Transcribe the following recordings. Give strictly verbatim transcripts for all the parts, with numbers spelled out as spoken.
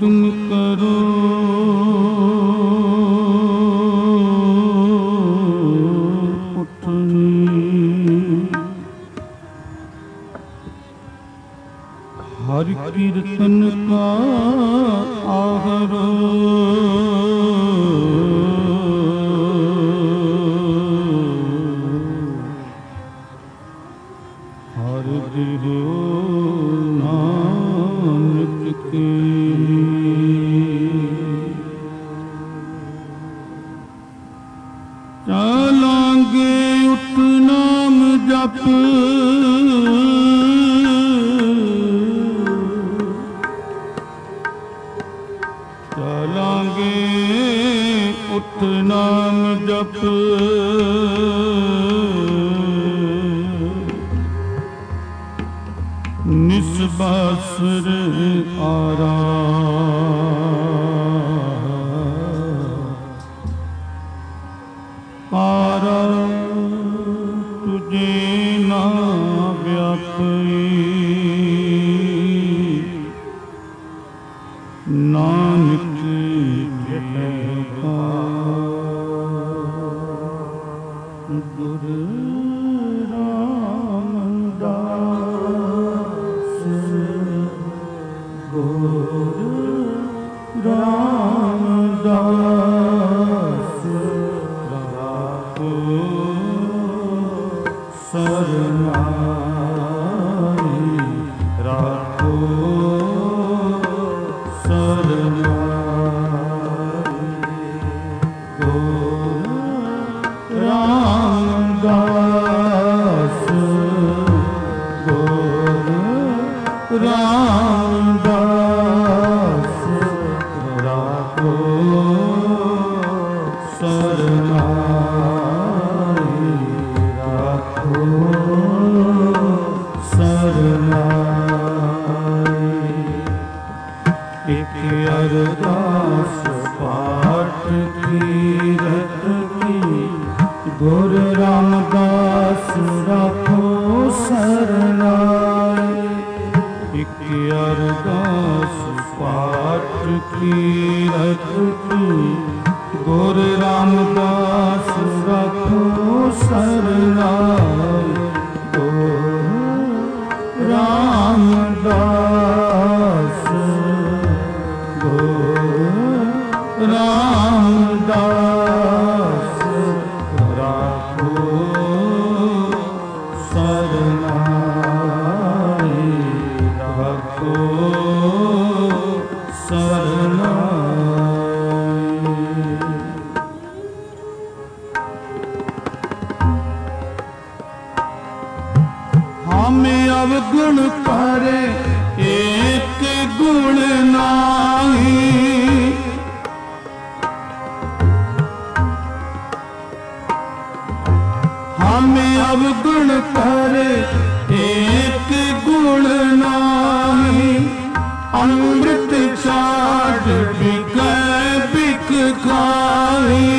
हुक्म करो हरि कीर्तन का आहरो हर दिहो नानक के चलांगे उठ नाम जप चलांगे उठ नाम जप निस्बासुर आरा पारा तुझे ना व्यापी नानक गुरु रामदास गुरु रामदास राखो सरनाई राखो सरनाई गुरु रामदास गुरु रामदास राखो सरनाई राखो सरनाई एक अरदास पाठ कीरत की गुरु रामदास राखो सरनाई एक अरदास पाठ कीरत की गुरु रामदास राखो सरनाई गुरु रामदास गुरु रामदास राखो सरनाई राखो सरनाई। हमें अवगुण करे एक गुण नाही हमें अवगुण करे एक गुण नाही अमृत छाड़ बिक बिक खाई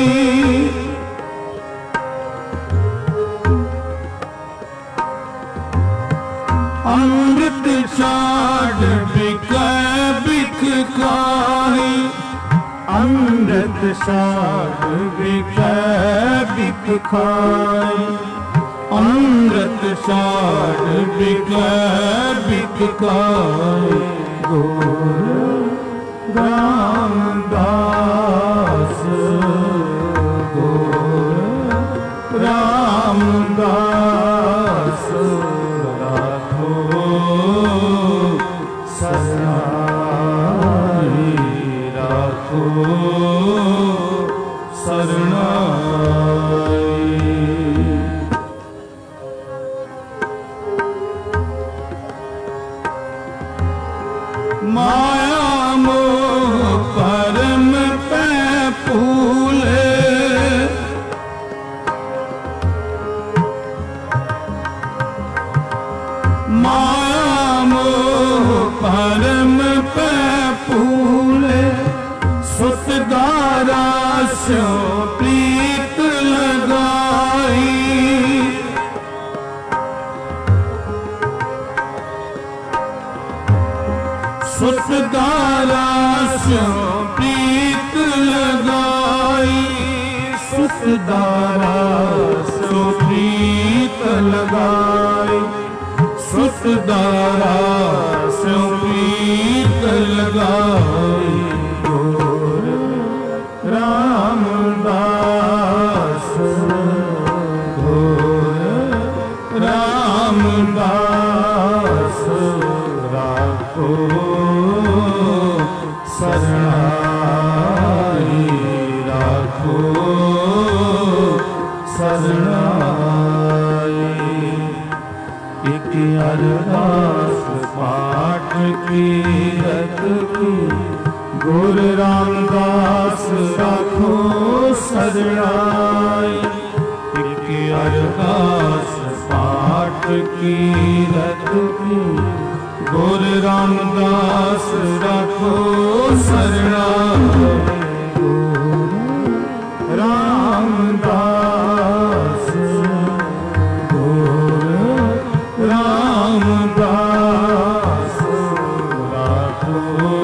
अमृत छाड़ बिक बिक खाई अमृत छाड़ बिक बिक खाई अमृत छाड़ बिक बिक खाई गुरु रामदास गुरु रामदास राखो सरनाई राखो सरनाई। माया मोह परम पे फूले माया मोह परम पे फूले सुतदारा स्यो प्रीत लगाई सुतदारा स्यो प्रीत लगाई, सुतदारा स्यो प्रीत लगाई, सुतदारा स्यो प्रीत लगाई। गोर रामदास गोर रामदास राखो सरनाई, राखो सरनाई। एक अरदास पाठ की रत की, गुरु रामदास राखो सरनाई। एक अरदास पाठ की रत की, गुरु रामदास राखो सरनाई। गुरु रामदास गुरु रामदास राखो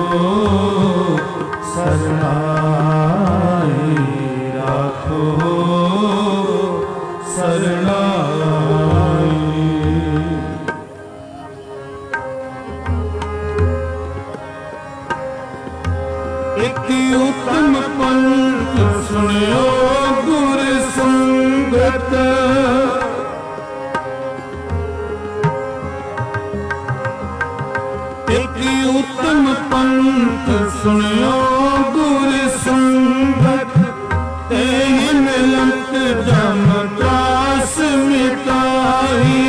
सरनाई, राखो सरनाई। एक उत्तम पंथ सुनियो गुर संगत, एक उत्तम पंथ सुनियो गुर संगत, तेहि मिलत जम त्रास मिटाई।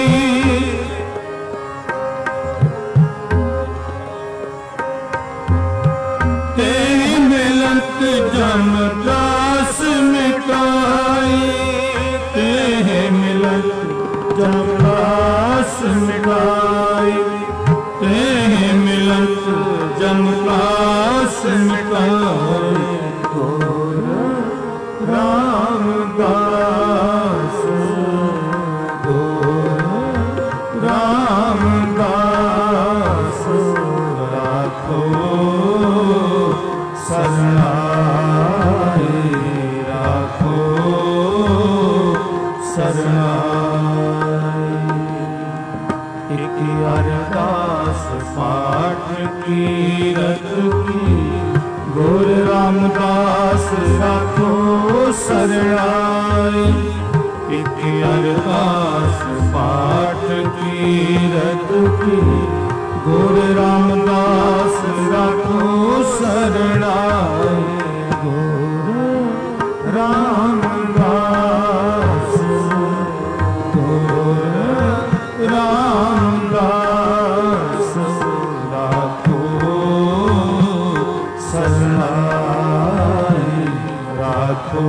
तेहि मिलत जम त्रास मिटाई, तेहि मिलत जम त्रास मिटाई, तेहि मिलत जम त्रास मिटाई। गोर रामदास गोर रामदास राखो सरनाई, राखो सरनाई। एक अरदास पाठ की रत की, गुरु रामदास राखो सरनाई। एक अरदास पाठ की रत की, गुरु रामदास राखो सरनाई। गुरु रामदास गुरु रामदास राखो सरनाई, राखो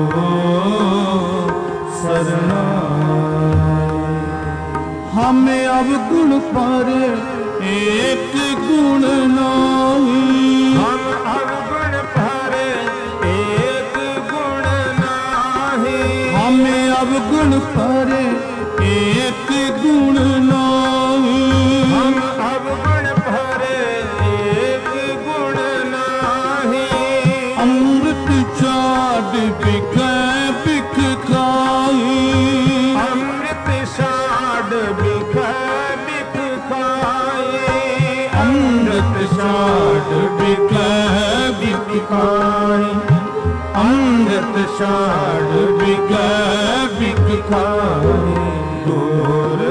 सरनाई। हमें अवगुण पर एक गुण नहीं, हम अवगुण पर एक गुण नाही, हमें अवगुण पर एक गुण नहीं, हम अवगुण पर एक गुण नाही। अमृत चाट बिख बिख खाई, अमृत साड बिख बिख खाए, अमृत चाट बिख बिख खाई, अमृत चाट बिख बिख खाई। गुर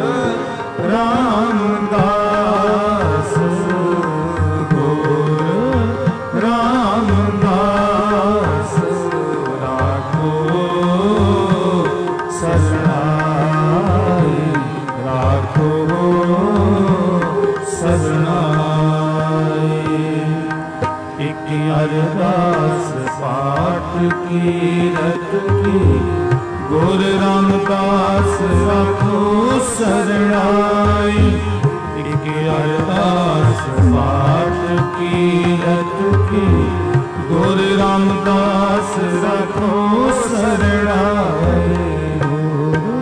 रामदास गुर रामदास राखो सरनाई, राखो सरनाई। एक अरदास पाठ की रत की, गुरु रामदास राखो सरनाई। एक अरदास पाठ की रत की, गुरु रामदास राखो सरनाई। गुरु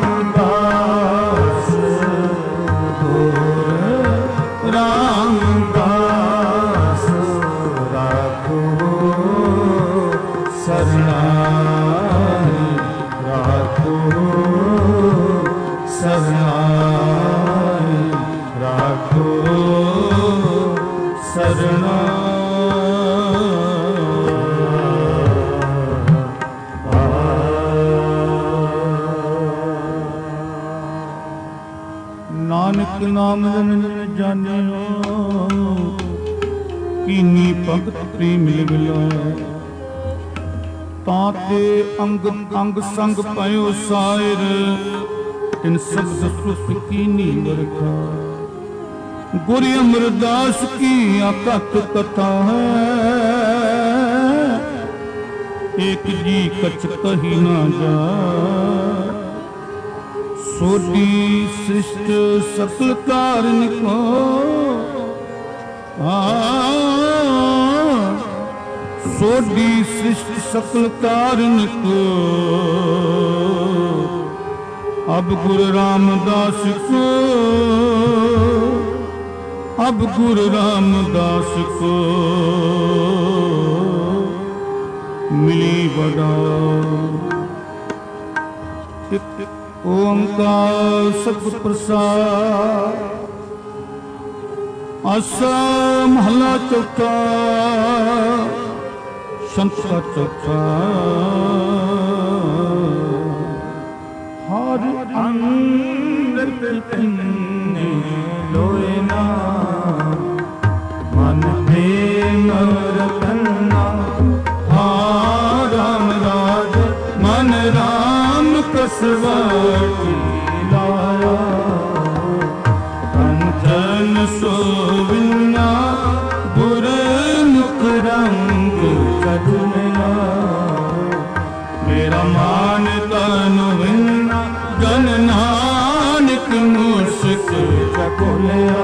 रामदास गुरु रामदास ਸਰਣਾ ਨਾਨਕ ਨਾਮ ਜਨ ਜਨ ਜਾਣਿਓ ਕੀਨੀ ਭਗਤ ਪ੍ਰੀਮ ਮਿਲ ਮਿਲਾਇਆ ਤਾਂ ਤੇ ਅੰਗ ਅੰਗ ਸੰਗ ਪਇਓ ਸਾਇਰ ਤਿਨ ਸਬਦ ਸੁਖ ਕੀਨੀ ਵਰਖਾ ਗੁਰ ਅਮਰਦਾਸ ਕੀ ਅਕਥ ਕਥਾ ਹੈ ਇੱਕ ਜੀ ਕਛ ਕਹੀ ਨਾ ਜਾ ਸੋਢੀ ਸ੍ਰਿਸ਼ਟ ਸਕਲ ਕਾਰਨ ਕੋ ਆ ਸੋਢੀ ਸ੍ਰਿਸ਼ਟ ਸਕਲ ਕਾਰਨ ਕੋ ਅਬ ਗੁਰੂ ਰਾਮਦਾਸ ਕੋ ਅਬ ਗੁਰੂ ਰਾਮਦਾਸ ਕੋ ਮਿਲੀ ਬੜਾ ਓੰਕਾਰ ਸਤਿਗੁਰ ਪ੍ਰਸਾਦ ਆਸਾ ਮਹਲਾ ਚੌਥਾ ਸੰਤਾ ਚੌਥਾ ਹਰਿ ਅੰਮ੍ਰਿਤ ਪੀਨੇ ਲੋਏ ਨਾ ਮਨ ਪ੍ਰੇਮ ਰਤਨਾ ਹਾਂ ਰਾਮ ਰਾਜ ਮਨ ਰਾਮ ਕਸਵਟੀ ਲਾਇਆ ਕੰਚਨ ਸੋਵਿਨਾ ਗੁਰ ਮੁਖ ਰੰਗ ਚੜਿਆ ਮੇਰਾ ਮਾਨ ਤਨ ਵਿਨਾ ਜਨ ਨਾਨਕ ਮੁਸਕ ਚਕੋਲਿਆ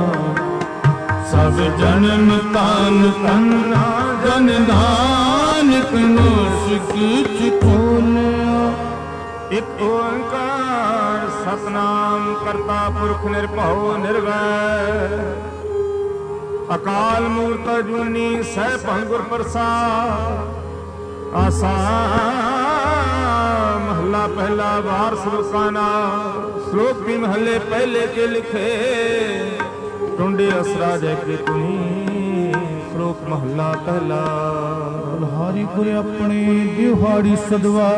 ਸਭ ਜਨਮ ਤਨ ਤਨਾ ਜਨ ਨਾਨਕ ਮੁਸਕ ਚਕੋਲਿਆ ਇਕ ਓੰਕਾਰ ਸਤਨਾਮ ਕਰਤਾ ਪੁਰਖ ਨਿਰਭਉ ਨਿਰਵੈਰ ਅਕਾਲ ਮੂਰਤ ਅਜੂਨੀ ਸੈਭੰ ਗੁਰ ਪ੍ਰਸਾਦ ਆਸਾ महला पहला वार श्लोका ना श्लोक भी महले पहले के लिखे टुंडे असरा जैके तुनी श्लोक महला पहला ਬਲਹਾਰੀ ਗੁਰ ਆਪਣੇ ਦਿਹਾੜੀ ਸਦਵਾ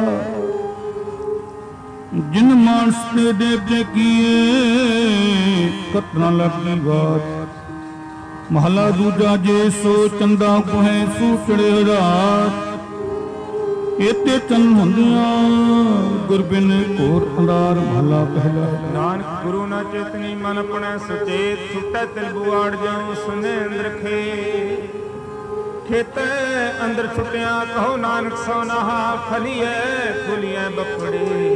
ਜਿਨ ਮਾਨਸ ਤੇ ਦੇਵਤੇ ਕੀਏ ਕਤਨਾ ਲੱਗੀ ਬਾਤ ਮਹਲਾ ਦੂਜਾ ਜੇ ਸੋ ਚੰਦਾ ਕੋਹੇ ਸੂਚੜੇ ਰਾਤ ਇਤੇ ਚੰਨ ਹੁੰਦੀਆਂ ਗੁਰਬਿਨ ਘੋਰ ਅੰਧਾਰ ਮਹਲਾ ਪਹਿਲਾ ਨਾਨਕ ਗੁਰੂ ਨਾ ਚੇਤਨੀ ਮਨ ਆਪਣੇ ਸੁਚੇਤ ਸੁਟੈ ਤਿਲ ਬੁਆੜ ਜਾਉ ਸੁਨੇਂਦਰ ਖੇ ਖੇਤੈ ਅੰਦਰ ਛੁਟਿਆ ਕਹੋ ਨਾਨਕ ਸੋ ਨਹਾ ਖਲੀਐ ਖੁਲੀਐ ਬਪੜੇ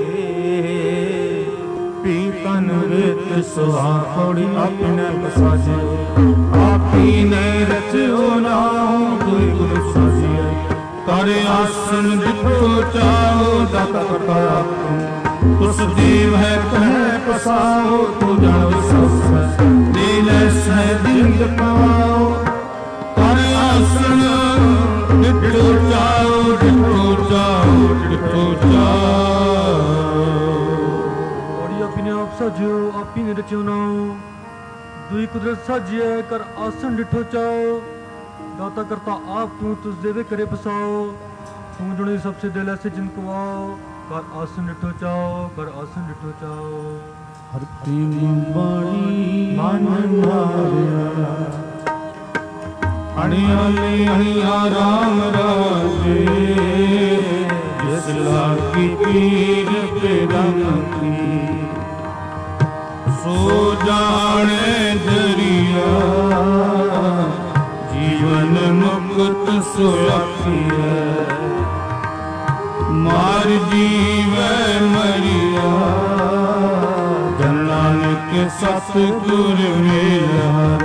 ਪੀਤਨ ਵੇਤ ਸੁਹਾ ਕੋੜੀ ਆਪਣੇ ਪਸਾਜੇ ਆਪੀ ਨੇ ਰਚਿਓ ਨਾਉ ਕੋਈ ਗੁਰੂ ਸਾਜੀਐ ਕਰ ਆਸਨ ਜਿਤੋ ਚਾਹੋ ਦਤ ਕਰਤਾ ਤੁਸ ਦੇਵ ਹੈ ਕਹਿ ਪਸਾਓ ਤੂੰ ਜਾਣੋ ਸਭ ਦੇ ਲੈ ਸਹਿ ਜਿੰਦ ਪਾਓ ਕਰ ਆਸਨ ਜਿਤੋ ਚਾਹੋ ਜਿਤੋ ਚਾਹੋ ਜਿਤੋ ਚਾਹੋ ਔੜੀ ਆਪਨੇ ਆਪ ਸਾਜਿਓ ਆਪੀ ਨੇ ਰਚਿਓ ਨਾਉ ਦੁਈ ਕੁਦਰਤ ਸਾਜਿਐ ਕਰ ਆਸਨ ਡਿਠੋ ਚਾਓ दाता करता आप तू तुझ देवे करे बसाओ तू जुड़े सबसे दिल ऐसे जिनको आओ कर आसन डिठो चाओ कर आसन डिठो चाओ हर प्रेम बाणी मन मारिया अणियाले अणिया राम राजे जिस लागी पीर पेरम की सो जाने दरिया जीवन मुक्त सुरखिया मार जीवै मरिया जन नानक सतगुर मेलार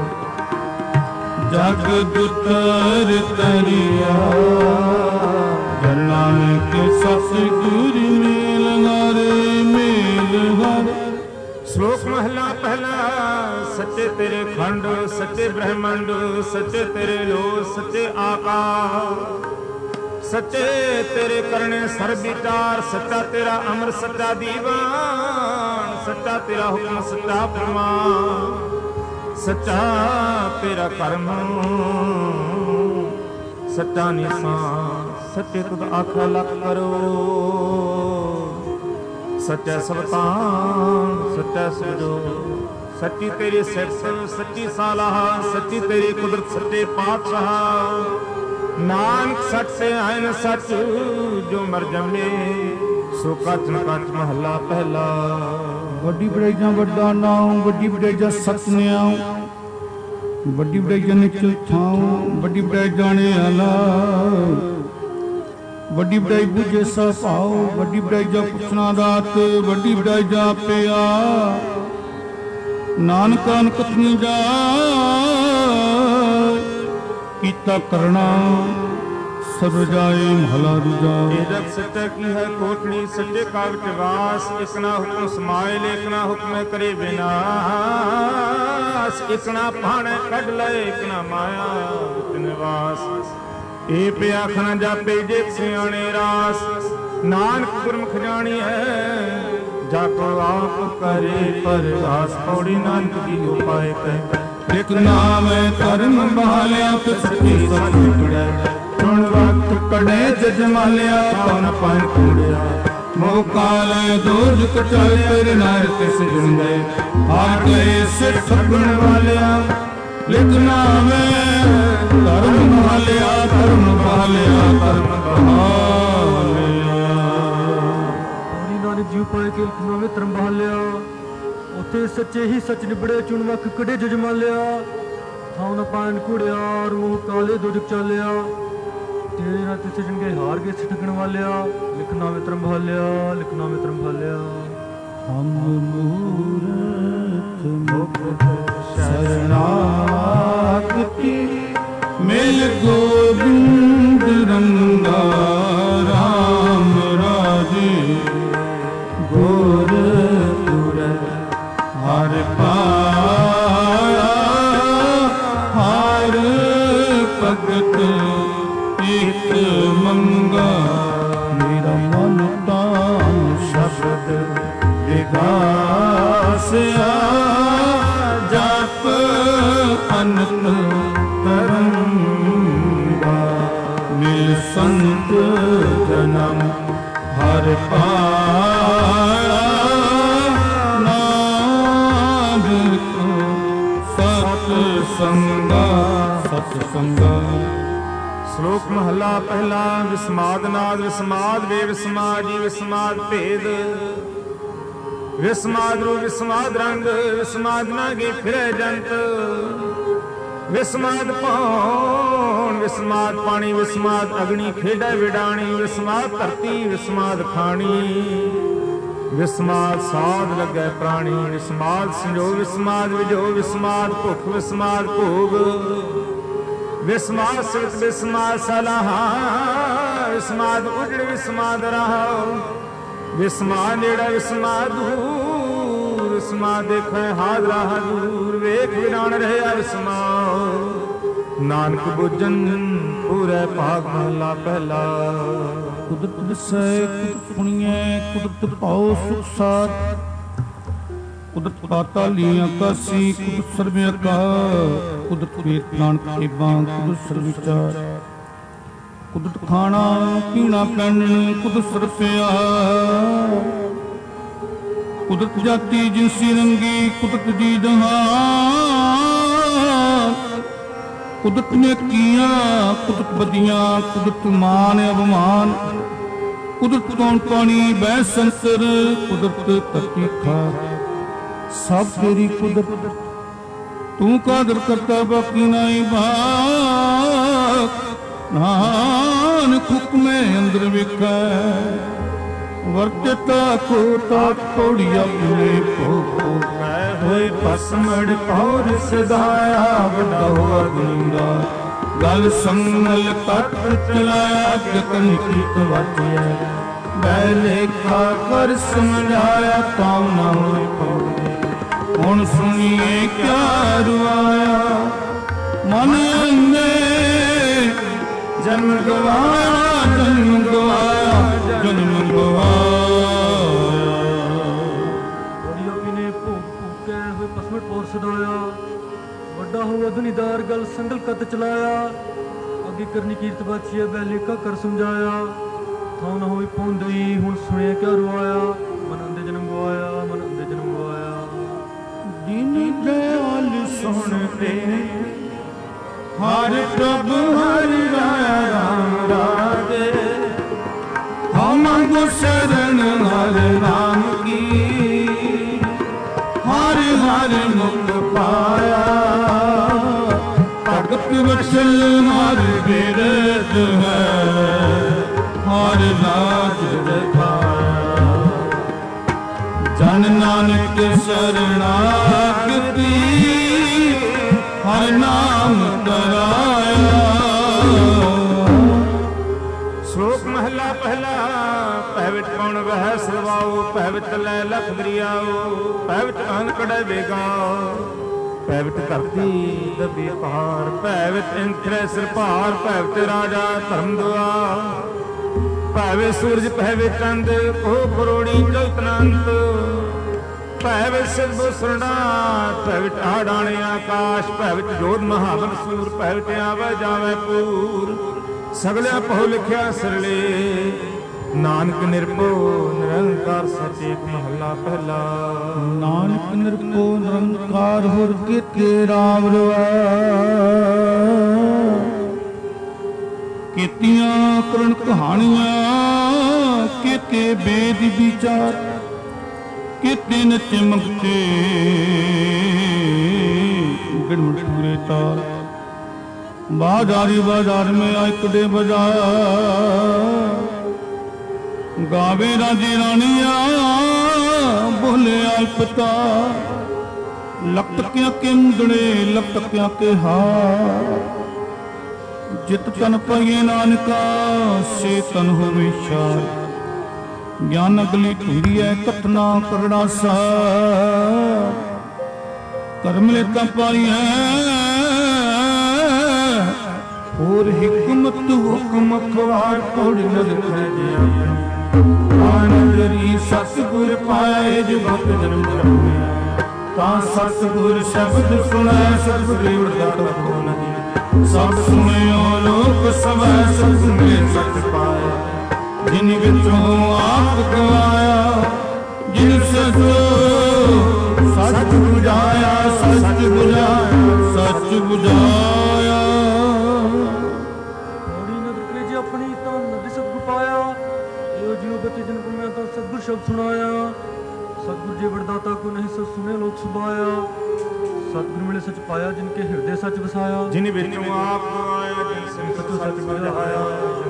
जग दुतर तरिया जन नानक सतगुर मेलार मेलहर श्लोक महला पहला सच्चे तेरे खंड सच्चे ब्रह्मांड सच्चे तेरे लो सच्चे आकाश सच्चे तेरे करने सर्व विचार सच्चा तेरा अमर सच्चा दीवान सच्चा तेरा हुक्म सच्चा फरमान ਸੱਚਾ ਤੇਰਾ ਕਰਮ ਸੱਚਾ ਨਿਸ਼ਾਨ ਸੱਚੇ ਤੁਧ ਆਖਾ ਲਖ ਕਰੋ ਸੱਚਾ ਸਵਤਾਨ ਸੱਚਾ ਸਜੋ ਸੱਚੀ ਤੇਰੀ ਸਿਫਤ ਸੱਚੀ ਸਾਲਾਹ ਸੱਚੀ ਤੇਰੀ ਕੁਦਰਤ ਸੱਚੇ ਪਾਤਸ਼ਾਹ ਨਾਨਕ ਸੱਚ ਸੇ ਆਇਨ ਸੱਚ ਜੋ ਮਰ ਜੰਮੇ ਸੋ ਕੱਚ ਨ ਕੱਚ ਮਹੱਲਾ ਪਹਿਲਾ। ਵੱਡੀ ਵਡਾਈ ਜਾਂ ਵੱਡਾ ਨਾਮ ਵੱਡੀ ਵਡਾਈ ਜਾਂ ਸਤਿਨਾਮ ਵੱਡੀ ਵਡਾਈ ਜਾਂ ਨਿਚਲ ਥਾਂ ਵੱਡੀ ਵਡਾਈ ਜਾਣੇ ਆਲਾ ਵੱਡੀ ਵਡਾਈ ਬੁਝੇ ਸਾ ਭਾਉ ਵੱਡੀ ਵਡਾਈ ਜਾਂ ਪੁੱਛਣਾ ਦਾਤ ਵੱਡੀ ਵਡਾਈ ਜਾਂ ਪਿਆ ਨਾਨਕ ਅਨਕਥਨੀ ਜਾ ਕੀਤਾ ਕਰਨਾ ਸਭ ਜਾਏ ਮਹਲਾ ਦੂਜਾ। ਇਹ ਜਗ ਸੱਚਾ ਕੀ ਹੈ ਕੋਟਣੀ ਸੱਚੇ ਕਾਗਜ ਵਾਸ ਇਕਨਾ ਹੁਕਮ ਸਮਾਏ ਲੇਖਣਾ ਹੁਕਮ ਕਰੇ ਬਿਨਾਸ਼ ਇਕਨਾ ਭਾਣੇ ਕੱਢ ਲਏ ਇਕਨਾ ਮਾਇਆ ਵਿਤ ਨਿਵਾਸ ਇਹ ਪਿਆਖ ਨਾ ਜਾਪੇ ਜੇ ਸਿਆਣੇ ਰਾਸ ਨਾਨਕ ਗੁਰਮੁਖ ਜਾਣੀ ਹੈ ਜਾ ਕੋ ਆਪ ਕਰੇ ਪਰਵਾਸ ਪੌੜੀ ਨਾਨਕ ਦੀ ਉਪਾਏ ਕਹਿ ਇਕ ਨਾਮ ਧਰਮ ਬਹਾਲਿਆ ਤੇ ਸੱਚੀ ਸੱਚ ਟੁੜੈ ਹੁਣ ਵਕਤ ਕੜੇ ਜਜਮਾਲਿਆ ਪਨ ਪਨ ਕੂੜਿਆ ਮੋਹ ਕਾਲ ਦੋਜ ਕਚਾਏ ਤੇਰੇ ਨਾਰ ਤਿਸ ਜੁੰਦੇ ਆ ਗਏ ਸਿਰ ਸਗਣ ਵਾਲਿਆ ਲਿਖਣਾ ਮੈਂ ਧਰਮ ਬਹਾਲਿਆ ਧਰਮ ਬਹਾਲਿਆ ਧਰਮ ਬਹਾਲਿਆ ਪੌੜੀ ਨਾਨਕ ਜੀਉ ਪਾਏ ਕੇ ਲਿਖਣਾ ਮੈਂ ਧਰਮ ਬਹਾਲਿਆ ਉੱਥੇ ਸੱਚੇ ਹੀ ਸੱਚ ਨਿਬੜੇ ਚੁਣ ਵਕ ਕੜੇ ਜਜਮਾਲਿਆ ਥਾਉ ਨ ਪਾਣ ਕੁੜਿਆ ਮੋਹ ਕਾਲੇ ਦੋਜ ਚਾਲਿਆ ਤੇਰੇ ਨਾਲ ਤਿਸ ਜੰਗੇ ਹਾਰ ਕੇ ਸਿੱਠਣ ਵਾਲਿਆ ਲਿਖਣਾ ਮੈਂ ਧਰਮ ਬਹਾਲਿਆ ਲਿਖਣਾ ਮੈਂ ਧਰਮ ਬਹਾਲਿਆ। ਹਮ ਮੂਰਤ ਮੁਕਤ ਸਰਨਾਗਤੀ ਮਿਲ ਗੋਬਿੰਦ ਰੰਗਾ ਰਾਮ ਰਾਜੇ ਗੋਰ ਤੁਰ ਹਰ ਪਾਇਆ ਹਰ ਭਗਤ ਇਕ ਮੰਗਾ ਮੇਰਾ ਮਨ ਤਾਨ ਸ਼ਬਦ ਵਿਗਾਸਿਆ ਜਪ ਅਨੰਤ ਤਰੰਗਾ ਮਿਲ ਸੰਤ ਜਨਮ ਹਰ ਪਾਇਆ ਨਾਨਕ ਸਤ ਸੰਗਾ ਸਤ ਸੰਗਾ। ਸ਼ਲੋਕ ਮਹੱਲਾ ਪਹਿਲਾ ਵਿਸਮਾਦ ਨਾਦ ਵਿਸਮਾਦ ਵੇ ਵਿਸਮਾਦੀ ਵਿਸਮਾਦ ਭੇਦ ਵਿਸਮਾਦ ਰੂ ਵਿਸਮਾਦ ਰੰਗ ਵਿਸਮਾਦ ਨਾਗੇ ਫਿਰੇ ਜੰਤ ਵਿਸਮਾਦ ਪੌਣ ਵਿਸਮਾਦ ਪਾਣੀ ਵਿਸਮਾਦ ਅਗਨੀ ਖੇਡੈ ਵਿਡਾਣੀ ਵਿਸਮਾਦ ਧਰਤੀ ਵਿਸਮਾਦ ਖਾਣੀ ਵਿਸਮਾਦ ਸਾਧ ਲੱਗੈ ਪ੍ਰਾਣੀ ਵਿਸਮਾਦ ਸੰਜੋ ਵਿਸਮਾਦ ਵਿਜੋ ਵਿਸਮਾਦ ਭੁੱਖ ਵਿਸਮਾਦ ਭੋਗ ਵਿਸਮਾਦ ਸਿਵਤ ਵਿਸਮਾਦ ਸਲਾਹਾ ਵਿਸਮਾਦ ਉਜੜ ਵਿਸਮਾਦ ਰਹਾਉ ਵਿਸਮਾਦ ਨੇੜਾ ਵਿਸਮਾਦ ਦੂਰ ਵਿਸਮਾਦ ਦੇਖੈ ਹਾਜ਼ਰਾ ਹਜ਼ੂਰ ਵੇਖ ਵਿਰਾਨ ਰਹਿਆ ਵਿਸਮਾਦ ਨਾਨਕ ਬੁੱਝਨ ਪੂਰੇ ਭਾਗ ਮਹਲਾ ਪਹਿਲਾ। ਕੁਦਰਤ ਦਸੈ ਕੁਦਰਤ ਪੁਣੀਐ ਕੁਦਰਤ ਪਾਉ ਸੁਖ ਸਾਧ ਕੁਦਰਤ ਪਾਤਾਲੀ ਆਕਾਸੀ ਕੁਦਰਤ ਸਰਬ ਆਕਾਰ ਕੁਦਰਤ ਵੇਦ ਨਾਨਕ ਕੇਬਾਂ ਕੁਦਰਤ ਸਰਬ ਵਿਚਾਰ ਕੁਦਰਤ ਖਾਣਾ ਪੀਣਾ ਪੈਣ ਕੁਦਰਤ ਸਰਬ ਪਿਆਰ ਕੁਦਰਤ ਜਾਤੀ ਜਿਨਸੀ ਰੰਗੀ ਕੁਦਰਤ ਜੀ ਦਹਾਨ ਕੁਦਰਤ ਨੇ ਕੀਆਂ ਕੁਦਰਤ ਬਦੀਆਂ ਕੁਦਰਤ ਮਾਨ ਅਭਮਾਨ ਕੁਦਰਤ ਕੌਣ ਪਾਣੀ ਬਹਿ ਸੰਸਰ ਕੁਦਰਤ ਧਰਤੀ ਖਾਕ ਸਭ ਤੇਰੀ ਕੁਦਰਤ ਤੂੰ ਕਾਦਰ ਕਰਤਾ ਬਾਕੀ ਨਹੀਂ ਬਾਕ ਨਾਨਕ ਹੁਕਮੇ ਅੰਦਰ ਵੇਖੈ ਵਰਤਤਾ ਕੋ ਤਾ ਤੋੜੀ ਆਪਣੇ ਭੋਗੋ ਮੈਂ ਹੋਏ ਭਸਮੜ ਪੌਰ ਸਦਾਇਆ ਵੱਡਾ ਹੋਆ ਗੁੰਗਾ ਗਲ ਸੰਗਲ ਤੱਕ ਚਲਾਇਆ ਜਤਨ ਕੀਤ ਵਾਚਿਆ ਬੈ ਲੇਖਾ ਕਰ ਸਮਝਾਇਆ ਤਾਂ ਨਾ ਹੋਏ ਪੌੜੇ ਹੁਣ ਸੁਣੀਏ ਕਿਆ ਰੁਆਇਆ ਮਨ ਅੰਨੇ ਜਨਮ ਗਵਾਇਆ ਜਨਮ ਗਵਾਇਆ ਜਨਮ ਗਵਾਇਆ ਬੜੀ ਆਪੀ ਨੇ ਭੋਗ ਭੋਗ ਕੇ ਹੋਏ ਪਸਮਟ ਪੌਰ ਸਦਾਇਆ ਵੱਡਾ ਹੋਇਆ ਦੁਨੀਦਾਰ ਗਲ ਸੰਗਲ ਕਤ ਚਲਾਇਆ ਅੱਗੇ ਕਰਨੀ ਕੀਰਤ ਬਾਛੀਆ ਬੈਲੇਕਾ ਕਰ ਸਮਝਾਇਆ ਥਾਂ ਨਾ ਹੋਈ ਪਹੁੰਦਈ ਹੁਣ ਸੁਣਿਆ ਕਿਆ ਰਵਾਇਆ ਮਨ ਅੰਦੇ ਜਨਮ ਗਵਾਇਆ ਮਨ ਅੰਦੇ ਜਨਮ ਗਵਾਇਆ ਜਿਨ ਦਇਆਲ ਸੁਣਦੇ ਹਰ ਪ੍ਰਭ ਹਰਿ ਰਾਇਆ ਰਾਮ ਰਾਜੇ ਹਮ ਮੰਗੋ ਸ਼ਰਨ ਹਰ ਨਾਮ ਕੀ ਹਰ ਹਰ ਮੁਖ ਪਾਇਆ ਭਗਤ ਵਸਲ ਹਰ ਬਿਰਦ ਹੈ ਹਰ ਰਾਜ ਰਖਾਇਆ ਜਨ ਨਾਨਕ ਸ਼ਰਨਾਗਤੀ ਹਰ ਨਾਮ ਕਰਾਇਆ। ਸ਼ਲੋਕ ਮਹਲਾ ਪਹਿਲਾ ਪਹਿ ਵਿੱਚ ਕੌਣ ਵਹਿ ਸਰਵਾਉ ਪਹਿ ਵਿੱਚ ਲੈ ਲਖ ਦਰਿਆਉ ਪਹਿ ਵਿੱਚ ਅੰਕੜੈ ਵੇਗਾ ਪਹਿ ਵਿੱਚ ਧਰਤੀ ਦਬੀ ਪਹਾੜ ਪਹਿ ਵਿੱਚ ਇੰਥਰੇ ਸਿਰ ਭਾਰ ਪਹਿ ਵਿੱਚ ਰਾਜਾ ਧਰਮ ਦੁਆ ਪਹਿ ਵਿੱਚ ਸੂਰਜ ਪਹਿ ਵਿੱਚ ਚੰਦ ਕੋ ਕਰੋੜੀ ਚੌਤਨੰਤ ਪਹਿ ਵਿੱਚ ਸਿਰਬ ਸਰਣਾ ਪਹਿ ਵਿੱਚ ਆੜਾਣੇ ਆਕਾਸ਼ ਪਹਿ ਵਿੱਚ ਜੋਧ ਮਹਾਬਲ ਸੂਰ ਪਹਿ ਵਿੱਚ ਆਵੇ ਜਾਵੇ ਪੂਰ ਸਗਲਿਆ ਪਹੁ ਲਿਖਿਆ ਸਰਲੇ ਨਾਨਕ ਨਿਰਭਉ ਨਿਰੰਕਾਰ ਸੱਚੇ ਮਹੱਲਾ ਪਹਿਲਾ। ਨਾਨਕ ਨਿਰਭਉ ਨਿਰੰਕਾਰ ਹੁਰ ਕੀਤੇ ਰਾਮ ਰਵਾਇਆ ਕੀਤੀਆਂ ਕਰਣ ਕਹਾਣੀਆਂ ਕੀਤੇ ਬੇਦ ਵਿਚਾਰ ਕੀਤੇ ਨਚੇ ਮੰਗਤੇ ਗਣ ਮਠੂਰੇ ਤਾਰ बाजारी बाजार में आए कदे बाजार गावे राजे रानिया बोले अल्पता लकटकिया के मुंदड़े लकटकिया के हार जित तन पाइए नानका से तन हो विचार ज्ञान अगली ढूंढी है कथना करना सा कर्म लेता पाई है और हिकमत हुक्म खवार थोड़ी नजर जिया आनंदरी सतगुर पाए जो भक्त जन्म जन्म ता सतगुर शब्द सुना सतगुर उड़दा तो नहीं सब सुनियो लोक सवै सतगुर सच पाया जिन विचों आप गवाया जिन सचो सच बुझाया सच बुझाया सच बुझाया अपनी तो नदी सतगुर पाया यो जीव बच्चे जन को मैं तो सतगुर शब्द सुनाया सतगुर जी वरदाता को नहीं सब सुने लोग सुभाया सतगुर मिले सच पाया जिनके हृदय सच बसाया जिन विचों आप आया जिन से सच सच बुझाया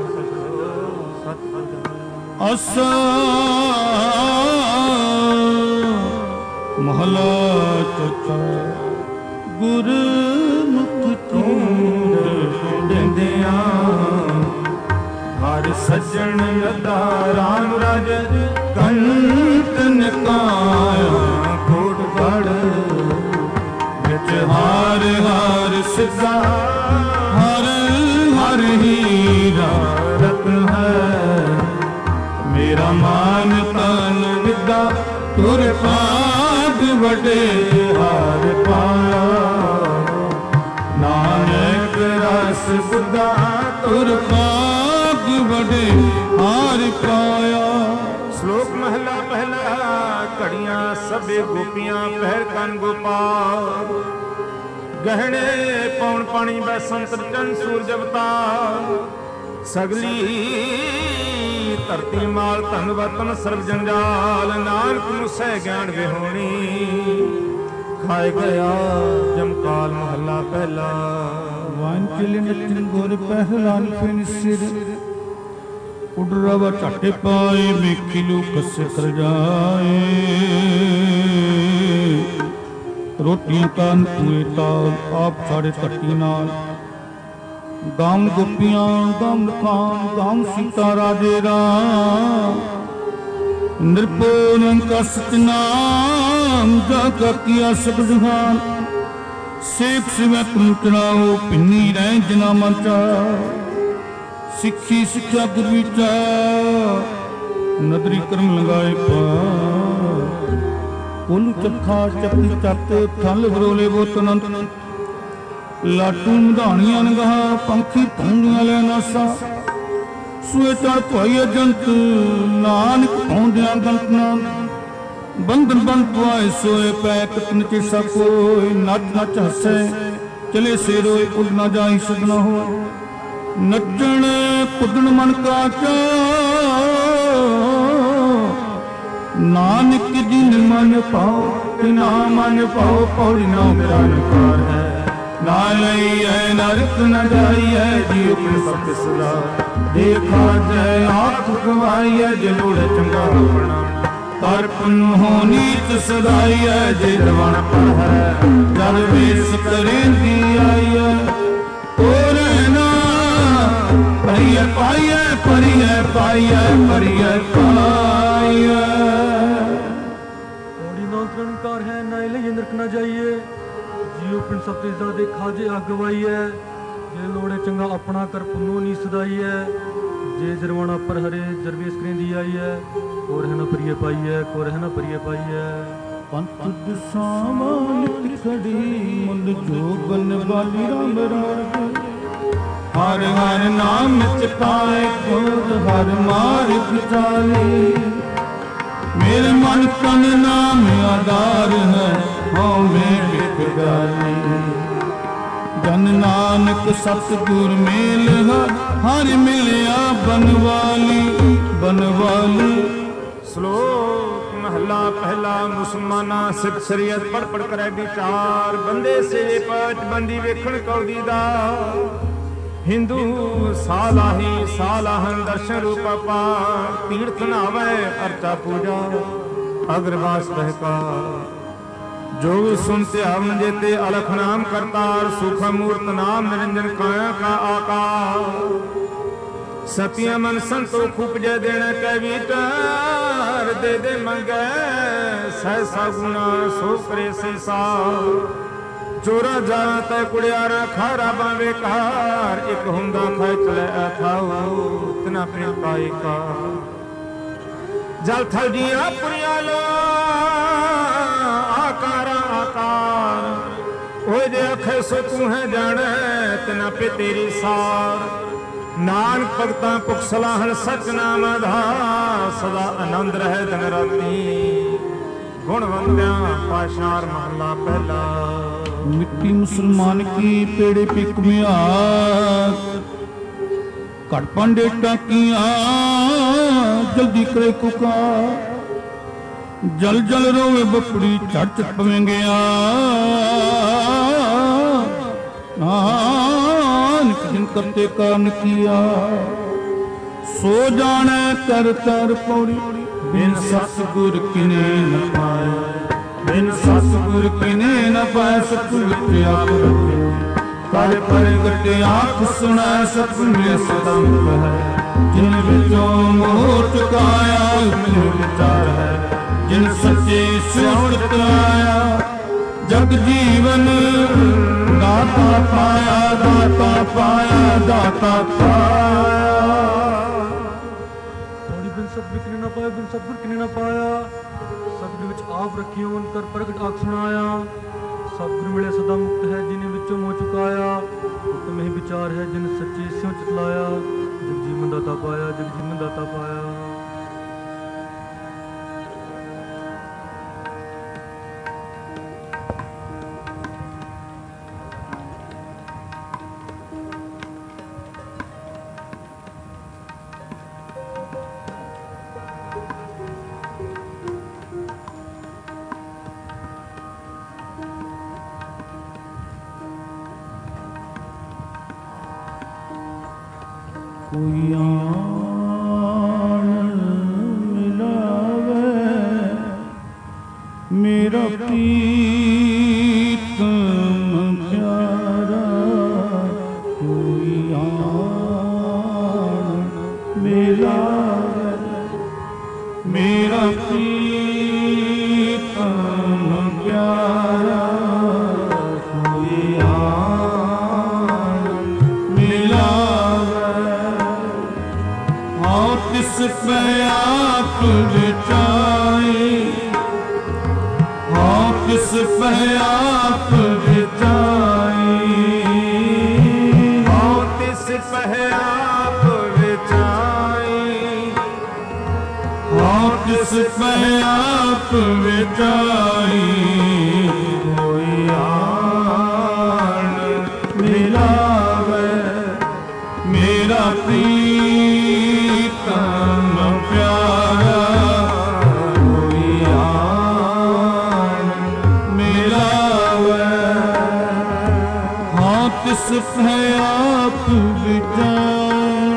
असा महला चौथा गुर मुख तूंद देंदिया हर सज्जन लदा राम राज कंटन काया कोट गढ़ बिच हार हार सिद्धा हर हर हीरा रत्न है मेरा मान तन विद्या तुर पाग बड़े हार पाया नानक रस बुद्धा तुर पाग बड़े हार पाया। श्लोक महला पहला घड़ियां सबे गोपियां पहर कन गोपाल गहने पौन पानी बसंत चंद सूरज अवतार सगली धरती माल धन वतन सर्व जंजाल नानक मुसै ज्ञान विहोणी खाए गया जमकाल महला पहला। वांचल नचन गुर पहलान फिन सिर उडरवा झट पाए वेखी लो कसे कर जाए रोटियां कान पूए ताल आप साढ़े तट्टी नाल गाम गोपियां गाम खान गाम सीता राजे राम निर्भो का सतनाम जाका किया सब जहान सेख सिवा तुम चढ़ाओ पिन्नी रह जना मंचा सिक्खी सिक्ख्या गुरु विचा नदरी कर्म लगाए पार ओलू चखा चपी चत थल बरोले वो तनंत ਲਾਟੂ ਮਧਾਣੀਆਂ ਨਗਾਹ ਪੰਖੀ ਭੌਂਦੀਆਂ ਲੈ ਨਾਸਾ ਸੂਏ ਚੜ ਭਾਈ ਜੰਤ ਨਾਨਕ ਭੌਂਦਿਆਂ ਗੰਤਨਾ ਬੰਧਨ ਬੰਦ ਪੁਆਏ ਸੋਏ ਪੈ ਕਤਨ ਚ ਸਕੋਏ ਨੱਚ ਨੱਚ ਹੱਸੇ ਚਲੇ ਸੇ ਰੋਏ ਉੱਡ ਨਾ ਜਾਈ ਸਦਨਾ ਹੋ ਨੱਚਣ ਕੁੱਦਣ ਮਨ ਕਾ ਚਾ ਨਾਨਕ ਜਿਨ ਮਨ ਪਾਓ ਤਿਨਾ ਮਨ ਪਾਓ ਪੌੜੀ ਨਾ ਮੇਰਾ ਨਕਾਰ ਹੈ ਨਾ ਲਈਐ ਨਰਕ ਨ ਜਾਈਐ ਜੀਉ ਕੇ ਸਤ ਸਦਾ ਦੇਖਾ ਜੈ ਆਖ ਗਵਾਈਐ ਜੇ ਲੋੜੇ ਚੰਗਾ ਆਪਣਾ ਤਰਪਨ ਹੋ ਨੀਤ ਸਦਾਈਐ ਜੇ ਰਵਣ ਪਰ ਹੈ ਜਦ ਵੇਸ ਕਰੇਂਦੀ ਆਈਐ ਹੋਰ ਨਾ ਪਰੀਐ ਪਾਈਐ ਪਰੀਐ ਪਾਈਐ ਪਰੀਐ ਪਾਈਐ ਕਾਰ ਹੈ ਨਾ ਲਈ ਨਰਕ ਨਾ ਜਾਈਏ ਜੀਉ ਪਿੰਡ ਸਭ ਤੇ ਜ਼ਾਦੇ ਖਾਜੇ ਅਗਵਾਈ ਹੈ ਜੇ ਲੋੜੇ ਚੰਗਾ ਆਪਣਾ ਕਰ ਪੁੰਨੋ ਨੀ ਸਦਾਈ ਹੈ ਜੇ ਜਰਵਾਣਾ ਪਰ ਹਰੇ ਜਰਵੇਸ ਕਰੇਂਦੀ ਆਈ ਹੈ ਕੋਰ ਹੈ ਨਾ ਪਰੀਏ ਪਾਈ ਹੈ ਕੋਰ ਹੈ ਨਾ ਪਰੀਏ ਪਾਈ ਹੈ ਪੰਥ ਦਸਾਵਾਂ ਨਿਤ ਖੜੀ ਮੁੰਦ ਜੋਗਨ ਵਾਲੀ ਰਾਮ ਰਾਮ ਹਰ ਹਰ ਨਾਮ ਚਿਤਾਏ ਕੋਦ ਹਰ ਮਾਰਗ ਚਾਲੀ मेरे मन तन नाम आधार है हाँ में बिक गाली जन नानक सतगुर मेल हर मिलिया बनवाली बनवाली। श्लोक महला पहला मुसलमाना सिख शरीयत पढ़ पढ़ कर विचार बंदे से पच बंदी वेखण कौदी दा हिंदू सालाही सालाहन दर्शन रूप पार तीर्थ नावे अर्चा पूजा अग्रवास बहका जो सुनते हम जेते अलख नाम करतार सुख मूर्त नाम निरंजन काया का आकार सतिया मन संतो खुपजे देना कवितार दे दे मंगे सहसा गुना सो करे से सा चोरा जाना तय कुड़ियारा खारा बावे कार एक हुंदा खाए चले अथाओ तना प्रेम पाई का जल थल जिया पुरिया लो आकारा आकार ओ जे अखे सो तू है जाने तना पे तेरी सार नानक भगता पुख सलाहन सच नाम आधार सदा आनंद रहे दिन राती गुणवंत्या पाशार महला पहला। मिट्टी मुसलमान की पेड़े पिक में घट पांडे टाकिया जल्दी करे कुका जल जल रोवे बपड़ी चढ़ चढ़ पवेंगे नानक जिन करते कान किया सो जाने कर तर पौड़ी बिन सतगुर किने न पाया बिन सतगुर किने न पाए सतगुर आप रखे कर प्रगट आँख सुना सतगुर सदम है जिन विचों मोह चुकाया मिल विचार है जिन सच्चे श्रवण कराया जग जीवन दाता पाया दाता पाया दाता पाया बिन सतगुर किने न पाया बिन सतगुर किने न पाया सतगुर विच आप रखियो उनकर प्रगट आख सुनाया सतगुर मिले सदा मुक्त है जिन्हें विचों मोह चुकाया हुक्म ही विचार है जिन सच्चे स्यों चितलाया जग जीवन दाता पाया जग जीवन दाता पाया। कोई आन मिलावे मेरा प्रीतम प्यारा कोई आन मिलावे मेरा प्रीतम प्यारा कोई आन मिलावे तिस पे आप बिचाए हाँ किस पे आप बिचाए तिस पह आप विचाई कोई आन मिलावे मेरा प्रीतम प्यारा कोई आन मिलावे हाँ तिस पह आप विचाई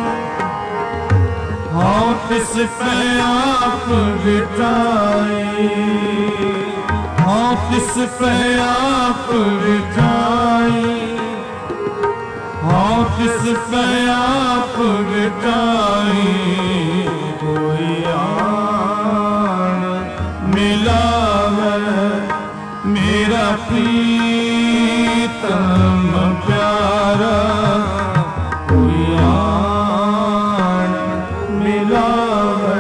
हाँ तिस पे आप विटाई हाँ तिस पे आप विटाई हाँ तिस पे आप विटाई कोई आन मिलावे मेरा प्रीतम प्यारा कोई आन मिलावे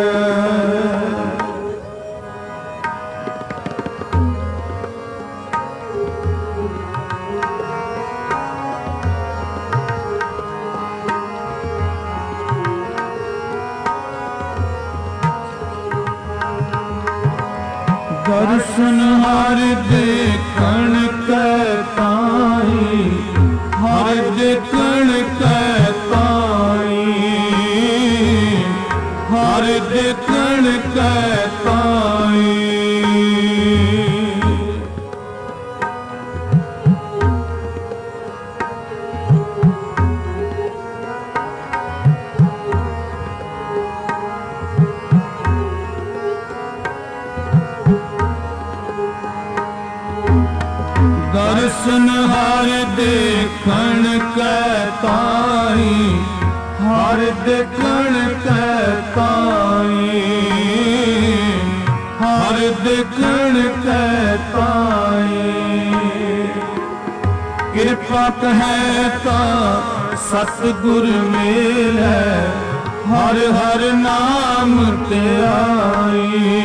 दर्शन हर देखण कै ताई हर देखण कै ताई हर देखण कै ताई दर्शन हर देखण कै ताई हर देखण कै ताई हर देखण कै ताई कृपा कहे ता सतगुर मेलै हर हर नाम ते आई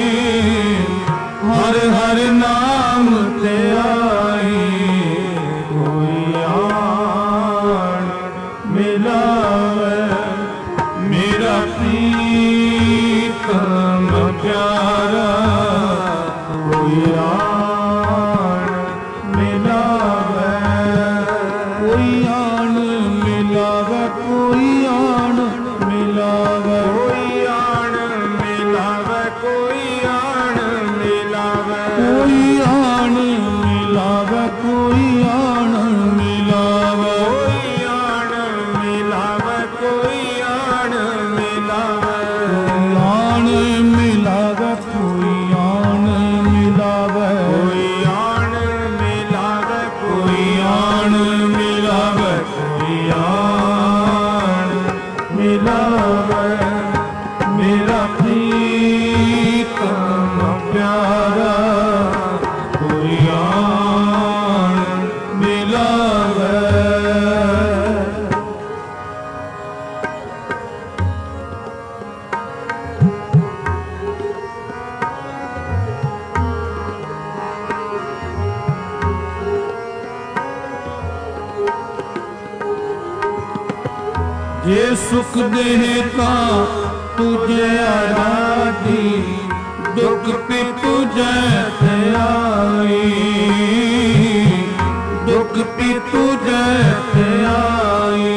हर हर नाम ते आई कोई आन मिलावे मेरा प्रीतम प्यारा कोई आन मिलावे कोई आन मिलावे कोई आन मिलावे कोई आन मिलावे कोई आन मिलावे कोई आन मिलावे कोई आन मिलावे कोई आन मिलावे कोई आन मिलावे कोई आन मिलावे कोई आन मिलावे कोई आन मिलावे कोई आन मिलावे मेरा प्रीतम प्यारा कोई आन मिलावे जे सुख देता तुझे आराधी दुख पे तुझे ते आई दुख पे तुझे ते आई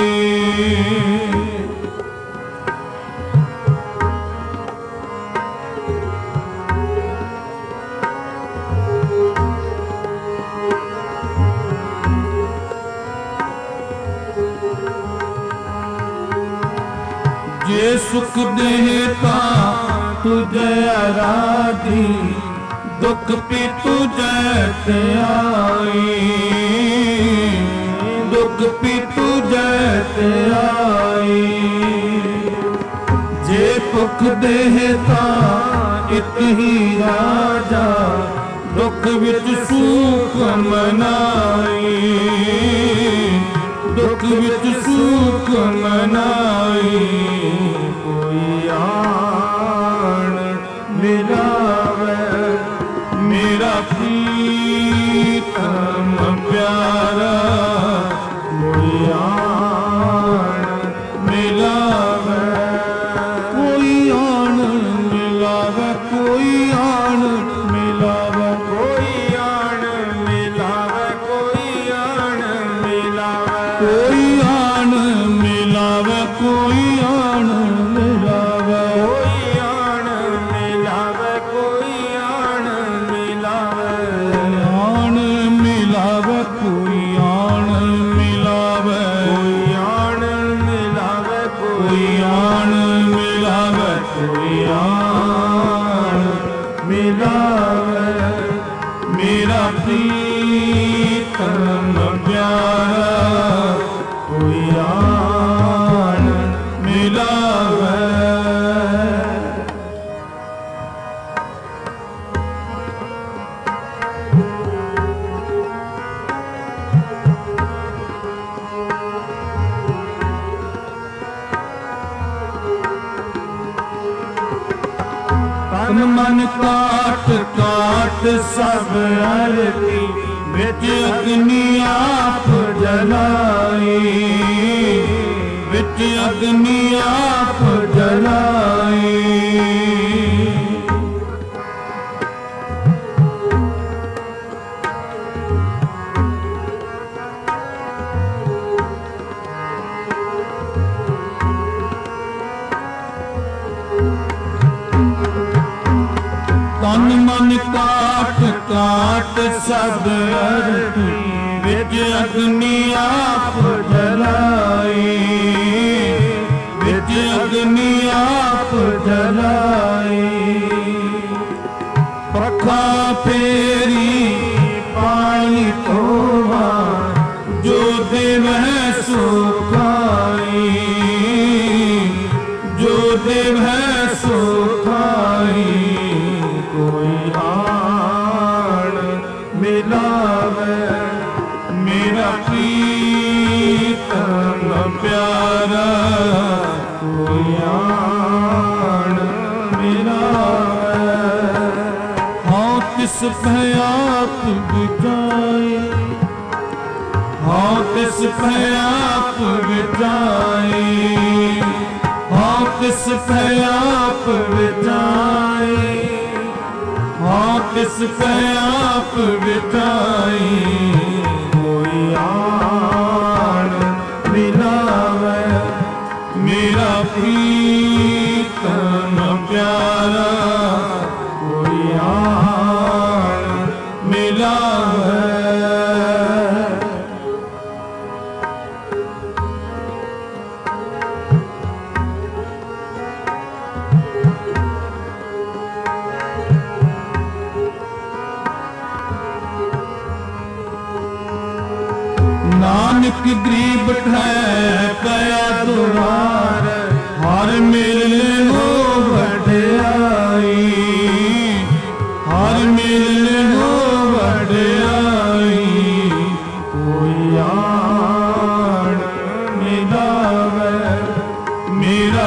जे सुख देता तुझे आराधी दुख भी तुझे ते आई दुख भी तुझे ते आई जे भुख देता एक ही राजा दुख विच सुख मनाई दुख विच सुख मनाई कोई आन मिलावे मेरा प्रीतम प्यारा कोई आन मिलावे कोई आन प्रीतम प्यारा कोई आन मिलावे। तन मन काट काट सब अरती विच अग्नि आप जलाई, विच अग्नि आप जलाई। तन मन काट काट सब अरती विच अग्नि आप जलाई, विच अग्नि आप जलाई। पखा फेरी पानी धोवा जो देव सुखाई, जो देव सुखाई। कोई आन मिलावे मेरा प्रीतम प्यारा कोई आन मिलावे। हाँ तिस आप बिताए, हाँ तिस आप बिताए, हाँ तिस आप बिताए, हाँ तिस आप बिताई। कोई आन मिलावे मेरा प्रीतम प्यारा कोई आन मिलावे। नानक गरीब ठहर पया दुआर, हर मिलने हो वड्याई, हर मिलने हो वड्याई। कोई आन मिलावे मेरा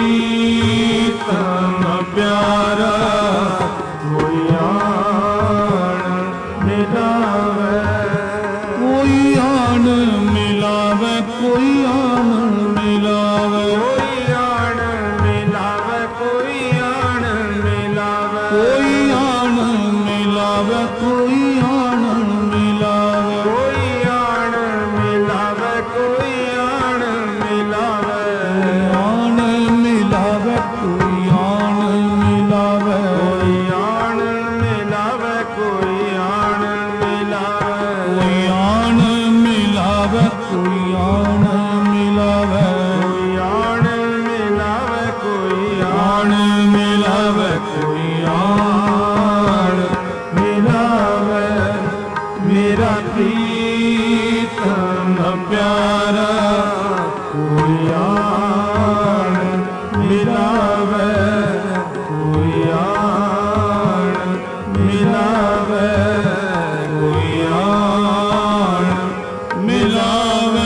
प्रीतम प्यारा कोई आन मिलावे। कोई आन मिलावे, कोई आन मिलावे, कोई आन मिलावे, कोई आन मिलावे, कोई आन मिलावे, कोई आन मिलावे, कोई आन मिलावे, कोई आन मिलावे। आन मिलावे कोई आन मिलावे, कोई आन मिलावे, कोई आन मिलावे, कोई आन मिलावे, कोई आन मिलावे, कोई आन मिलावे, कोई आन मिलावे, कोई आन मिलावे मेरा प्रीतम प्यारा कोई आन मिलावे, कोई आन मिलावे, कोई आन मिलावे।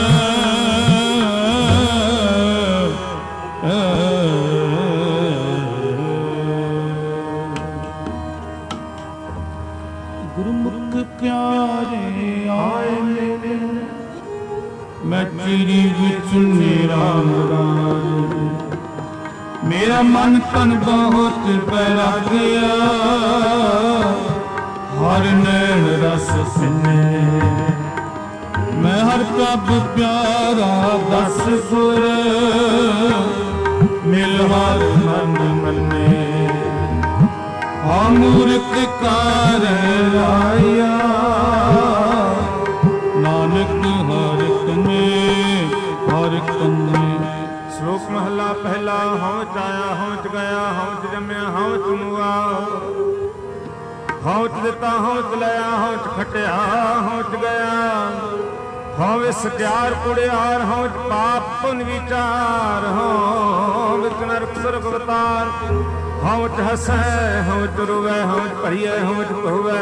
गुरुमुख प्यारे आए मेरे, मैं तेरी विच निराम राज। मेरा मन तन बहुत पैरा गया, हर नैन रस पिने। मैं हर कब प्यारा दस गुर, मिल हर मन मने। हाँ मूर्ख कार लाया, नानक हर कने हर कने। श्लोक महला पहला। हौच आया हौच गया हौच जमया हौच मुआ, हौच ਦਿੱਤਾ ਹੌਂਚ ਲਿਆ ਹੌਂਚ ਖਟਿਆ ਹੌਂਚ ਗਿਆ ਹਉ ਸਤਿਆਰ ਕੁੜਿਆਰ ਹਉ ਪਾਪ ਪੁਨ ਵਿਚਾਰ ਹਉ ਵਿੱਚ ਨਰਕ ਸੁਰਗ ਅਵਤਾਰ ਹਉ ਚ ਹਸੈ ਹਉ ਚ ਰੋਵੈ ਹਉ ਚ ਭਰੀਐ ਹਉ ਚ ਹੋਵੈ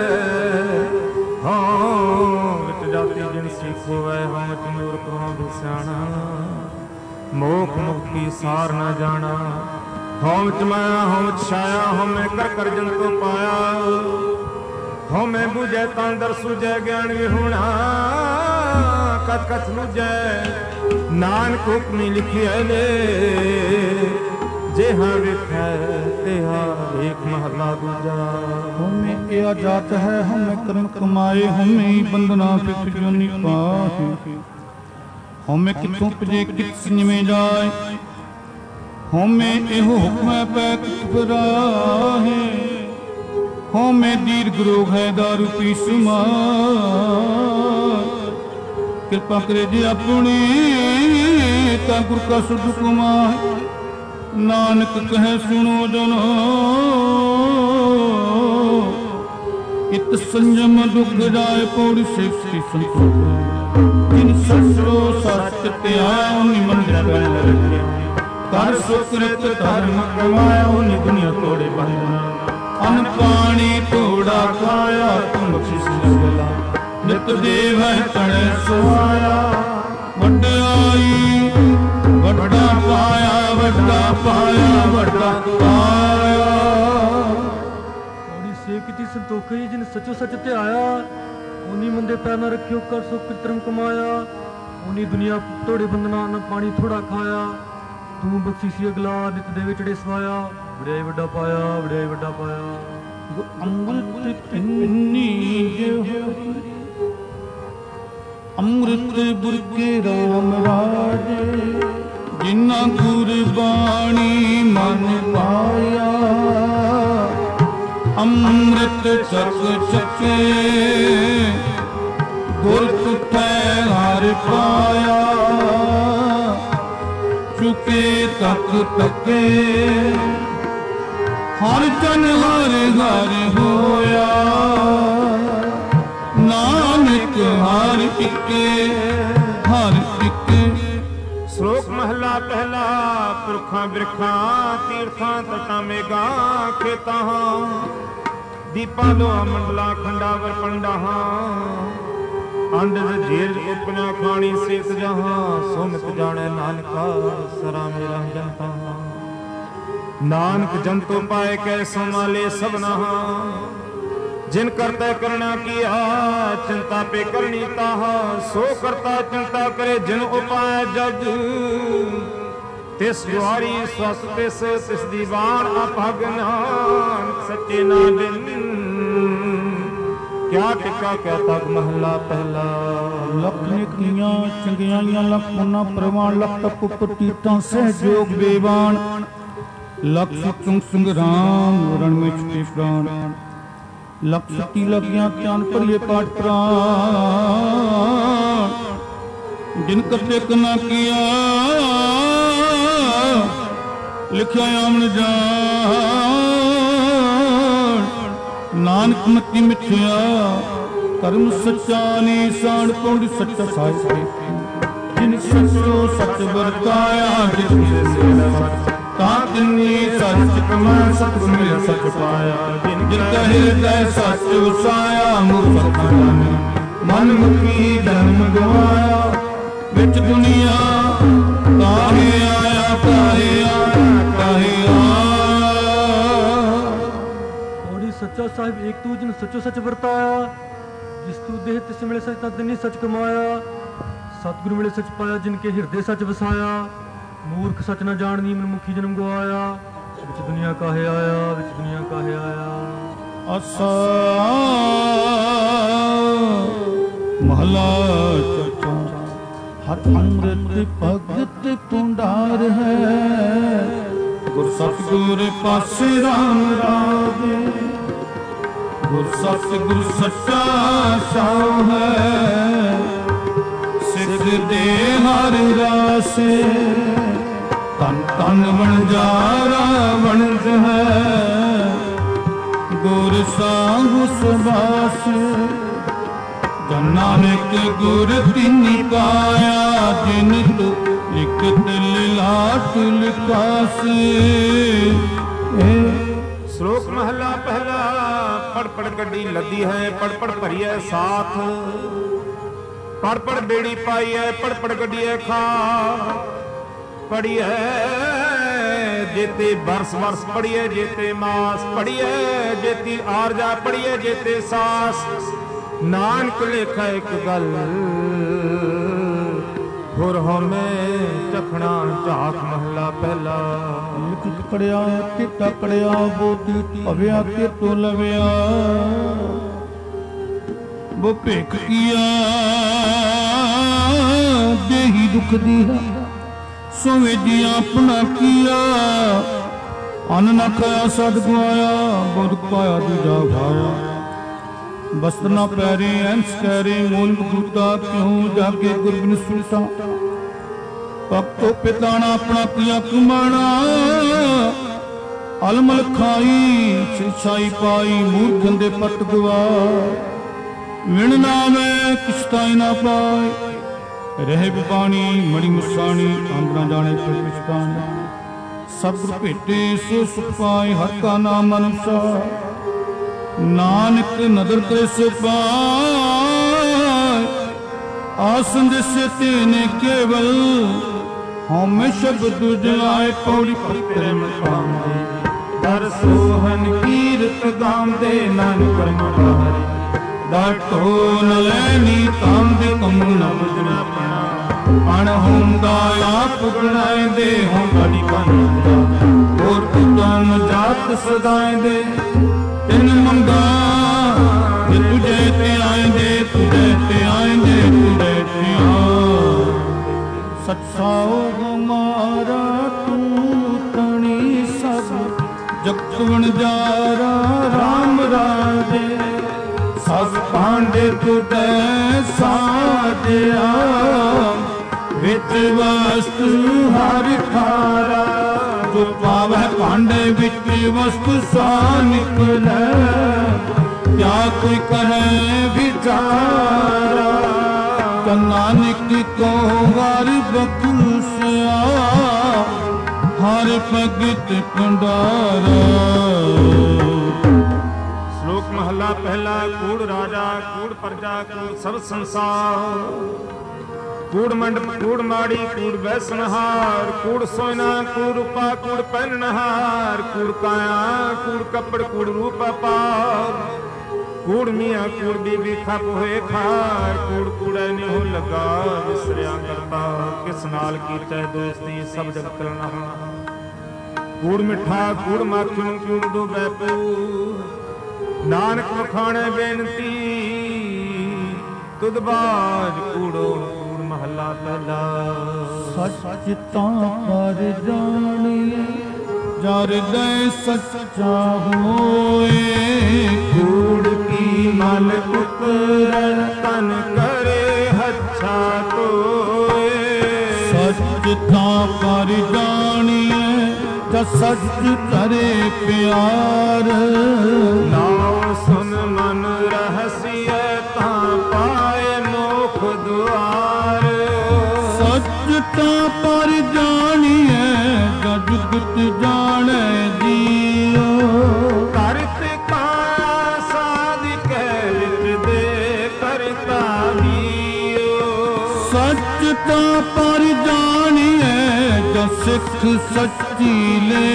ਹਉ ਵਿੱਚ ਜਾਤੀ ਜਿਨਸੀ ਖੋਵੈ ਹਉ ਚ ਮੂਰਖ ਹਉ ਬਿਸਿਆਣਾ ਮੋਖ ਮੁਕਤੀ ਸਾਰ ਨਾ ਜਾਣਾ ਹਉ ਚ ਮਾਇਆ ਹਉ ਚ ਛਾਇਆ ਹਉ ਮੈਂ ਕਰ ਕਰ ਜੰਤੋ ਪਾਇਆ ਹਉ ਮੈਂ ਬੁਝੈ ਤਾਂ ਦਰ ਸੁਝੈ ਗਿਆਨ ਵਿਹੂਣਾ ਕਤ ਕਤ ਲੁਜੈ ਨਾਨਕ ਹੁਕਮੀ ਲਿਖਿਆ ਨੇ ਜਿਹਾ ਵੇਖੈ ਤਿਹਾ ਵੇਖ ਮਹਲਾ ਦੂਜਾ ਹਉਮੈ ਇਹ ਜਾਤ ਹੈ ਹਉਮੈ ਕਰਮ ਕਮਾਏ ਹਉਮੈ ਬੰਦਨਾ ਪਿਤ ਜੋਨੀ ਪਾਹੀ ਹਉਮੈ ਕਿਥੋਂ ਪਜੇ ਕਿਤ ਸਿੰਜਵੇਂ ਜਾਏ ਹਉਮੈ ਇਹੋ ਹੁਕਮੈ ਪੈ ਕਿਤ ਬਰਾਹੇ ਹਉਮੈ ਦੀਰਘ ਰੋਗ ਹੈ ਦਾਰੂ ਪੀ ਸੁਮਾਰ ਕਿਰਪਾ ਕਰੇ ਜੇ ਆਪਣੀ ਤਾਂ ਗੁਰ ਕਾ ਸੁਧ ਕੁਮਾਰ ਨਾਨਕ ਕਹੈ ਸੁਣੋ ਜਨੋ ਇਤ ਸੰਜਮ ਦੁਖ ਜਾਏ ਪੌੜੀ ਸੇਖੀ ਸੰਤੋਖ ਜਿਨ ਸਸਰੋ ਸਤ ਧਿਆਉ ਨਿਮਨ ਰਖਿਆ ਕਰ ਸੁਕ੍ਰਿਤ ਧਰਮ ਕਮਾਇਆ ਉਹਨੇ ਦੁਨੀਆ ਤੋੜੇ ਬੰਧਨਾ ਅਨ ਪਾਣੀ ਤੋੜਾ ਖਾਇਆ ਤੁਮ ਬਖਸ਼ਿਸ਼ ਲਗਲਾ ਨਿਤ ਦੇਵ ਹੈ ਤਣੇ ਸੁਆਇਆ ਵਡਿਆਈ ਵੱਡਾ ਪਾਇਆ ਵੱਡਾ ਪਾਇਆ ਵੱਡਾ ਪਾਇਆ ਔੜੀ ਸੇ ਕੀਤੀ ਸੰਤੋਖੀ ਜਿਨ ਸਚੋ ਸਚ ਧਿਆਇਆ ਉਨੀ ਮੰਦੇ ਪੈਰ ਨਾ ਰੱਖਿਓ ਕਰ ਸੋ ਪਿਤਰਮ ਕਮਾਇਆ ਉਨੀ ਦੁਨੀਆ ਤੋੜੇ ਬੰਦਨਾ ਨ ਪਾਣੀ ਥੋੜਾ ਖਾਇਆ ਤੂੰ ਬਖਸ਼ੀਸੀ ਅਗਲਾ ਨਿਤ ਦੇਵੇ ਚੜੇ ਸਵਾਇਆ ਵਡਿਆਈ ਵੱਡਾ ਪਾਇਆ ਵਡਿਆਈ ਵੱਡਾ ਪਾਇਆ ਅੰਮ੍ਰਿਤ ਪਿੰਨੀ ਜੋ ਅੰਮ੍ਰਿਤ ਬੁਰਕੇ ਰਾਮ ਰਾਜੇ ਜਿਨਾ ਗੁਰਬਾਣੀ ਮਨ ਪਾਇਆ ਅੰਮ੍ਰਿਤ ਛਕ ਛਕੇ ਗੁਰ ਤੁਠੈ ਹਰਿ ਪਾਇਆ ਚੁਕੇ ਤਕ ਤਕੇ ਹਰ ਜਨ ਹਰ ਘਰ ਹੋਇਆ ਨਾਨਕ ਹਰ ਇੱਕੇ ਹਰ ਇੱਕੇ ਸ਼ਲੋਕ ਮਹਲਾ ਪਹਿਲਾ ਪੁਰਖਾਂ ਬਿਰਖਾਂ ਤੀਰਥਾਂ ਤਟਾਂ ਮੇਘਾਂ ਖੇਤਾਂ ਦੀਪਾ ਲੋਹਾ ਮੰਡਲਾ ਖੰਡਾਵਰ ਪੰਡਾਹਾਂ ਅੰਡਜ ਜੇਲ ਉਪਨਾ ਖਾਣੀ ਸੇਤ ਜਹਾਂ ਸੁਮਿਤ ਜਾਣੈ ਨਾਨਕਾ ਸਰਾ ਮੇਰਾ ਜਨਤਾ ਨਾਨਕ ਜੰਤੋ ਪਾਏ ਕੈ ਸੰਭਾਲੇ ਸਭਨਾ जिन करता करना किया चिंता पे करनी ताहा सो करता चिंता करे जिन उपाय जग तिस द्वारी स्वस्थ तिस तिस दीवान अभागन सच्चे ना बिन क्या टिका क्या तक महला पहला लख निकियां चंगियाइयां लख मुना प्रवान लख तप प्रतीतां सहयोग बेवान लख सुचुंग संग्राम रण में छुटे प्राण लख सती लगियां त्यान भरिए पाठ प्राण जिन करते कना किया लिखा आमन जान नानक मति मिथ्या कर्म सच्चा निशान पौड़ी सच्चा साहिब जिन सचो सच वरताया ताकनी सच कमा सत मिल सच पाया जिन कहे तै सच उसाया मूर्ख मन मुखी धर्म गवाया विच दुनिया काहे आया काहे आया काहे आया ਔੜੀ ਸੱਚਾ ਸਾਹਿਬ ਏਕ ਤੂੰ ਜਿਨ ਸਚੋ ਸਚ ਵਰਤਾਇਆ ਜਿਸ ਤੂੰ ਦੇਹ ਤਿਸ ਮਿਲੇ ਸਚ ਤਦ ਨਹੀਂ ਸਚ ਕਮਾਇਆ ਸਤਿਗੁਰੂ ਮਿਲੇ ਸਚ ਪਾਇਆ ਜਿਨ ਕੇ ਹਿਰਦੇ ਸਚ ਵਸਾਇਆ ਮੂਰਖ ਸਚ ਨਾ ਜਾਣਦੀ ਮਨ ਮੁਖੀ ਜਨਮ ਗਵਾਇਆ ਵਿੱਚ ਦੁਨੀਆ ਕਾਹੇ ਆਇਆ ਵਿੱਚ ਦੁਨੀਆ ਕਾਹੇ ਆਇਆ ਅਸਾ ਮਹਲਾ ਚੌਥਾ ਹਰ ਅੰਮ੍ਰਿਤ ਭਗਤ ਪੁੰਡਾਰ ਹੈ ਗੁਰ ਸਤਿਗੁਰ ਪਾਸੇ ਰਾਮ ਰਾਜੇ ਗੁਰ ਸਤਿਗੁਰ ਸੱਚਾ ਸਾਉ ਹੈ ਸਿੱਖ ਦੇ ਹਰ ਰਾਸੇ ਤਨ ਤਨ ਵਣਜਾਰਾ ਵਣਜ ਹੈ ਗੁਰ ਸਾਹੁ ਸੁਬਾਸ ਜਨ ਨਾਨਕ ਗੁਰ ਤਿਨੀ ਪਾਇਆ ਜਿਨ ਤੂ ਲਿਖਤ ਲਿਲਾਟ ਲਿਖਾਸੇ। ਸ਼ਲੋਕ ਮਹਲਾ ਪਹਿਲਾ। ਪੜ ਪੜ ਗੱਡੀ ਲੱਦੀ ਹੈ, ਪੜ ਪੜ ਭਰੀਐ ਸਾਥ, ਪੜ ਪੜ ਬੇੜੀ ਪਾਈਐ, ਪੜ ਪੜ ਗੱਡੀਐ ਖਾ। ਪੜੀਐ ਜੇਤੇ ਬਰਸ ਬਰਸ, ਪੜੀਐ ਜੇਤੇ ਮਾਸ, ਪੜੀਐ ਜੇਤੀ ਆਰਜਾ, ਪੜੀਐ ਜੇਤੇ ਸਾਸ। ਨਾਨਕ ਲੇਖਾ ਇੱਕ ਗੱਲ ਹੋਰ ਹਮੇ ਚਖਣਾ ਝਾਕ। ਮਹਲਾ ਪਹਿਲਾ। ਲਿਖ ਪੜਿਆ ਕਿ ਤਕੜਿਆ ਬੋਧੀ ਭਵਿਆ ਕਿ ਤੋ ਲਵਿਆ। ਬੋ ਭੇਖ ਕੀਆ ਦੇਹੀ ਦੁਖ ਦੀਆ, ਸੋ ਵੇਦੀ ਆਪਣਾ ਕੀਆ। ਅਨ ਨ ਖਾਇਆ ਸਦ ਗਵਾਇਆ, ਬੁਧ ਪਾਇਆ ਦੂਜਾ ਭਾਇਆ। ਬਸਤ ਨਾ ਪੈਰੇ ਅੰਸ ਕਰੇ, ਮੂਲ ਬੂਤਾ ਕਿਉਂ ਜਾਗੇ ਗੁਰਬਿਨ ਸੁਣਤਾ। ਭਗਤੋ ਪਿਤਾਣਾ ਆਪਣਾ ਕੀਆ ਕੁਮਾਣਾ, ਅਲਮਲ ਖਾਈ ਸਿਛਾਈ ਪਾਈ। ਮੂਰਖਨ ਦੇ ਪਤ ਗਵਾ, ਵਿਣ ਨਾਵੇਂ ਕਿਛਤਾਈ ਨਾ ਪਾਏ। ਰਹਿ ਬਿਪਾਣੀ ਮੜੀ ਮੁਸਾਣੀ, ਅੰਗ ਨਾ ਜਾਣੇ ਕੋਈ ਪਿਛਤਾਣੀ। ਸਭ ਗੁਰ ਭੇਟੇ ਸੋ ਸੁਖ ਪਾਏ, ਹਰ ਕਾ ਨਾਮ ਅਨੁਸਾਰ। ਨਾਨਕ ਨਦਰ ਤੇ ਸੋ ਪਾਏ, ਆਸਨ ਦਿਸੇ ਤੇਨੇ ਕੇਵਲ। ਹਉਮੈ ਸ਼ਬਦ ਜਲਾਏ, ਪੌੜੀ ਪੱਤਰ ਮਕਾਉਂਦੇ। ਦਰ ਸੋਹਨ ਕੀਰਤ ਗਾਉਂਦੇ, ਨਾਨਕ ਕਰਮ ਬਾਰੇ। ਦਾਟੋ ਨ ਲੈਣੀ ਤਾਂਦੇ, ਕਮੂ ਨ ਬੁਝਣਾ ਪਣਾ। ਅਣ ਹੁੰਦਾ ਆਪ ਗਣਾਇਂਦੇ, ਹੁੰਦਾ ਨੀ ਕੰਦਾ। ਹੋਰ ਪੁੱਤਨ ਜਾਤ ਸਦਾਇਂਦੇ, ਤਿਨ ਮੰਗਾ ਜੇ ਤੁਝੇ ਤੇ ਆਏਂਦੇ, ਤੁਝੇ ਤੇ ਆਏਂਦੇ, ਤੁਝੇ ਤੇ ਆਏਂਦੇ। ਸਤਸਾਓ ਹਮਾਰਾ ਤੂੰ ਤਣੀ, ਸਭ ਜਗਤ ਵਣਜਾਰਾ ਰਾਮ ਰਾਜੇ। ਸਭ ਭਾਂਡੇ ਤੁਧੈ ਸਾਜਿਆ, ਵਿੱਚ ਵਸਤੂ ਹਰਿ ਖਾਰਾ। ਜੋ ਪਾਵੈ ਭਾਂਡੇ ਵਿੱਚ ਵਸਤੂ ਸਾ ਨਿਕਲੈ, ਕਿਆ ਕੋਈ ਕਰੇ ਵਿਚਾਰਾ। ਨਾਨਕ ਕੋ ਹਰ ਬਖਸ਼ਿਆ, ਹਰ ਭਗਤ ਭੰਡਾਰਾ। ਸ਼ਲੋਕ ਮਹਲਾ ਪਹਿਲਾ। ਕੂੜ ਰਾਜਾ, ਕੂੜ ਪ੍ਰਜਾ, ਕੂੜ ਸਭ ਸੰਸਾਰ। ਕੂੜ ਮੰਡਪ, ਕੂੜ ਮਾੜੀ, ਕੂੜ ਵੈਸਨਹਾਰ। ਕੂੜ ਸੋਇਨਾ, ਕੂੜ ਰੂਪਾ, ਕੂੜ ਪਹਿਨਹਾਰ। ਕੂੜ ਕਾਇਆ, ਕੂੜ ਕੱਪੜ, ਕੂੜ ਰੂਪ ਅਪਾਰ। ਕੂੜ ਮੀਆਂ, ਕੂੜ ਬੀਬੀ ਖਪ ਹੋਏ ਖਾਰ। ਕੂੜ ਕੂੜਾ ਨਿਉ ਲੱਗਾ ਵਿਸਰਿਆ ਕਰਤਾ, ਕਿਸ ਨਾਲ ਕੀਤੈ ਦੋਸਤੀ ਸਭ ਜਗ ਕਰਨਾ। ਕੂੜ ਮਿੱਠਾ, ਕੂੜ ਮਾਖਣ, ਕੂੜ ਡੋਬੈ ਪੂ। ਨਾਨਕ ਵਖਾਣੈ ਬੇਨਤੀ, ਤੁਧ ਬਾਜ ਕੂੜੋ ਕੂੜ। ਮਹਲਾ ਪਹਿਲਾ। ਸੱਚ ਤਾਂ ਪਰ ਜਾਣੀਏ, ਜਰ ਦੇ ਸੱਚਾ ਹੋਏ। ਕੂੜ ਕੀ ਮਨ ਉਤਰੈ, ਤਨ ਕਰੇ ਹੱਛਾ ਧੋਏ। ਸੱਚ ਤਾਂ ਪਰ ਜਾਣੀਏ, ਜਦ ਸੱਚ ਕਰੇ ਪਿਆਰ। ਨਾਉ ਸੁਨ ਮਨ ਰਹਸੀਐ, ਤਾਂ ਪਾਏ ਮੋਖ ਦੁਆਰ। ਸੱਚ ਤਾਂ ਪਰ ਜਾਣੀਏ, ਜਦ ਜੁਗਤ ਜਾਣੈ ਜੀਓ। ਕਰਤ ਕਾ ਸਾਧਿਕੈ, ਰਿਤ ਦੇ ਕਰਤਾ ਵੀਓ। ਸੱਚ ਤਾਂ ਪਰ ਜਾਣੀਏ, ਜਦ ਸਿੱਖ ਸੱਚੀ ਲੈ।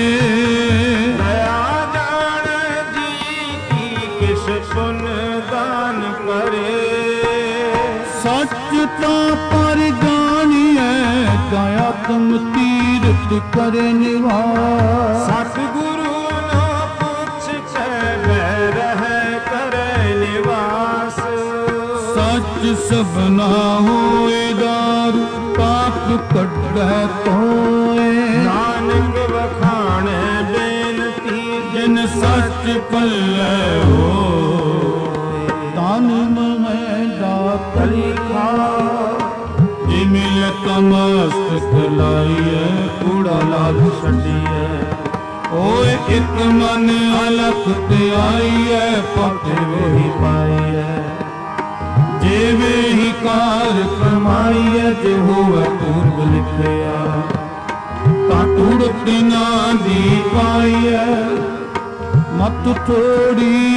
ਦਇਆ ਜਾਣੈ ਜੀ ਕੀ, ਕਿਸ ਪੁਨ ਦਾਨ ਕਰੇ। ਸੱਚ ਤਾਂ ਪਰ ਜਾਣੀਏ, ਦਇਆ ਤੁਮ ਤੀਰਥ ਕਰੇ ਨਿਵਾਸ। ਸਤਿਗੁਰੂ ਨਾ ਪੁੱਛ ਕੈ, ਬਹਿ ਰਹਿ ਕਰੇ ਨਿਵਾਸ। ਸੱਚ ਸਭਨਾ ਹੋਏ ਦਾਰੂ, ਪਾਪ ਕੱਢੈ ਤੋਏ। ਨਾਨਕ ਵਖਾਣੈ ਬੇਨਤੀ, ਜਿਨ ਸੱਚ ਪੱਲੇ ਹੋ। ਤਨ ਮਹਿ ਦਾਤਲੀ ਖਾ, ਜੇ ਮਿਲੇ ਤਮਸਤਕ ਲਾਈਐ। ਕੂੜਾ ਲਾਭ ਛੱਡੀਐ, ਹੋਏ ਇੱਕ ਮਨ ਅਲਖ ਤੇ ਆਈਐ ਪਾਤੇ ਵਹੀ ਪਾਈਐ ਜਿਵੇਂ ਹੀ ਕਾਰ ਕਮਾਈਐ ਜੇ ਹੋਵੇ ਪੂਰਬ ਲਿਖਿਆ ਤਾਂ ਤੁਰਤ ਨਾ ਦੀ ਪਾਈਐ ਮਤ ਥੋੜੀ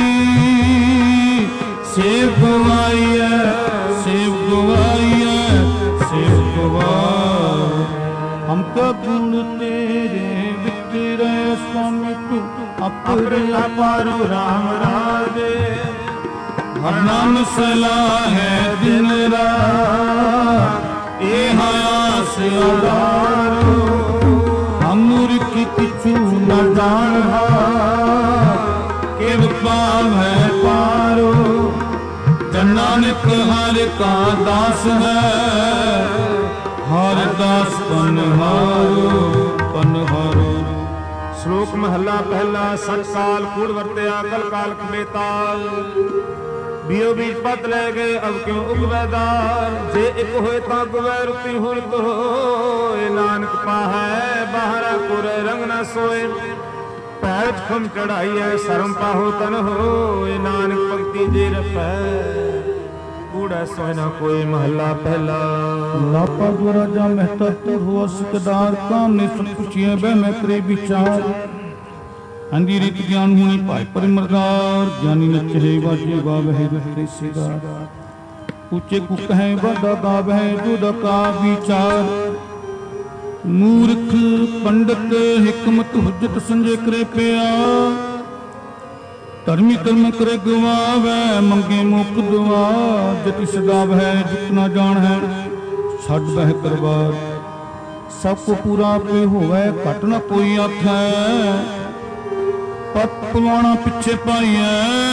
ਸੇਵ ਗਵਾਈਐ ਸੇਵ ਗਵਾਈਐ ਸੇਵ ਗਵਾਈਐ ਹਮ ਕਾ ਗੁਣ ਤੇਰੇ ਵਿਤਰੇ स्वामी तू अपर अपारो राम राजे हर नाम सलाह है दिन रात ए आस उदारो हम मूर्ख किछु न जानहा केव पाव है पारो जन नानक हर का दास है हर दास पनहारो पनहारो। श्लोक महला पहला सत साल कूड़ वरत्या कल कालक बेताल बीओ बीज पत ले गए अब क्यों उगवैदार जे एक होए ता गुवै रुपी हुरत होए नानक पाहै बाहरा कुरे रंग न सोए पैठ खम चढ़ाई है शर्म पाहो तन होए नानक भक्ति जे रपै कूड़ा सोना कोई महला पहला। लापा जो राजा मेहता तुर हुआ सिकदार काम ने सब खुशियां बह में करे विचार अंधी रीत ज्ञान हुई पाए पर मरदार ज्ञानी नचहे वाजे गावे रहे सिगार ऊंचे को कहे वादा गावे दूध का विचार मूर्ख पंडित हिकमत हुज्जत संजय करे पिया धर्मी कर्म करे गवावै मंगे मुख दुआ जति सदा वह जित न जान है छड़ बह करवार सब को पूरा पे होवे घट न कोई आखै पत पुलाना पिछे पाइए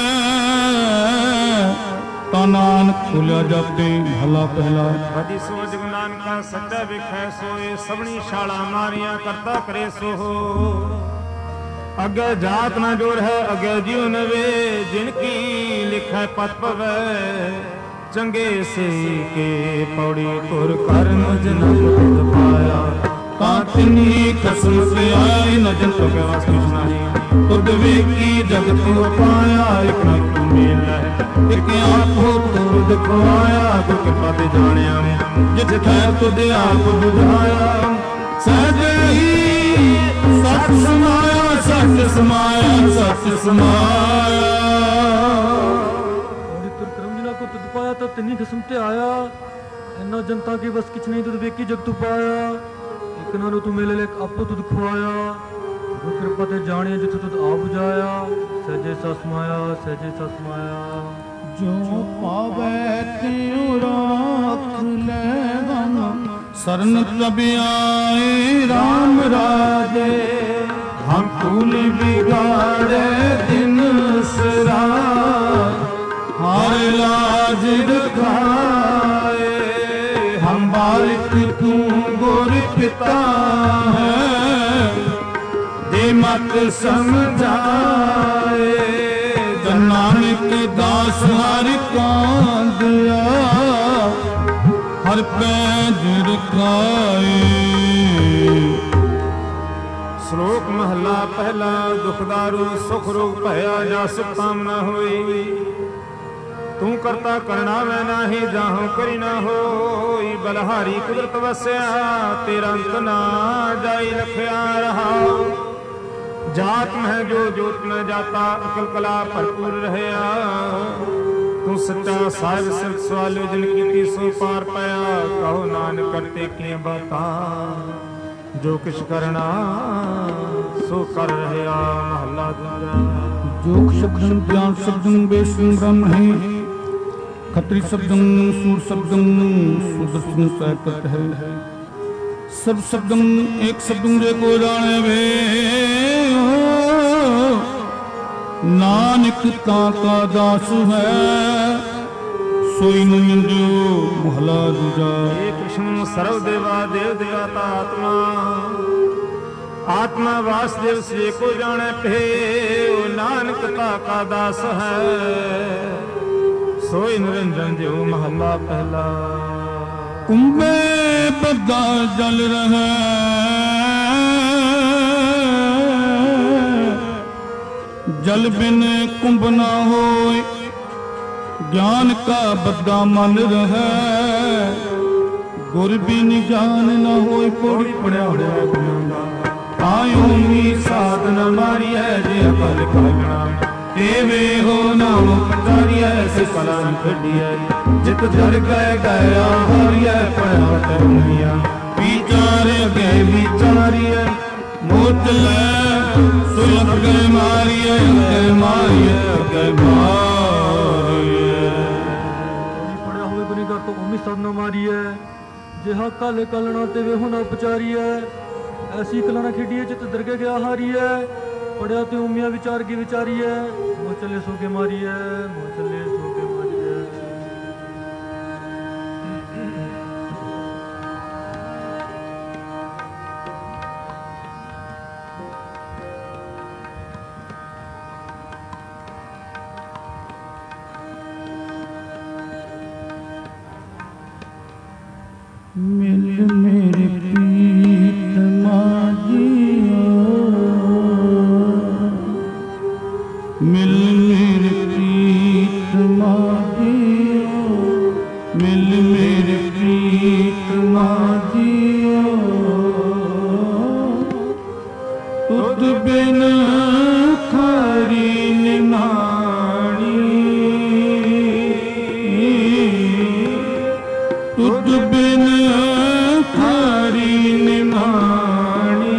ता नानक खुलिया जाते भला पहला बड़ी सो जग नानका सच्चा विखै सोए सबनी शाला मारिया करता करे सो अगे जात न जोर है अगे जीव नवे जिनकी लिखै पत पवै चंगे से के पौड़ी तुर कर मुझ न पाया कातनी कसम से आई न जन तो के वास कुछ नहीं तुद वेकी जगत को पाया एक न तू मिल है एक आंखों तुद खोया तो के पद जानिया जित थे तुद आप बुझाया सहज ही सच समाया सच समाया सच समाया। और तुर करमजना को तुद पाया तो तिनी खसम ते आया इन्ना जनता की बस किछ नहीं तुद बेकी जग तू पाया एक नानो तू मेले ले आपो तुद खुआया जो कृपा ते जाने जित तुद आ बुझाया सहजे सा समाया सहजे सा समाया। जो पावे त्यों राख ले हम शरण तब आए राम राजे हम फूल बिगाड़े दिन सरा हर लाज रखाए हम बालिक तू गुर पिता है दे मत समझाए जन नानक दास हर कांदिया हर पैज रखाए। श्लोक महला पहला दुखदारू सुख रोग भया जा सुख कामना होई तू करता करना मैं नाही जाहूं करी ना होई बलहारी कुदरत वसया तेरा अंत ना जाई लखया रहा जात में जो जोत न जाता अकल कला भरपूर रहया तू सच्चा साहिब सिर्फ सवाल जिन की सो पार पाया कहो नानक करते के बता जो किछ करना सो कर रहा महला दूजा। जोग शब्दं ज्ञान शब्दं बेसुं ब्रह्म है खत्री शब्दं सूर शब्दं सुदर्शन सैकत है सब शब्दं एक शब्दं जे को जाने वे नानक ता का दास है सोई निंदियो महला दूजा। हे कृष्ण सर्व देवा देव देवता आत्मा आत्मा वासुदेव से को जाने पे नानक ता का दास है सोई निरंजन जो महला पहला। कुंभे बद्दा जल रहा जल बिन कुंभ न होय, ज्ञान का बद्दा मन रहे। गुर बिन ज्ञान न होय, पौड़ी पड़िया होया गुनां दा। आयो मी साधन मारी है जे अकल कालना, एवे हो नाम पंजारी है से कला खड़ी है। जित जर गए गया हारी है, पड़ा टरनिया विचार अगे विचारी है। मोत ले सुलभ गए मारी है, अगे मारी है, अगे मारी है। पड़िया होवे गुनेगार तो ओमी साधना मारी है, जिहा कल कलना ते वे होना उपचारी है। ऐसी कलाना खेडी है जित दरगे गया हारी है, पढ़िया ते उमिया विचार की विचारी है। मोह चले सो के मारी है, मोह चले सो के मारी है। मिल मेरे प्रीत माजियो, मिल मेरे प्रीत माजियो, मिल मेरे प्रीत माजियो। तुद बिन खरी निमाणी, तुद बिन खरी निमाणी।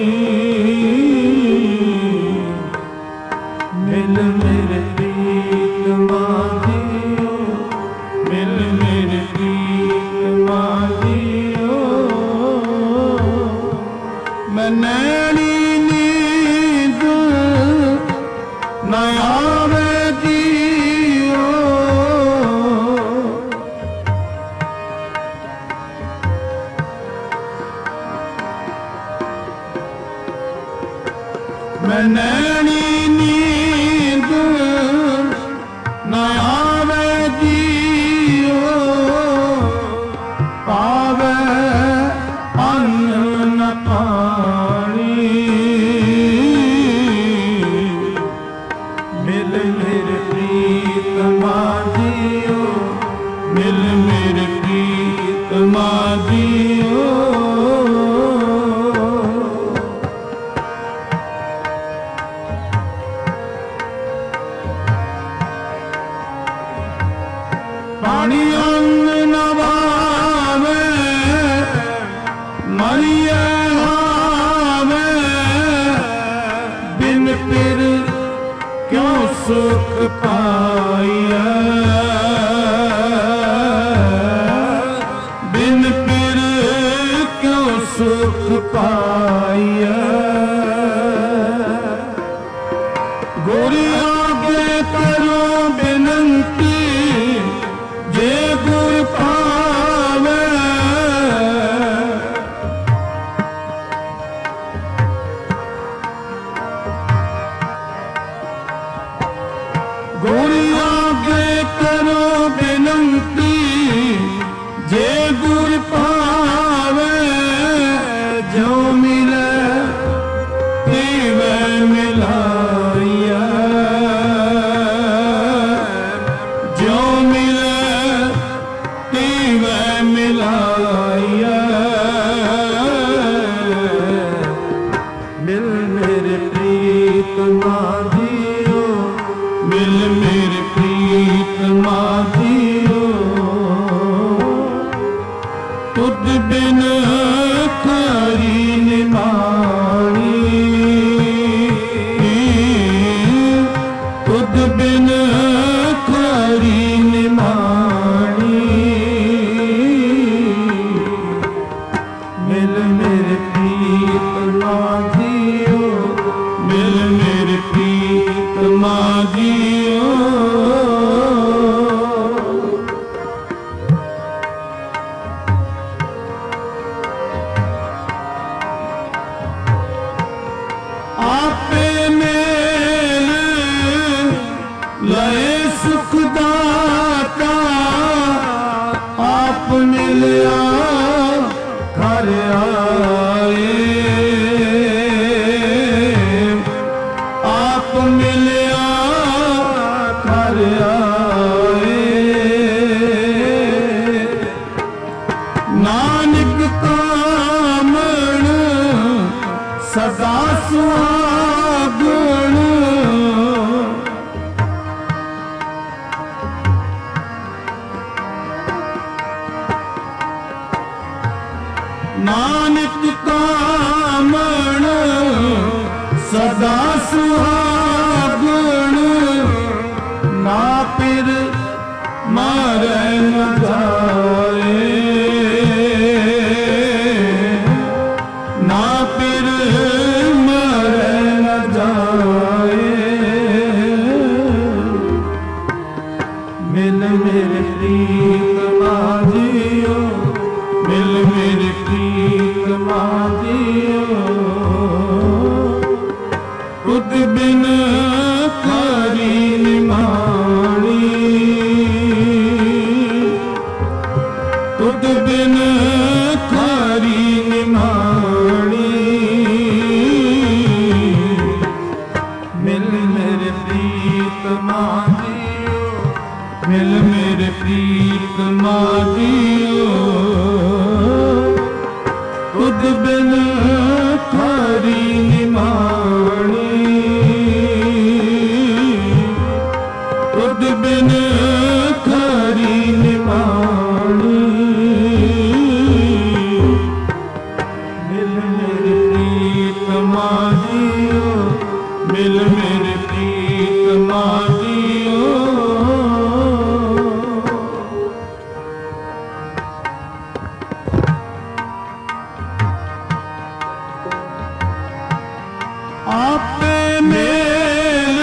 मिल मेरे प्रीत माजियो, मिल मेरे प्रीत माजियो। मैं नैनी नींद न आवे जियो, मैं नैनी नींद न आवे जियो। पावे अन्न न पानी, मिल मेरे प्रीत माजियो, मिल मेरे प्रीत माजियो। पानी अंग न भावे, मरिए हावे। बिन पिर क्यों सुख पाइए, बिन पिर क्यों सुख पाइए। गोरी आगे करो बिनती, जे गुर पावे। गोरी आगे करो बिनती, जे गुर पावे। जो मिले तिवे मिलाइया, जो मिले तिवे मिलाइया। मिल मेरे प्रीत माजियो, मिल मेरे प्रीत माजियो। तुद बिन खरी निमाणी, तुद बिन खरी निमाणी। मिल मेरे प्रीत माजियो, मिल मेरे प्रीत माजियो। आपे मेल लए सुखदाता, आप मिलिया घर आए। आप मिले ਨਾਨਕ ਕਾਮਣ ਸਦਾ ਸੁਹਾਗਣ ਨਾ ਪਿਰ ਮਾਰੈ ਨ ਜਾਏ ਨਾ ਪਿਰ ਮਾਰੈ ਨ ਜਾਏ ਮਿਲ ਮੇਰੇ ਪ੍ਰੀਤ ਮਾਝੀਓ ਮਿਲ ਮੇਰੇ ਪ੍ਰੀਤ ਮਾਝੀਓ ਤੁਧ ਬਿਨ ਖਾਰੀ ਨਿਮਾਣੀ ਤੁਧ ਬਿਨ ਖਾਰੀ ਨਿਮਾਣੀ ਮਿਲ ਮੇਰੇ ਪ੍ਰੀਤ ਮਾਝੀਓ ਮਿਲ ਮੇਰੇ ਪ੍ਰੀਤ ਮਾਝੀਓ ਤੁਧ ਬਿਨ ਖਾਰੀ ਨਿਮਾਣੀ ਤੁਧ ਬਿਨ ਖਾਰੀ ਨਿਮਾਣੀ ਮਿਲ ਮੇਰੇ ਪ੍ਰੀਤ ਮਾਝੀਓ ਮਿਲ ਮੇਰੇ ਪ੍ਰੀਤ ਮਾਝੀਓ ਆਪੇ ਮੇਲ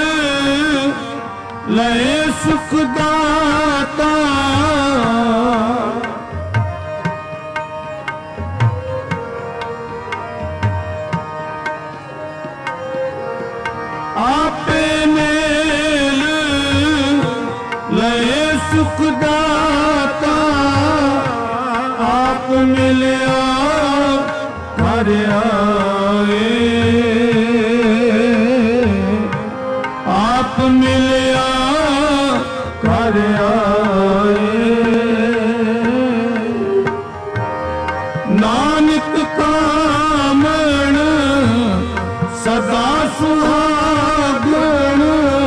ਲਏ ਸੁਖ ਦਾਤਾ ਆਪੇ ਮੇਲ ਲਏ ਸੁਖ ਦਾਤਾ ਆਪ ਮਿਲਿਆ ਘਰ ਆਏ ਆਪ ਮਿਲਿਆ ਘਰ ਆਏ ਨਾਨਕ ਕਾਮਣ ਸਦਾ ਸੁਹਾਗਣ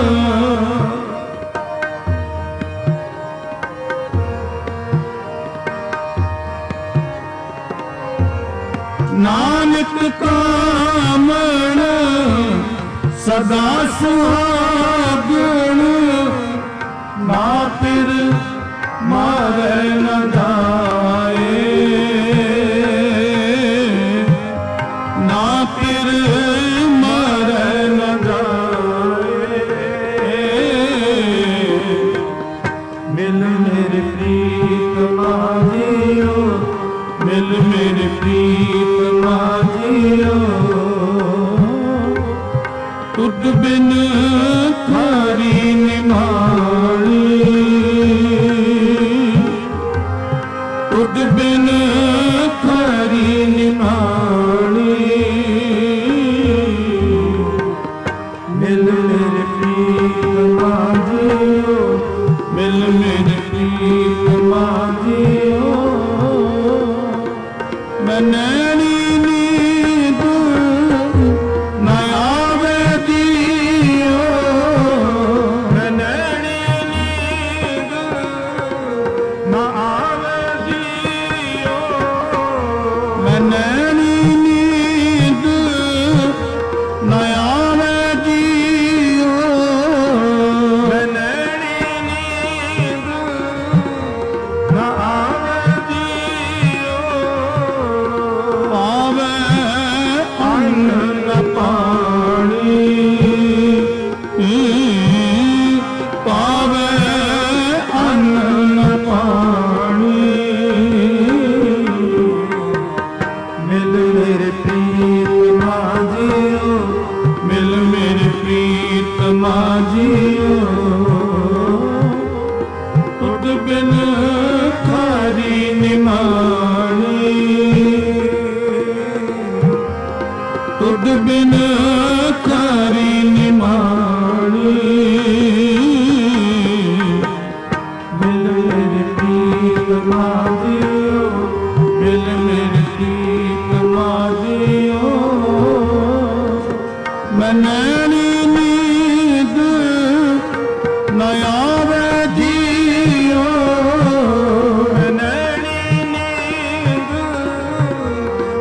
ਨਾਨਕ ਕਾਮਣ ਸਦਾ ਸੁਹਾਗਣ ਨਾ ਫਿਰ ਮਾਰੈ ਨ ਜਾਏ ਨਾ ਫਿਰ ਮਾਰੈ ਨ ਜਾਏ ਮਿਲ ਮੇਰੇ ਪ੍ਰੀਤ ਮਾਝੀਓ ਮਿਲ ਮੇਰੇ ਪ੍ਰੀਤ ਮਾਝੀਓ ਤੁਧ ਬਿਨ ਖਾਰੀ ਨਿਮਾਣੀ ਤੁਧ ਬਿਨ ਖਾਰੀ ਨਿਮਾਣੀ ਮਿਲ ਮੇਰੇ ਪ੍ਰੀਤ ਮਾਝੀਓ ਮਿਲ ਮੇਰੇ ਪ੍ਰੀਤ ਮਾਝੀਓ ਮੈਂ ਨੈਣੀ ਨੀਂਦ ਨ ਆਵੇ ਜੀਓ ਮੈਂ ਨੈਣੀ ਨੀਂਦ ਨ ਆਵੇ ਜੀਓ ਮੈਂ ਨੈਣੀ ਨੀਂਦ ਨ ਆਵੇ ਜੀਓ ਮੈਂ ਨੈਣੀ ਨੀਂਦ ਨ ਆਵੇ ਜੀਓ ਪਾਵੇ ਅੰਨ ਨ ਪਾਣੀ ਪਾਵੇ ਅੰਨ ਨ ਪਾਣੀ ਮਿਲ ਮੇਰੇ ਪ੍ਰੀਤ ਮਾਝੀਓ ਮਿਲ ਮੇਰੇ ਪ੍ਰੀਤ ਮਾਝੀਓ ਤੁਧ ਬਿਨ ਖਾਰੀ ਨਿਮਾਣੀ ਤੁਧ ਬਿਨ ਖਾਰੀ ਨਿਮਾਣੀ ਮਿਲ ਮੇਰੇ ਪ੍ਰੀਤ ਮਾਝੀਓ ਮਿਲ ਮੇਰੇ ਪ੍ਰੀਤ ਮਾਝੀਓ ਮੈਂ ਨੈਣੀ ਨੀਂਦ ਨ ਆਵੇ ਜੀਓ ਮੈਂ ਨੈਣੀ ਨੀਂਦ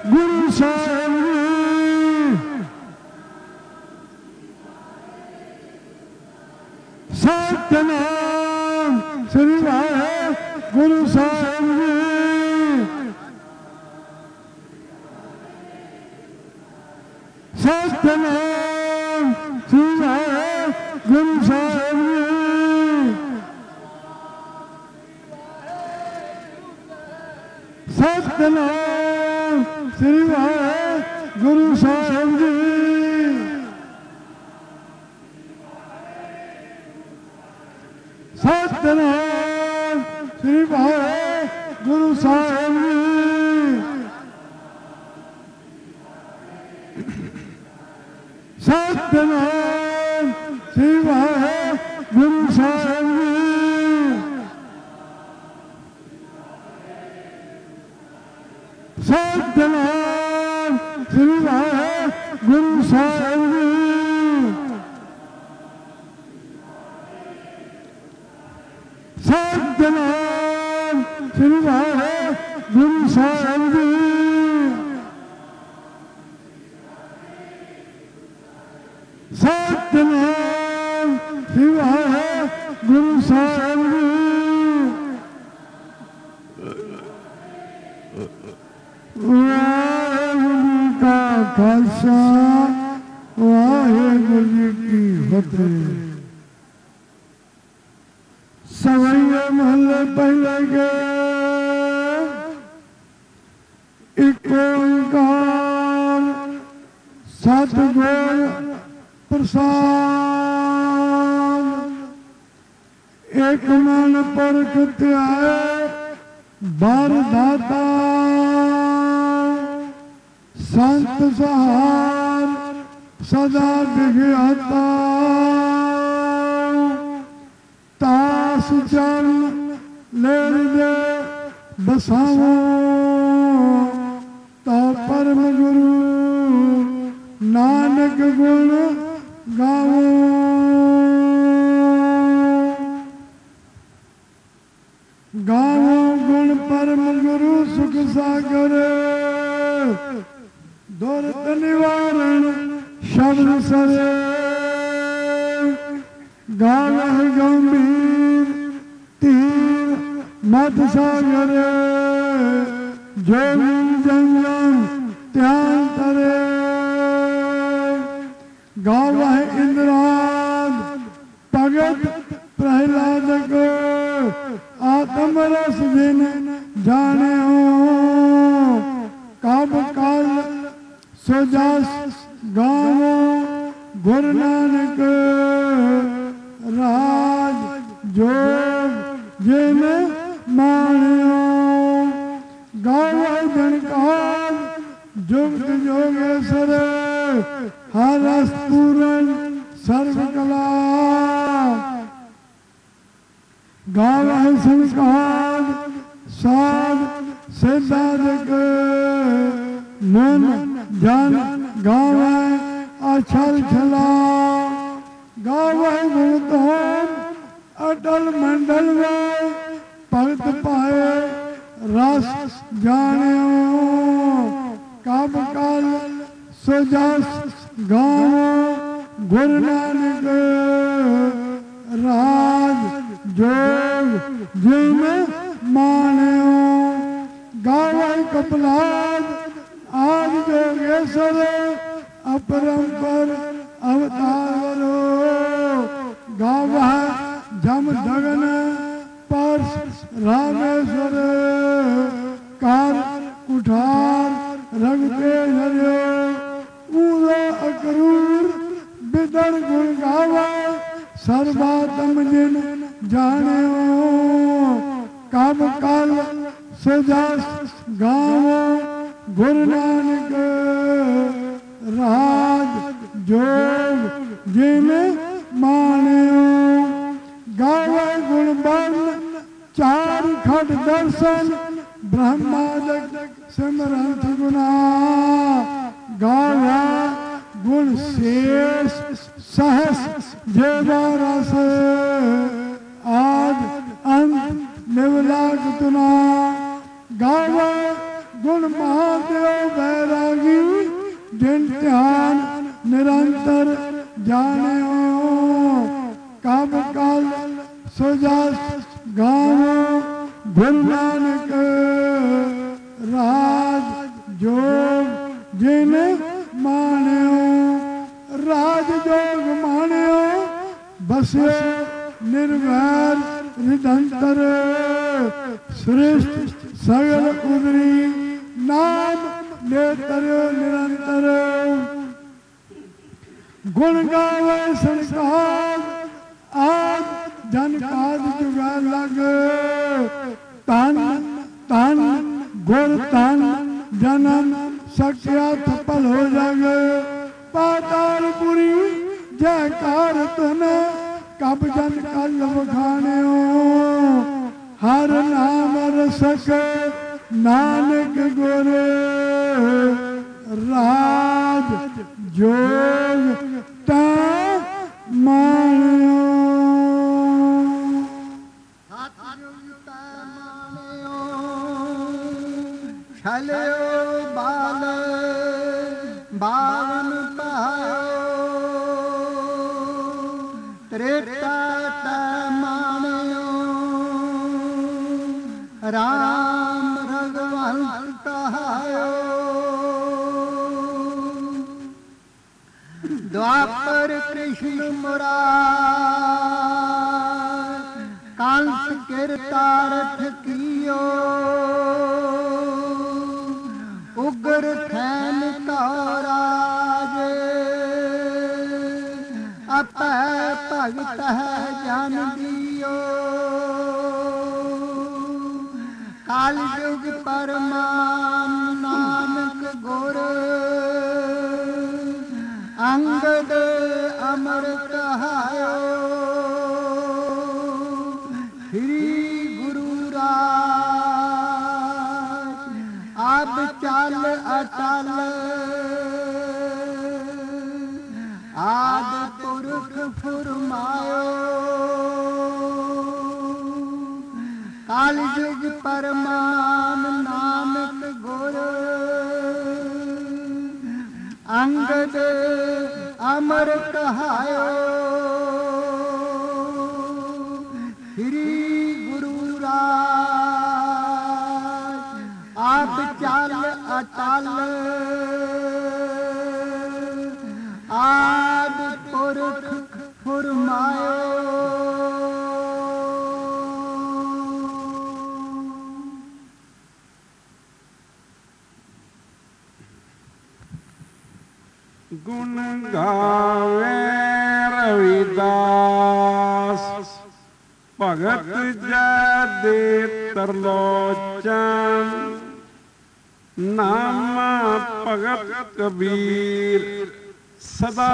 ਗੁਰੂ ਸਾਹਿਬ ਸਤਿਨਾਮ ਸ੍ਰੀ ਵਾਹਿਗੁਰੂ ਸਾਹਿਬ ਸਤਿਨਾਮ ਸ੍ਰੀ ਵਾਹਿਗੁਰੂ ਸਾਹਿਬ ਸਤਿਨਾਮ ਸ੍ਰੀ ਵਾਹਿਗੁਰੂ ਸਾਹਿਬ ਜੀ ਸਤਿਨਾਮ ਸ੍ਰੀ ਵਾਹਿਗੁਰੂ ਸਾਹਿਬ ਸਤਿਨਾਮ ਸ੍ਰੀ ਵਾਹਿਗੁਰੂ ਸਾਹਿਬ ਸਤਿਨਾਮ ਸ੍ਰੀ ਵਾਹਿਗੁਰੂ ਸਾਹਿਬ ਸਤਿਨਾਮ ਸ੍ਰੀ ਵਾਹਿਗੁਰੂ ਸਾਹਿਬ ਸਤਿਨਾਮ ਸ੍ਰੀ ਵਾਹਿਗੁਰੂ ਸਾਹਿਬ ਵਾਹਿਗੁਰੂ ਕਾ ਖਾਲਸਾ ਵਾਹਿਗੁਰੂ ਜੀ ਕੀ ਫਤਿਹ। ਸਵਈਏ ਮਹੱਲੇ ਪਹਿਲੇ ਗਏ ਇੱਕ ਓਂਕਾਰ ਸਤਿਗੁਰ ਪ੍ਰਸਾਦ ਇੱਕ ਮਨ ਪਰਖ ਧਿਆਏ ਬਰ ਦਾਤਾ ਸੰਤ ਸਹਾਰ ਸਦਾ ਵਿਗਿਆਤਾ ਤਾਸ ਚਰਨ ਲੇਰ ਦੇ ਬਸਾਵੋ ਤਾ ਪਰਮ ਗੁਰੂ ਨਾਨਕ ਗੁਣ ਗਾਵੋ ਗਾਵੋ ਗੁਣ ਪਰਮ ਗੁਰੂ ਸੁਖ ਸਾਗਰ ਦੁਰਤ ਨਿਵਾਰਨ ਸ਼ਬਦ ਸਰੇ ਗਾਵਹਿ ਗੰਭੀਰ ਧੀਰ ਮਤ ਸਾਗਰ ਜੋਗੀ ਜਨ ਜਨ ਧਿਆਨ ਤਰੇ ਗਾਵਹਿ ਇੰਦਰਾਦ ਭਗਤ ਪ੍ਰਹਿਲਾਦਕ ਆਤਮ ਰਸ ਜਿਨ ਜਾਣਿਓ ਕਬ ਕਾਲ ਸੋ ਜਸ ਗਾਵੋ ਗੁਰੂ ਨਾਨਕ ਰਾਜ ਜੋਗ ਜਿਨ ਮਾਣਿਓ ਗਾਵਹਿ ਜਨਕਾਰ ਜੁਗਤ ਜੋਗੇਸ਼ਰ ਹਰ ਰਸ ਪੂਰਨ ਸਰਬ ਕਲਾ ਗਾਵਹਿ ਸੰਸਕਾਰ ਸਾਧ ਸਿਧਾਦਕ ਮਨ ਜਨ ਗਾਵਹਿ ਅਛਲ ਛਲਾ ਗਾਵਹਿ ਗੁਰਧੋਮ ਅਟਲ ਮੰਡਲ ਵੇ ਭਗਤ ਪਾਏ ਰਸ ਜਾਣਿਓ ਕਬ ਕਾਲ ਸੋ ਜਸ ਗਾਵੋ ਗੁਰੂ ਨਾਨਕ ਰਾਜ ਜੋਗ ਜਿਨ ਮਾਣਿਓ ਗਾਵਹਿ ਕਪਲਾਦ ਆਦਿ ਜੋਗੇਸ਼ਰ ਅਪਰੰਪਰ ਅਵਤਾਰੋ ਗਾਵਹਿ ਜਮ ਜਗਨ ਪਰਸ ਰਾਮੇਸ਼ਵਰ ਕਾਰ ਕੁਠਾਰ ਰਗਤੇ ਹਰਿਓ ਪੂਰਾ ਅਕਰੂਰ ਬਿਦਰ ਗੁਣ ਗਾਵਾ ਸਰਬਾਤਮ ਜਿਨ ਜਾਣਿਓ ਕਬ ਕਲ ਸਜਸ ਗਾਵੋ ਗੁਰੂ ਨਾਨਕ ਰਾਜ ਜੋਗ ਜਿਨ ਮਾਣਿਓ ਗਾਵਹਿ ਗੁਣ ਬਨ ਚਾਰ ਖਟ ਦਰਸ਼ਨ ब्रह्मादक सिमरंत गुना गावा गुण शेष सहस जेवा रस आद अंत निवलाक तुना गावा ਗੁਣ ਮਹਾਦੇਵ ਬੈਰਾਗੀ ਜਿਨ ਧਿਆਨ ਨਿਰੰਤਰ ਜਾਣਿਓ ਕਬ ਕਲ ਸੋ ਜਸ ਗਾਵੋ ਗੁਰੂ ਨਾਨਕ ਰਾਜ ਜੋਗ ਜਿਨ ਮਾਣਿਓ ਰਾਜ ਜੋਗ ਮਾਣਿਓ ਬਸਿਓ ਨਿਰਵੈਰ ਨਿਰੰਤਰ ਸ੍ਰਿਸ਼ਟ ਸਗਲ ਉਦਰੀ ਨਾਮ ਨੇਤਰ ਨਿਰੰਤਰ ਗੁਣ ਗਾਵੇ ਸੰਸਾਰ ਆਦ ਜਨ ਕਾਦ ਜੁਗਾ ਲਗ ਤਨ ਤਨ ਗੁਰ ਤਨ ਜਨਮ ਸਕਿਆ ਸਫਲ ਹੋ ਜਗ ਪਾਤਾਲਪੁਰੀ ਜੈਕਾਰ ਤਨ ਕਬ ਜਨ ਕਲ ਵਖਾਣਿਓ ਹਰ ਨਾਮ ਰਸਕ ਨਾਨਕ ਗੁਰ ਰਾਜ ਜੋਗ ਤਾ ਮਾਣਿਓ ਛਲਿਓ ਬਾਲ ਬਾਵਨ ਪਾਇਓ ਤ੍ਰੇਤਾ ਤੈ ਮਾਣਿਓ ਰਾਮ ਰਘਵੰਤ ਕਹਾਇਓ ਦੁਆਪਰ ਕ੍ਰਿਸ਼ਨ ਮੁਰਾਰ ਕੰਸ ਕਿਰਤਾਰਥ ਕੀਓ ਉਗਰ ਖੈਨ ਕੋ ਰਾਜੇ ਆਪੈ ਭਗਤ ਹੈ ਜਨ ਦਿਓ ਕਾਲ ਯੁਗ ਪਰਮਾਨ ਨਾਨਕ ਗੁਰ ਅੰਗਦ ਅਮਰ ਕਹਾਇਓ ਸ੍ਰੀ ਗੁਰੂ ਰਾਜ ਆਬ ਚਲ ਅਟਲ ਆਦ ਪੁਰਖ ਫੁਰਮਾਇਓ ਕਾਲ ਯੁਗ ਪਰਮਾਨ ਨਾਨਕ ਗੁਰ ਅੰਗਦ ਅਮਰ ਕਹਾਇਓ ਸ੍ਰੀ ਗੁਰੂ ਰਾਜ ਆਪ ਚਲ ਅਟਲ ਆਦ ਪੁਰਖ ਫੁਰਮਾਇਓ ਗੁਣ ਗਾਵੇ ਰਵਿਦਾਸ ਭਗਤ ਜੈ ਦੇ ਤਰਲੋਚਨ ਨਾਮਾ ਭਗਤ ਕਬੀਰ ਸਦਾ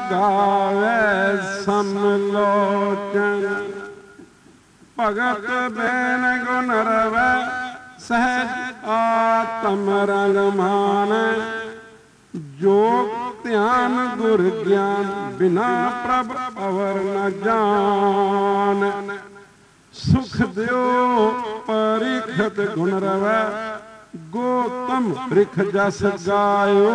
ਗਾਵੇ ਸਮਲੋਚਨ ਭਗਤ ਬੈਨ ਗੁਣ ਰਵੈ ਸਹਿਜ ਆਤਮ ਰੰਗ ਮਾਨ ਜੋਗ ਧਿਆਨ ਗੁਰ ਗਿਆਨ ਬਿਨਾ ਪ੍ਰਭ ਅਵਰ ਨ ਜਾਨ ਸੁਖ ਦਿਓ ਪਰਿਖਤ ਗੁਣ ਰਵੈ ਗੋਤਮ ਰਿਖ ਜਸ ਗਾਇਓ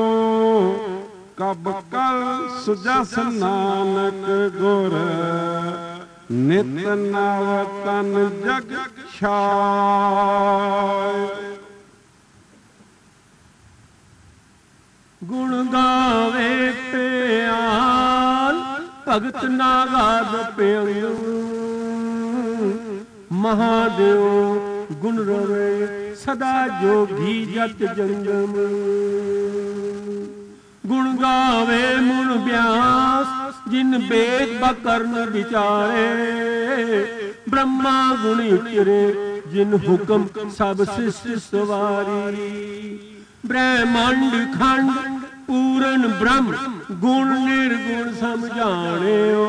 ਕਬ ਕਲ ਸੁਜਸ ਨਾਨਕ ਗੁਰ ਨਿਤ ਨਵ ਤਨ ਜਗ ਛਾਇ ਗੁਣ ਗਾਵੇ ਪਿਆਲ ਭਗਤ ਨਾਗਾਦ ਪਿਓ ਮਹਾਦੇਵ ਗੁਣ ਰਵੇ ਸਦਾ ਜੋਗੀ ਜਤ ਜੰਗਮ ਗੁਣ ਗਾਵੇ ਮੁਨ ਬਿਆਸ ਜਿਨ ਬੇਦ ਬਕਰਨ ਵਿਚਾਰੇ ਬ੍ਰਹਮਾ ਗੁਣ ਉਚਰੇ ਜਿਨ ਹੁਕਮ ਸਭ ਸ੍ਰਿਸ਼ਟ ਸਵਾਰੀ ਬ੍ਰਹਮੰਡ ਖੰਡ ਪੂਰਨ ਬ੍ਰਹਮ ਗੁਣ ਨਿਰਗੁਣ ਸਮਝਾਣਿਓ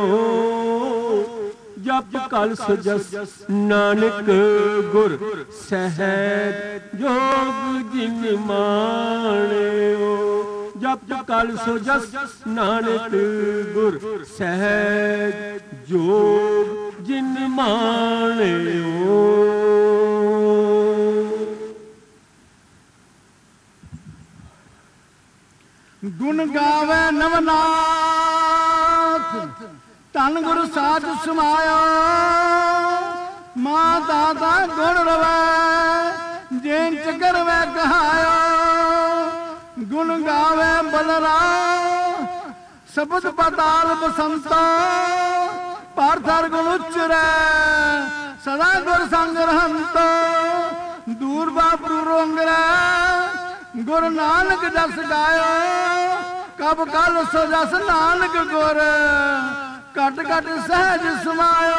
ਜਪ ਕਲ ਸਜਸ ਨਾਨਕ ਗੁਰ ਸਹਿਜ ਜੋਗ ਜਿਨ ਮਾਣਿਓ ਜਪ ਕਲ ਸਜਸ ਨਾਨਕ ਗੁਰ ਸਹਿਜ ਜੋਗ ਜਿਨ ਮਾਣਿਓ ਗੁਣ ਗਾਵੇ ਨਵਨਾਥ ਧੰਨ ਗੁਰ ਸਾਧ ਸਮਾਇਆ ਮਾਂ ਦਾਦਾ ਗੁਣ ਰਵੈ ਜੇਨ ਚਕਰ ਵੈ ਕਹਾਇਆ ਗੁਣ ਗਾਵੇ ਬਲਰਾਮ ਸ਼ਬਦ ਪਤਾਲ ਬਸੰਤਾ ਪਰ ਧਰ ਗੁਣ ਉਚਰੈ ਸਦਾ ਗੁਰ ਸੰਗ ਰਹੰਤ ਦੂਰ ਬਾਪਰੂ ਰੋਂਗਰੈ ਗੁਰ ਨਾਨਕ ਜਸ ਗਾਇਓ ਕਬ ਕਲ ਸੋ ਜਸ ਨਾਨਕ ਗੁਰ ਘਟ ਘਟ ਸਹਿਜ ਸਮਾਇਓ।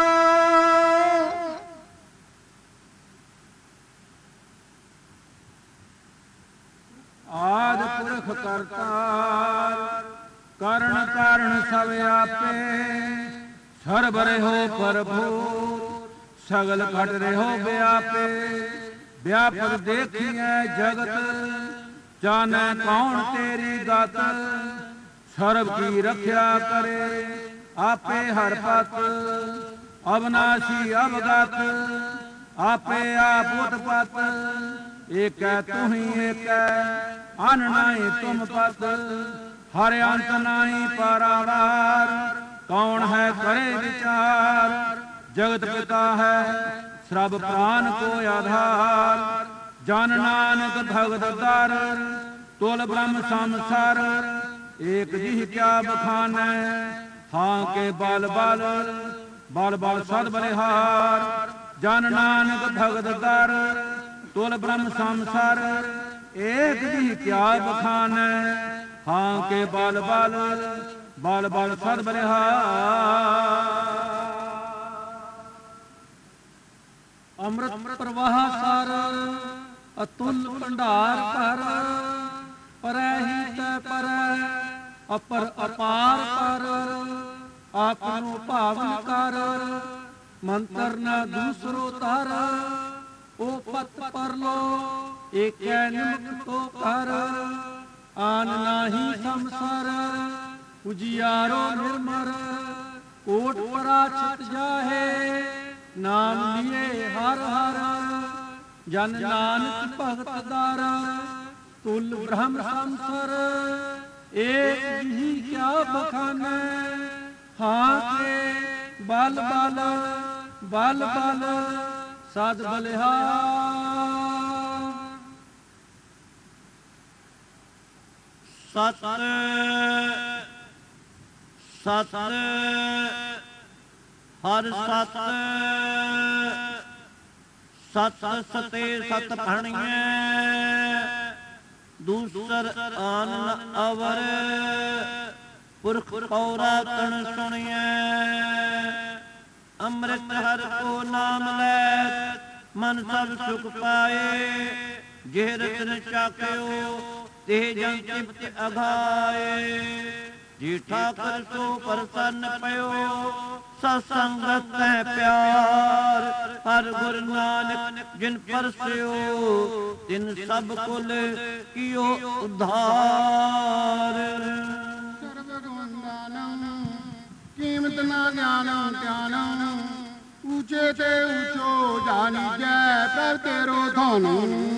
ਆਦ ਪੁਰਖ ਕਰਤਾਰ ਕਰਨ ਕਾਰਨ ਸਭ ਆਪੇ ਸਰਬ ਰਹਿਓ ਪ੍ਰਭੂ ਸਗਲ ਘਟ ਰਹਿਓ ਵਿਆਪੇ ਵਿਆਪਕ ਦੇਖੀਐ ਜਗਤ ਜਾਣੈ ਕੌਣ ਤੇਰੀ ਗਤ ਸਰਬ ਕੀ ਰੱਖਿਆ ਕਰੇ ਆਪੇ ਹਰ ਪਤ ਅਵਨਾਸ਼ੀ ਅਵਗਤ ਆਪੇ ਆਪ ਉਤਪਤ ਏਕੈ ਤੁਹੀ ਏਕੈ ਅਨ ਨਾਹੀ ਤੁਮ ਪਤ ਹਰ ਅੰਤ ਨਾਹੀ ਪਾਰਾਵਾਰ ਕੌਣ ਹੈ ਕਰੇ ਵਿਚਾਰ ਜਗਤ ਪਿਤਾ ਹੈ ਸਰਬ ਪ੍ਰਾਨ ਕੋ ਆਧਾਰ ਜਨ ਨਾਨਕ ਭਗਤ ਦਰ ਤੁਲ ਬ੍ਰਹਮ ਸੰਸਾਰ ਏਕ ਜਿਹ ਕਿਆ ਬਖਾਨੈ ਹਾਂ ਕੇ ਬਲ ਬਲ ਬਲ ਬਲ ਸਦ ਬਲਿਹਾਰ ਜਨ ਨਾਨਕ ਭਗਤ ਦਰ ਤੁਲ ਬ੍ਰਹਮ ਸੰਸਾਰ ਏਕ ਜਿਹ ਕਿਆ ਬਖਾਨੈ ਹਾਂ ਕੇ ਬਲ ਬਲ ਬਲ ਬਲ ਸਦ ਬਲਿਹਾਰ। ਅੰਮ੍ਰਿਤ ਪ੍ਰਵਾਹ ਸਾਰ ਅਤੁਲ ਭੰਡਾਰ ਭਰ ਪਰੈ ਹੀ ਤੈ ਪਰੈ ਅਪਰ ਅਪਾਰ ਪਰ ਆਪ ਨੂੰ ਭਾਵਨ ਕਰ ਮੰਤਰ ਨ ਦੂਸਰੋ ਤਰ ਓ ਪਤ ਪਰ ਲੋ ਏਕੈ ਨਿਮਕ ਤੋ ਕਰ ਆਨ ਨਾਹੀ ਸੰਸਾਰ ਉਜਿਆਰੋ ਨਿਰਮਰ ਕੋਟ ਪਰਾਚਿਤ ਜਾਹੇ ਨਾਮ ਲਿਏ ਹਰ ਹਰ ਜਨ ਨਾਨਕ ਭਗਤ ਦਰ ਤੁਲ ਬ੍ਰਹਮ ਸੰਸਰ ਏਕ ਹੀ ਕਿਆ ਬਖਾਨੈ ਹਾਂ ਕੇ ਬਲ ਬਲ ਬਲ ਬਲ ਸਦ ਬਲਿਹਾਰ। ਸਤ ਸਤ ਹਰ ਸਤ ਸਤ ਸਤੇ ਸਤ ਭਣੀਐ ਦੂਸਰ ਆਨ ਅਵਰ ਪੁਰਖ ਕੌਰਾ ਤਣ ਸੁਣੀਐ ਅੰਮ੍ਰਿਤ ਹਰ ਕੋ ਨਾਮ ਲੈ ਮਨ ਸਭ ਸੁਖ ਪਾਏ ਜਿਹ ਰਤਨ ਚਾਖਿਓ ਤੇ ਜਨ ਤਿਪਤ ਅਘਾਏ ਜੀ ਠਾਕੁਰ ਸੋ ਪ੍ਰਸੰਨ ਪਇਓ ਸਤਸੰਗਤ ਤੈ ਪਿਆਰ ਹਰ ਗੁਰ ਨਾਨਕ ਜਿਨ ਪਰਸਿਓ ਤਿਨ ਸਭ ਕੁਲ ਕੀਓ ਉਧਾਰ। ਸਰਬ ਗੁਣ ਦਾਨੰ ਕੀਮਤ ਨਾ ਗਿਆਨੰ ਧਿਆਨੰ ਊਚੇ ਤੇ ਊਚੋ ਜਾਣੀਜੈ ਪ੍ਰਭ ਤੇਰੋ ਧਨ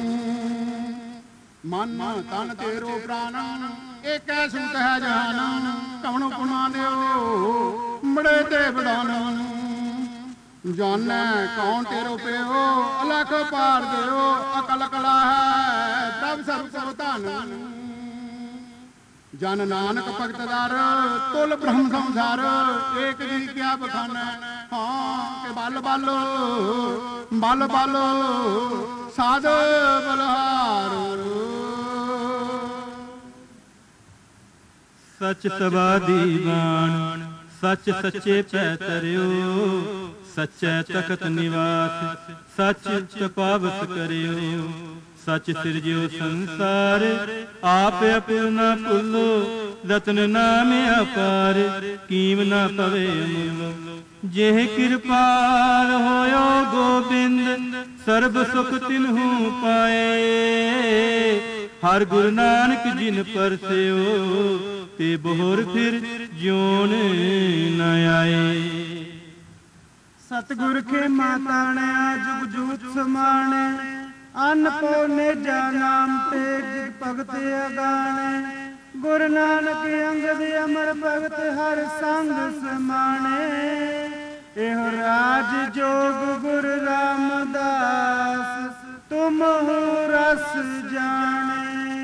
ਮਨ ਤਨ ਤੇਰੋ ਪ੍ਰਾਣੰ ਏਕੈ ਸੁਤ ਹੈ ਜਹਾਨੰ ਕਵਣੋ ਪੁਨਾ ਦਿਓ ਬੜੇ ਤੇ ਬੜਾਨੰ ਜਾਣੈ ਕੌਣ ਤੇਰੋ ਪਿਓ ਅਲਖ ਪਾਰ ਦਿਓ ਅਕਲ ਕਲਾ ਹੈ ਪ੍ਰਭ ਸਰਬ ਕੋ ਧਨ ਜਨ ਨਾਨਕ ਭਗਤ ਦਰ ਤੁਲ ਬ੍ਰਹਮ ਸੰਸਾਰ ਏਕ ਜੀ ਕਿਆ ਬਖਾਨੈ ਹਾਂ ਕੇ ਬਲ ਬਲ ਬਲ ਬਲ ਸਾਧ ਬਲਹਾਰ। ਸਚ ਸਬਾਦੀ ਬਾਣ ਸਚ ਸੱਚੇ ਪੈ ਤਰਿਓ ਸਚੈ ਤਖਤ ਨਿਵਾਸ ਸਚ ਤਪਾਵਤ ਕਰਿਓ ਸਚ ਸਿਰਜਿਓ ਸੰਸਾਰ ਆਪ ਆਪਣਾ ਭੁੱਲੋ ਰਤਨ ਨਾਮ ਅਪਾਰ ਕੀਮ ਨਾ ਪਵੇ ਅਮੁੱਲ ਜਿਹ ਕਿਰਪਾਲ ਹੋਇਓ ਗੋਬਿੰਦ ਸਰਬ ਸੁਖ ਤਿਨਹੂ ਪਾਏ ਹਰ ਗੁਰੂ ਨਾਨਕ ਜਿਨ ਪਰਸਿਓ ਤੇ ਬੋਹਰ ਫਿਰ ਜਿਉਣ ਨ ਆਏ। ਸਤਿਗੁਰ ਕੇ ਮਾਤਾਣਿਆ ਜੁਗ ਜੁਗ ਸਮਾਣੈ ਅਨ ਕੋ ਨੇਜਾ ਨਾਮ ਤੇ ਜਿਤ ਭਗਤ ਅਗਾਣੈ ਗੁਰੂ ਨਾਨਕ ਅੰਗਦ ਅਮਰ ਭਗਤ ਹਰ ਸੰਗ ਸਮਾਣੇ। ਇਹੋ ਰਾਜ ਜੋਗ ਗੁਰੂ ਰਾਮਦਾਸ ਤੁਮ ਰਸ ਜਾਣੇ।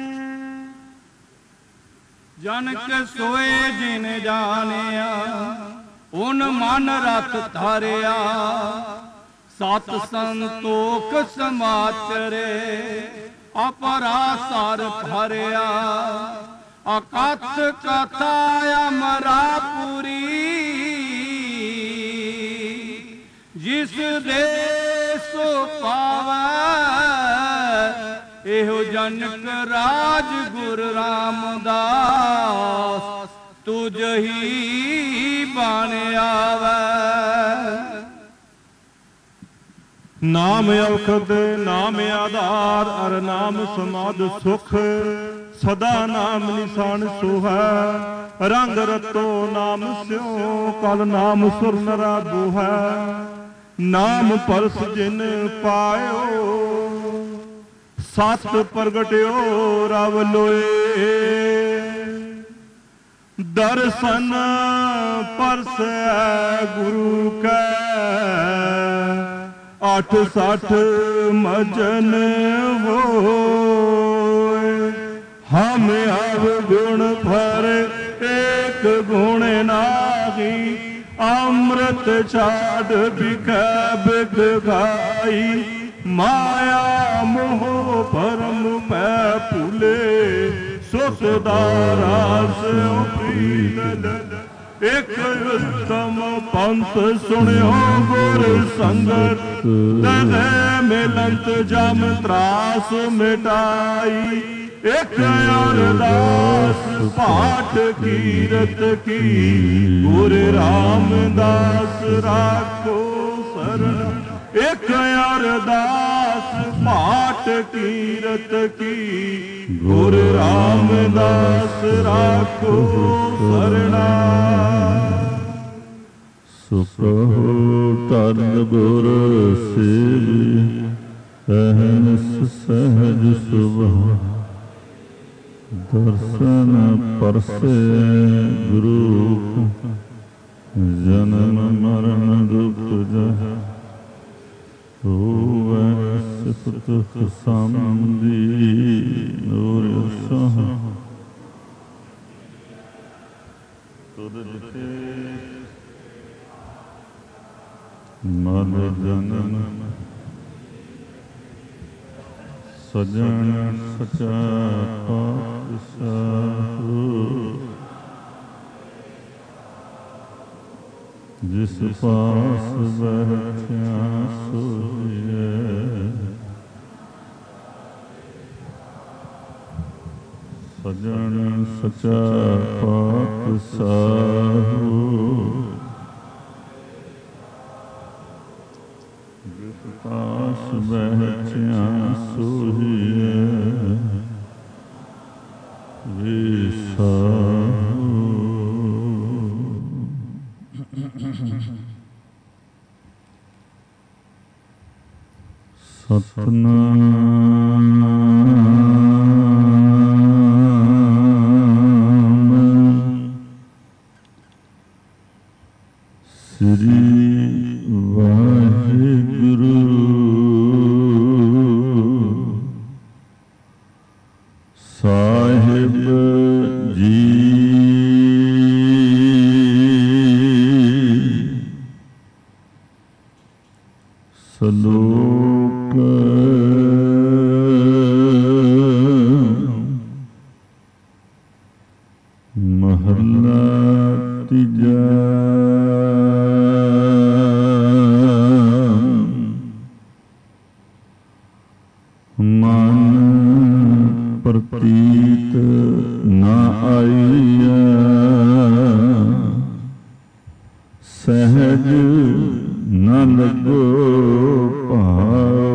ਜਨ ਕੇ ਸੋਏ ਜਿਨ ਜਾਣਿਆ ਉਨ ਮਨ ਰਤ ਧਾਰਿਆ। ਸਤ ਸੰਤੋਖ ਸਮਾਚਰੇ ਅਪਰਾਸਰ ਭਰਿਆ। ਅਕਥ ਕਥਾ ਅਮਰਾਪੁਰੀ ਜਿਸ ਦੇ ਸੋ ਪਾਵੈ। ਇਹੋ ਜਨਕ ਰਾਜ ਗੁਰੂ ਰਾਮਦਾਸ ਤੁਝ ਹੀ ਬਣ ਆਵੈ। ਨਾਮ ਔਖਦ ਨਾਮ ਆਧਾਰ ਅਰ ਨਾਮ ਸਮਾਧ ਸੁਖ। ਸਦਾ ਨਾਮ ਨਿਸ਼ਾਨ ਸੋਹੈ ਰੰਗ ਰਤੋ ਨਾਮ ਸਿਉ। ਕਲ ਨਾਮ ਸੁਰ ਨਰਾ ਬੋਹੈ ਨਾਮ ਪਰਸ ਜਿਨ ਪਾਇਓ। ਸਤ ਪ੍ਰਗਟਿਓ ਰਵ ਲੋਏ ਦਰਸ਼ਨ ਪਰਸੈ ਗੁਰੂ ਕੈ। ਅੱਠ ਸੱਠ ਮਜਨ ਹੋਏ ਹਮ ਅਵ ਗੁਣ ਭਰ ਏਕ ਗੁਣ ਨਾਹੀ। ਅੰਮ੍ਰਿਤ ਛਾੜ ਬਿਖੈ ਬਿਖ ਖਾਈ। ਮਾਇਆ ਮੋਹ ਭਰਮ ਪੈ ਭੁਲੇ ਸੁਖ ਦਾ ਰਸ ਪ੍ਰੀਤ। ਇਕ ਉਤਮ ਪੰਥ ਸੁਣਿਓ ਗੁਰ ਸੰਗਤ। ਤੈ ਮਿਲੰਤ ਜਮ ਤਰਾਸ ਮਿਟਾਈ। ਇਕ ਅਰਦਾਸ ਪਾਠ ਕੀਰਤ ਕੀ ਗੁਰ ਰਾਮਦਾਸ ਰਾਖੋ ਸਰਨ। ਇਕ ਅਰਦਾਸ ਪਾਠ ਕੀਰਤ ਕੀ ਗੁਰ ਰਾਮਦਾਸ ਰਾਖੋ ਸਰਣਾ। ਸੁਖੋ ਤਨ ਗੁਰ ਸੇਵੀ ਅਹਨਿ ਸਹਿਜ ਸੁਭਾ। ਦਰਸ਼ਨ ਪਰਸੇ ਗੁਰੂ ਜਨਮ ਮਰਨ ਦੁਖ ਜਹ। ਹੋਵੈ ਸਿਫਤ ਖੁਸਾਮਦੀ ਨੂਰ ਸਹ। ਤੁਧ ਜਿਤੇ ਮਨ ਜਨਮ ਸਜਣ ਸਚਾ ਪਾਤਸ਼ਾਹ। ਜਿਸ ਪਾਸ ਬੈਠਿਆ ਸੋਈਐ। ਸਜਣ ਸਚਾ ਪਾਤਸ਼ਾਹ। ਜਿਸ ਪਾਸ ਬੈਠਿਆ ਸੋਈਐ ਵਿਸਾਹੂ। ਸਤਨਾਮ ਸ੍ਰੀ ਵਾਹਿਗੁਰੂ ਸਾਹਿਬ ਜੀ। ਸਲੋਕ ਮਹਲਾ ਤੀਜਾ। ਮਨ ਪ੍ਰਤੀਤ ਨਾ ਆਈਐ। ਸਹਿਜ ਨ ਲੱਗੋ ਭਾਉ।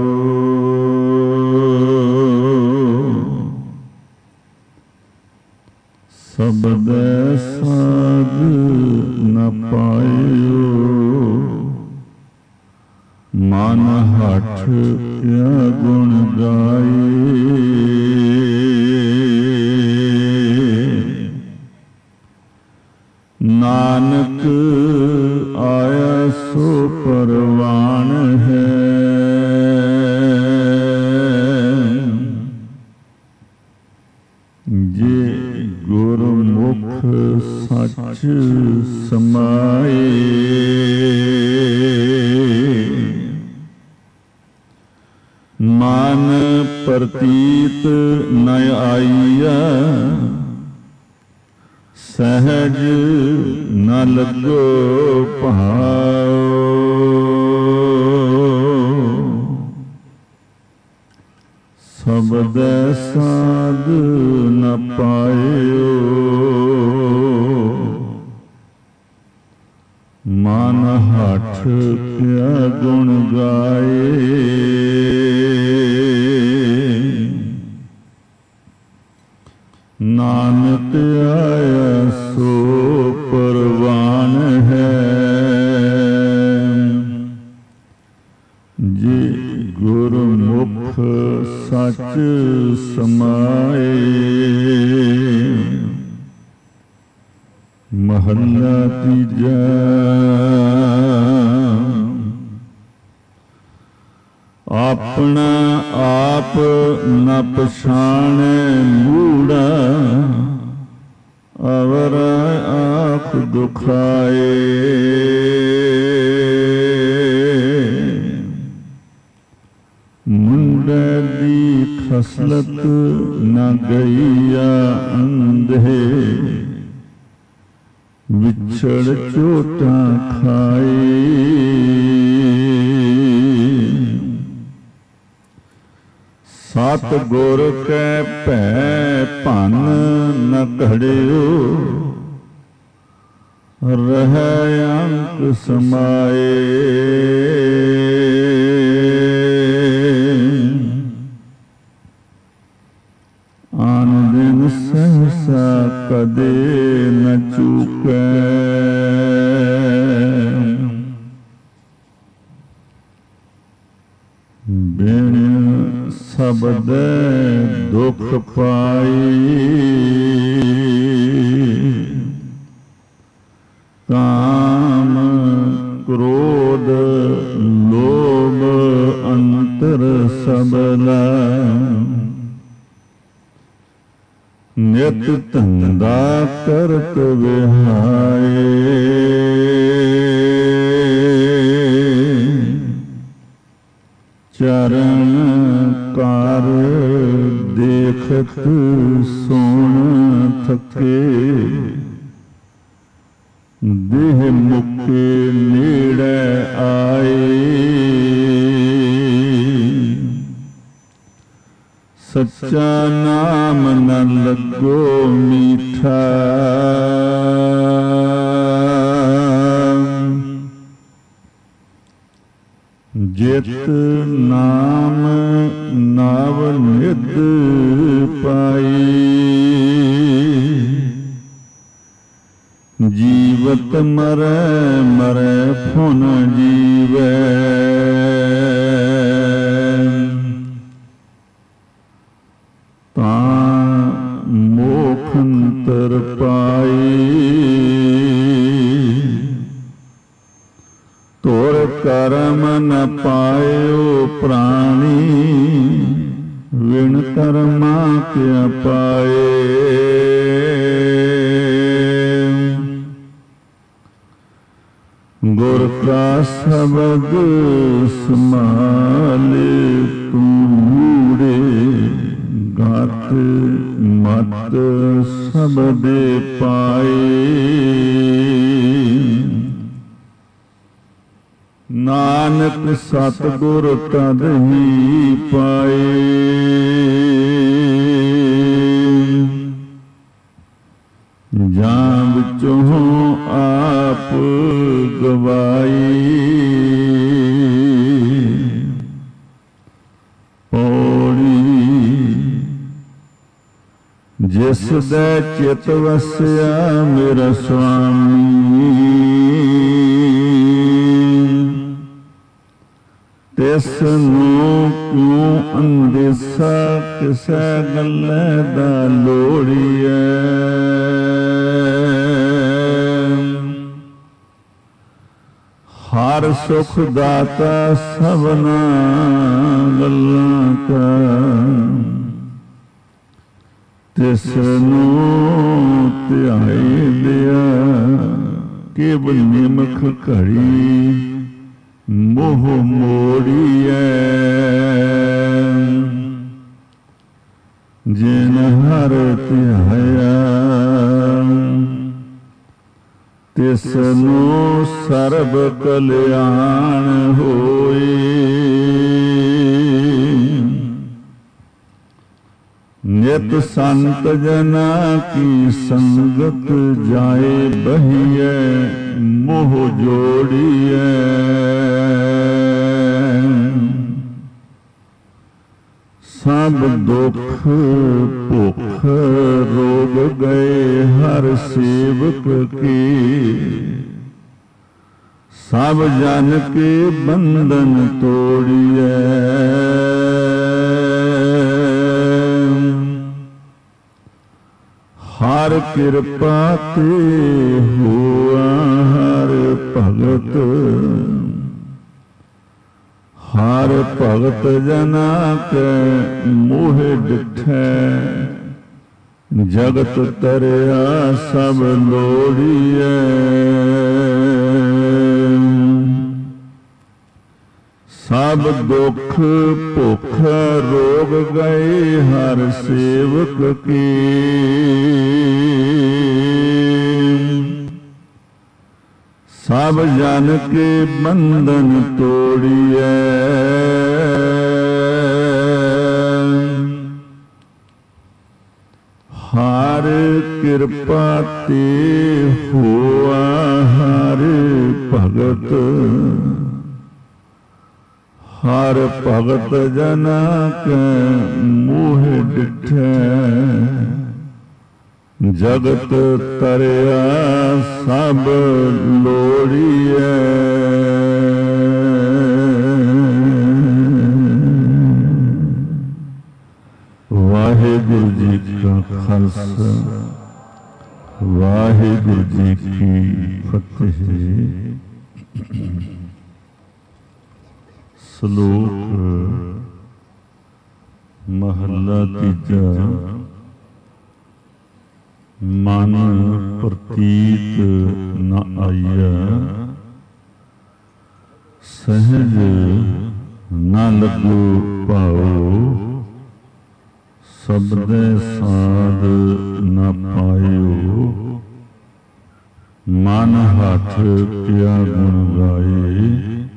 ਸਬਦੈ ਸਾਧ ਨ ਪਾਇਓ। ਮਨ ਹਠ ਕਿਆ ਗੁਣ ਗਾਏ। ਨਾਨਕ ਆਇਆ ਸੋ ਪਰਵਾਣ ਹੈ। ਜੇ ਗੁਰਮੁਖ ਸੱਚ ਸਮਾਏ ਮਨ ਪ੍ਰਤੀਤ ਨ ਆਈਆ ਸਹਿਜ ਨ ਲੱਗੋ ਭਾਉ। ਸ਼ਬਦ ਸਾਧ ਨ ਪਾਇਓ ਮਨ ਹਠ ਕਿਆ ਗੁਣ ਗਾਏ। ਨਾਨਕ ਆਇਆ ਸੋ ਪਰਵਾਨ ਹੈ। ਜੇ ਗੁਰਮੁਖ ਸੱਚ ਸਮਾਏ। ਮਹੱਲਾ ਤੀਜਾ। ਆਪਣਾ ਆਪ ਨ ਪਛਾਣੈ ਮੂੜਾ ਅਵਰ ਆਖ ਦੁਖਾਏ। ਮੁੰਡੇ ਦੀ ਖਸਲਤ ਨ ਗਈਆ ਅੰਧੇ ਵਿਛੜ ਝੋਟਾਂ ਖਾਏ। ਸਤ ਗੁਰ ਕੈ ਭੈ ਭਨ ਨ ਘੜਿਓ ਰਹਿ ਅੰਕ ਸਮਾਏ। ਆਨ ਦਿਨ ਸਹਸਾ ਕਦੇ ਨ ਚੂਕੈ। ਬਿਨ ਸ਼ਬਦ ਦੁਖ ਪਾਈ ਕਾਮ ਕ੍ਰੋਧ ਲੋਭ ਅੰਤਰ ਸਬਲਾ। ਨਿਤ ਧੰਦਾ ਕਰਤ ਵਿਹਾਏ। ਚਰਨ ਕਾਰ ਦੇਖਤ ਸੋਣ ਥਕੇ। ਦੇਹ ਮੁਕੇ ਨੇੜੇ ਆਏ। ਸੱਚਾ ਨਾਮ ਨ ਲੱਗੋ ਮੀਠਾ। ਜਿਤ ਨਾਮ ਨਾਵ ਨਿਧ ਪਾਈ। ਜੀਵਤ ਮਰੈ ਮਰੈ ਫੁਨ ਜੀਵੈ। ਤਾਂ ਮੋਖ ਅੰਤਰ ਪਾਈ। ਤੁਰ ਕਰਮ ਨ ਪਾਇਓ ਪ੍ਰਾਣੀ। ਵਿਣ ਕਰਮਾ ਕਿਆ ਪਾਏ। ਗੁਰ ਕਾ ਸ਼ਬਦ ਸਮਾਲੇ ਤੂੜੇ। ਗਤ ਮਤ ਸਬਦੇ ਪਾਏ। ਨਾਨਕ ਸਤਿਗੁਰ ਤਦ ਹੀ ਪਾਏ। ਜਾਂ ਵਿੱਚੋਂ ਆਪ ਗਵਾਈ। ਪੌੜੀ ਜਿਸ ਦੇ ਚਿਤ ਵਸਿਆ ਮੇਰਾ ਸੁਆਮੀ। ਤਿਸ ਨੂੰ ਕਿਉਂ ਅੰਦੇਸਾ ਕਿਸੇ ਗੱਲੇ ਦਾ ਲੋੜੀਐ। ਹਰ ਸੁਖ ਦਾਤਾ ਸਭਨਾ ਗੱਲਾਂ ਕਾ, ਤਿਸ ਨੂੰ ਧਿਆਈ ਦਿਆ ਕੇਵਲ ਨਿਮਖ ਘੜੀ ਮੋਹ ਮੋੜੀਐ। ਜਿਨ ਹਰ ਧਿਆਇਆ ਤਿਸ ਨੂੰ ਸਰਬ ਕਲਿਆਣ ਹੋਈ। ਨਿਤ ਸੰਤ ਜਨਾ ਕੀ ਸੰਗਤ ਜਾਏ ਬਹੀਐ ਮੋਹ ਜੋੜੀਐ। ਸਭ ਦੁਖ ਭੁਖ ਰੋਗ ਗਏ ਹਰ ਸੇਵਕ ਕੀ, ਸਭ ਜਨ ਕੇ ਬੰਧਨ ਤੋੜੀਐ। ਹਰ ਕਿਰਪਾ ਤੇ ਹੋਆ ਹਰ ਭਗਤ, ਹਰ ਭਗਤ ਜਨਾ ਕੈ ਮੋਹਿ ਡਿਠੈ। ਜਗਤ ਤਰਿਆ ਸਭ ਲੋੜੀਐ। ਸਭ ਦੁਖ ਭੁਖ ਰੋਗ ਗਏ ਹਰ ਸੇਵਕ ਕੀ, ਸਭ ਜਨ ਕੇ ਬੰਧਨ ਤੋੜੀਐ। ਹਰ ਕਿਰਪਾ ਤੇ ਹੋਆ ਹਰ ਭਗਤ, ਹਰ ਭਗਤ ਜਨਾ ਕੈ ਮੋਹ ਡਿਠੈ। ਜਗਤ ਤਰਿਆ ਸਭ ਲੋੜੀਐ। ਵਾਹਿਗੁਰੂ ਜੀ ਕਾ ਖਾਲਸਾ, ਵਾਹਿਗੁਰੂ ਜੀ ਕੀ ਫਤਿਹ। ਸ਼ਲੋਕ ਮਹੱਲਾ ਤੀਜਾ। ਮਨ ਪ੍ਰਤੀਤ ਨ ਆਈਆ, ਸਹਿਜ ਨ ਲੱਗੂ ਭਾਉ। ਸਬਦੇ ਸਾਧ ਨ ਪਾਇਓ, ਮਨ ਹੱਥ ਕਿਆ ਗੁਣ ਗਾਏ।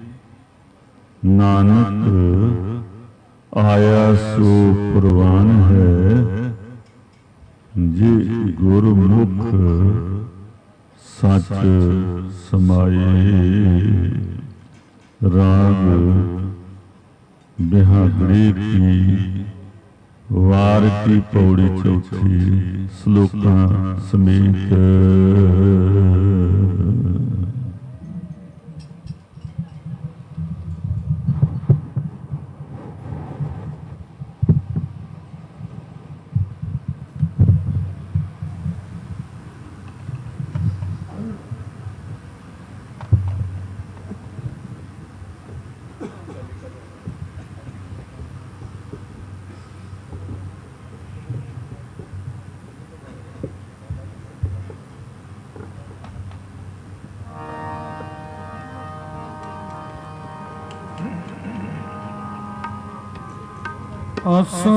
ਨਾਨਕ ਆਇਆ ਸੋ ਪ੍ਰਵਾਨ ਹੈ, ਜੇ ਗੁਰਮੁਖ ਸੱਚ ਸਮਾਏ। ਰਾਗ ਬਿਹਾਗੜੀ ਕੀ ਵਾਰ ਕੀ ਪੌੜੀ ਚੌਥੀ। ਸ਼ਲੋਕਾਂ ਸਮੇਤ। ਆਸਾ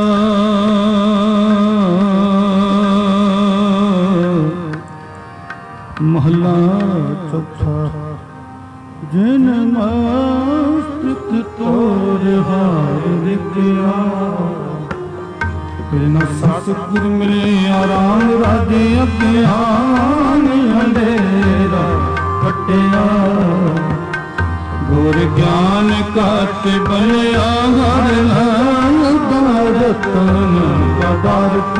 ਮਹਲਾ ਚੌਥਾ। ਜਿਨ ਮਸਤਕ ਤੋਰ ਹਾਰ ਵਿਦਿਆ, ਬਿਨ ਸਤਿਗੁਰ ਮਿਲਿਆ ਰਾਮ ਰਾਜੇ ਅਗਿਆਨ ਅੰਧੇਰਾ ਕਟਿਆ। ਗੁਰ ਗਿਆਨ ਕਟ ਬਲਿਆ ਹਰ ਰਤਨ ਪਦਾਰਥ।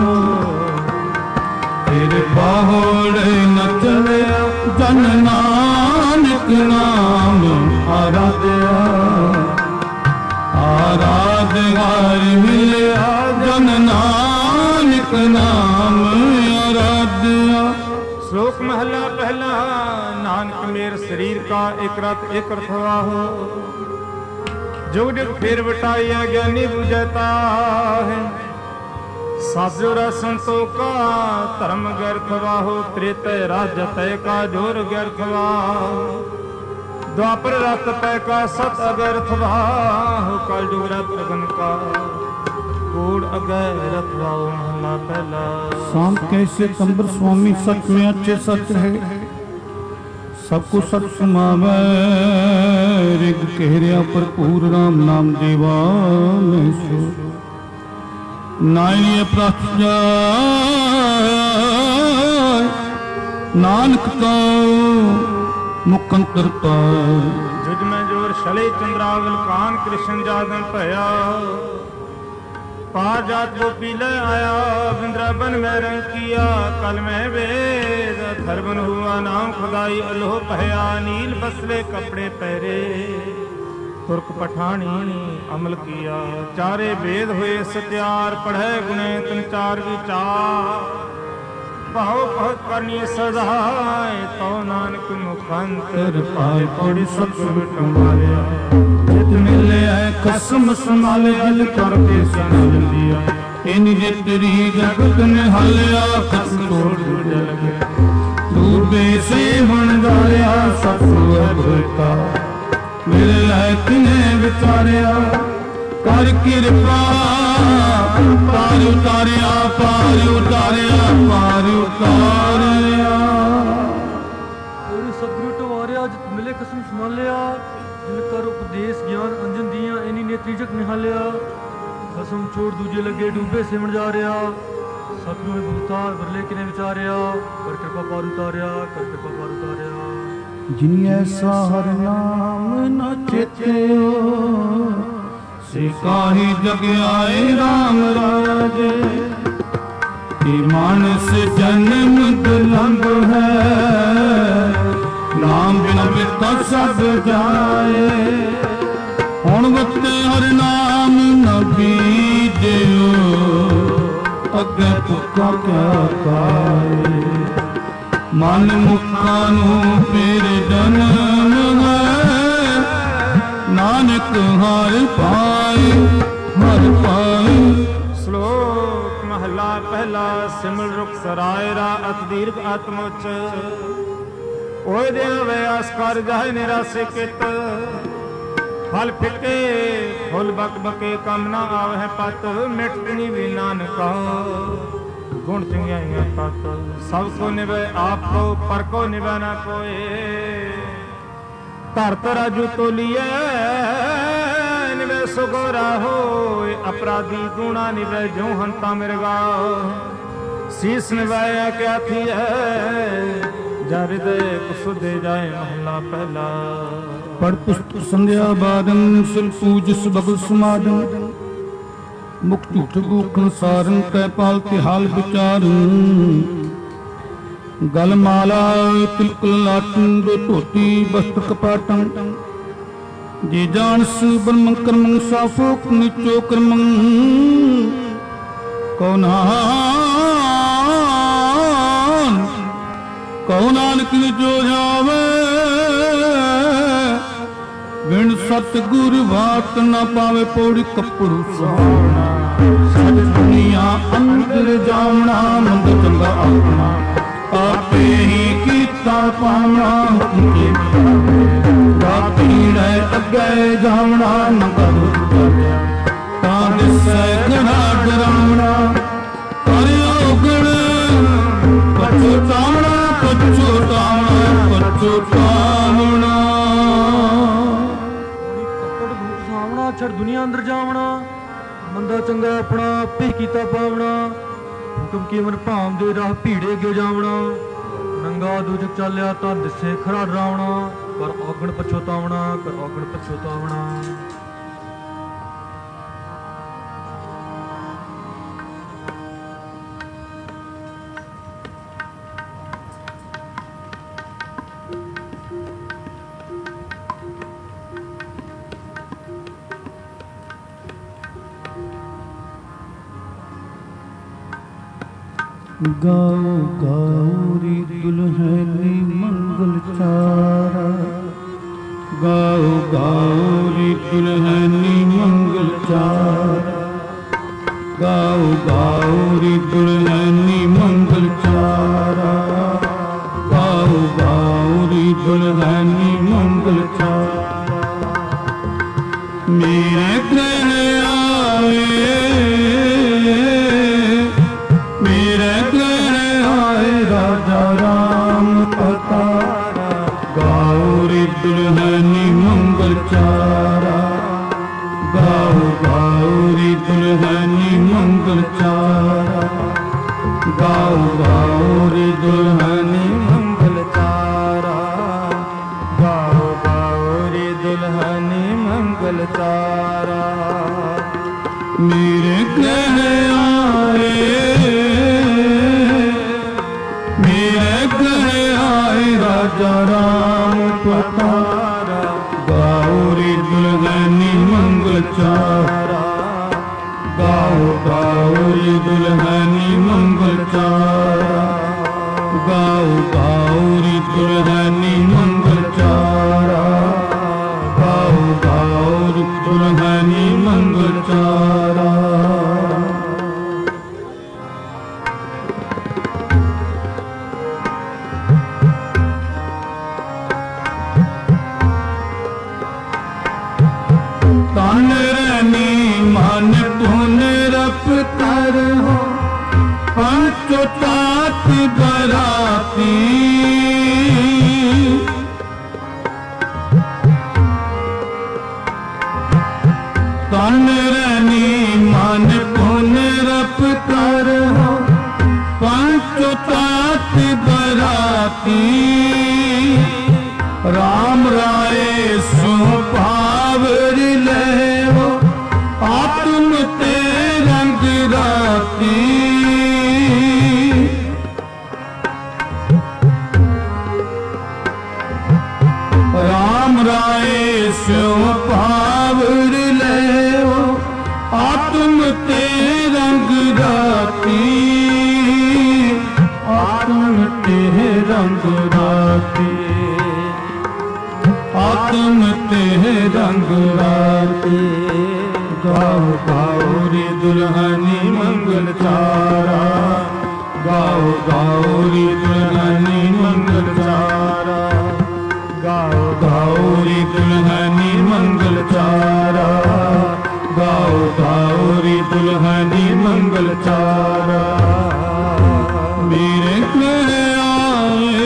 ਤੇਰੇ ਬਾਹੜੇ ਨ ਚਲਿਆ ਜਨ ਨਾਨਕ ਨਾਮ ਆਰਾਧਿਆ। ਆਰਾਧ ਹਰ ਮਿਲਿਆ ਜਨ ਨਾਨਕ ਨਾਮ ਆਰਾਧਿਆ। ਸ਼ਲੋਕ ਮਹਲਾ महला पहला। नानक मेर शरीर का एक रत एक रथवा हो, जुग जुग फिर बटाइया ज्ञानी बुझता है। साजो संतो का धर्म व्यर्थवा हो, त्रेतय राजत का जोर व्यर्थवा। द्वापर रत पै का सत अगर्थवा हो, कल जुग रत अगन का कूड़ अगैर रथवा महला पहला। शाम कैसे कंबर स्वामी सच में अच्छे सच है, सबको सच सुमावे। रिग कहरिया भरपूर राम नाम देवा में सो। नाइए प्रथ जाय नानक तो मुकंतर पाए। जुज में जोर शले चंद्रावल कान कृष्ण जादन भया। पार जात गोपी ले आया, वृंदावन में रंग किया। कल में वेद धर्मन हुआ नाम खुदाई अल्लाह पहया। नील बसले कपड़े पहरे तुर्क पठानी अमल किया। चारे वेद हुए सत्यार, पढ़े गुणे तन चार विचार। भाव बहुत करनी सजाए, तो नानक मुखंतर पाए। थोड़ी सत्सुट मारिया जित मिले है कसम संभाले। जल करके समझ लिया इन जितरी जगत ने हालिया। कसम तोड़ जल गए डूबे से बन जाया। सत्सुता मेरे लायक ने विचारिया। कर कृपा पार उतारिया, पार उतारिया, पार उतारिया। सतगुरु टवारिया जित मिले कसम संभालिया। जिनकर उपदेश ज्ञान अंजन दिया, इन्हीं ने त्रिजक निहालिया। कसम छोड़ दूजे लगे डूबे सिमट जा रहा। सतगुरु में भुगता बरले किने विचारिया। कर कृपा पार उतारिया, कर कृपा पार उतारिया। जिन ऐसा हर नाम न चेत्यो, से काहि जग आए राम राजे। ये मानस जन्म दुर्लभ है, नाम बिना बिता सब जाए। हुण वक्त हर नाम न बीजो, अगे भुखा क्या पाए। मन मुखा नूं फिर जन्म है, नानक हर पाए हर पाए। श्लोक महला पहला। सिमल रुख सराय रा अत दीर्घ आत्मोच। ओए देव वे आस्कार जाए निराशे कित। फल फिके फुल बक बके कम ना आवह पत। मिटनी भी नानका गुण चंगियाइयां तत। सबको निभे आपको पर को निभे ना कोई। धरत राजू तोलिए निवे सुगोरा हो। अपराधी गुणा निवे जो हंता मिर्गा। शीस निभाया क्या थी है, हृदय कुसुदे जाए महला पहला। पढ़ पुस्तक संध्या बादन, सिल पूजस बगल समादन। मुख झूठ गूखन सारन, कै पाल तिहाल विचारन। गल माला तिलक लाटन, दो धोती वस्त्र कपाटन। जे जानस ब्रह्म कर्मं साफोक निचो कर्मं। कौनान कौ नानक जो जावे, बिन सतगुर बात न पावे। पौड़ी कपड़ू सुहावना, सच दुनिया अंदर जावना। मंद चंगा अपना आपे ही कीता पावना। पीड़े अगे जावना, नगर तां दिसै घड़ा डरावना। करियो गण पछतावना, पछतावना, पछतावना। कपड़ भूत सावना, छड़ दुनिया अंदर जावना। मंदा चंगा अपना आपे कीता पावना। हुक्म की मन भाव दे राह भीड़े अगे जावना। नंगा दूजक चालिया तां दिसे खरा डरावना। कर औगण पछोतावना, कर औगण पछोतावना। गाओ गाओ री दुल्हनी मंगल चारा, गाओ गाओ री दुल्हनी मंगल चारा, गाओ गाओ री दुल्हनी मंगल चारा, गाओ गाओ री दुल्हनी मंगल चारा। मेरे घर आए, मेरे घर आए राजा राम पतारा, गाओ रे दुल्हनी मंगल चारा, गाओ गाओ रे दुल्हनी मंगल चारा, गाओ गाओ रे दुल्हनी मंगल चारा, गाओ गाओ रे दुल्हनी मंगल चारा। मेरे घर आए, मेरे घर आए राजा राम पतारा, गाओ रे दुल्हनी मंगल चारा, गाओ गाओ रे दुल्हनी मंगल चारा, गाओ गाओ रे दुल्हनी मंगल चारा, गाओ गाओ रे दुल्हनी मंगल चारा। तन रनी मन पुन रप कर हो, पंचो तात बराती, तन रनी मन पुन रप कर हो, पंचो तात बराती, राम राय सो पावर ले हो, आत्म ते रंग राती, राम राय सो पावर ले हो, आत्म ते रंग राती, आत्म ते रंग राती, आत्म ते रंग राती। गाओ गाओ रे दुल्हनी मंगल चारा, गाओ गाओ रे दुल्हनी मंगल चारा, गाओ गाओ रे दुल्हनी मंगल चारा, गाओ गाओ रे दुल्हनी मंगल चारा। मेरे घर आए,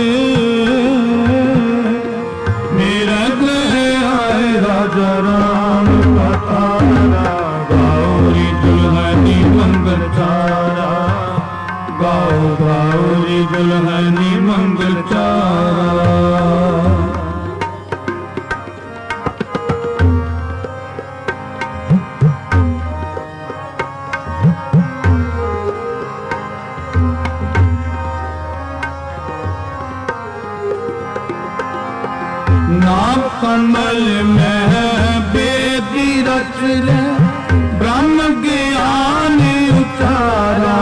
मेरा घर आए राजा राम पतारा, गाओ रे दुल्हनी मंगल चारा, गाओ गाओ रे दुल्हनी मंगल चारा। नाम कमल में बेदी रच ले, ब्रह्म ज्ञान उचारा,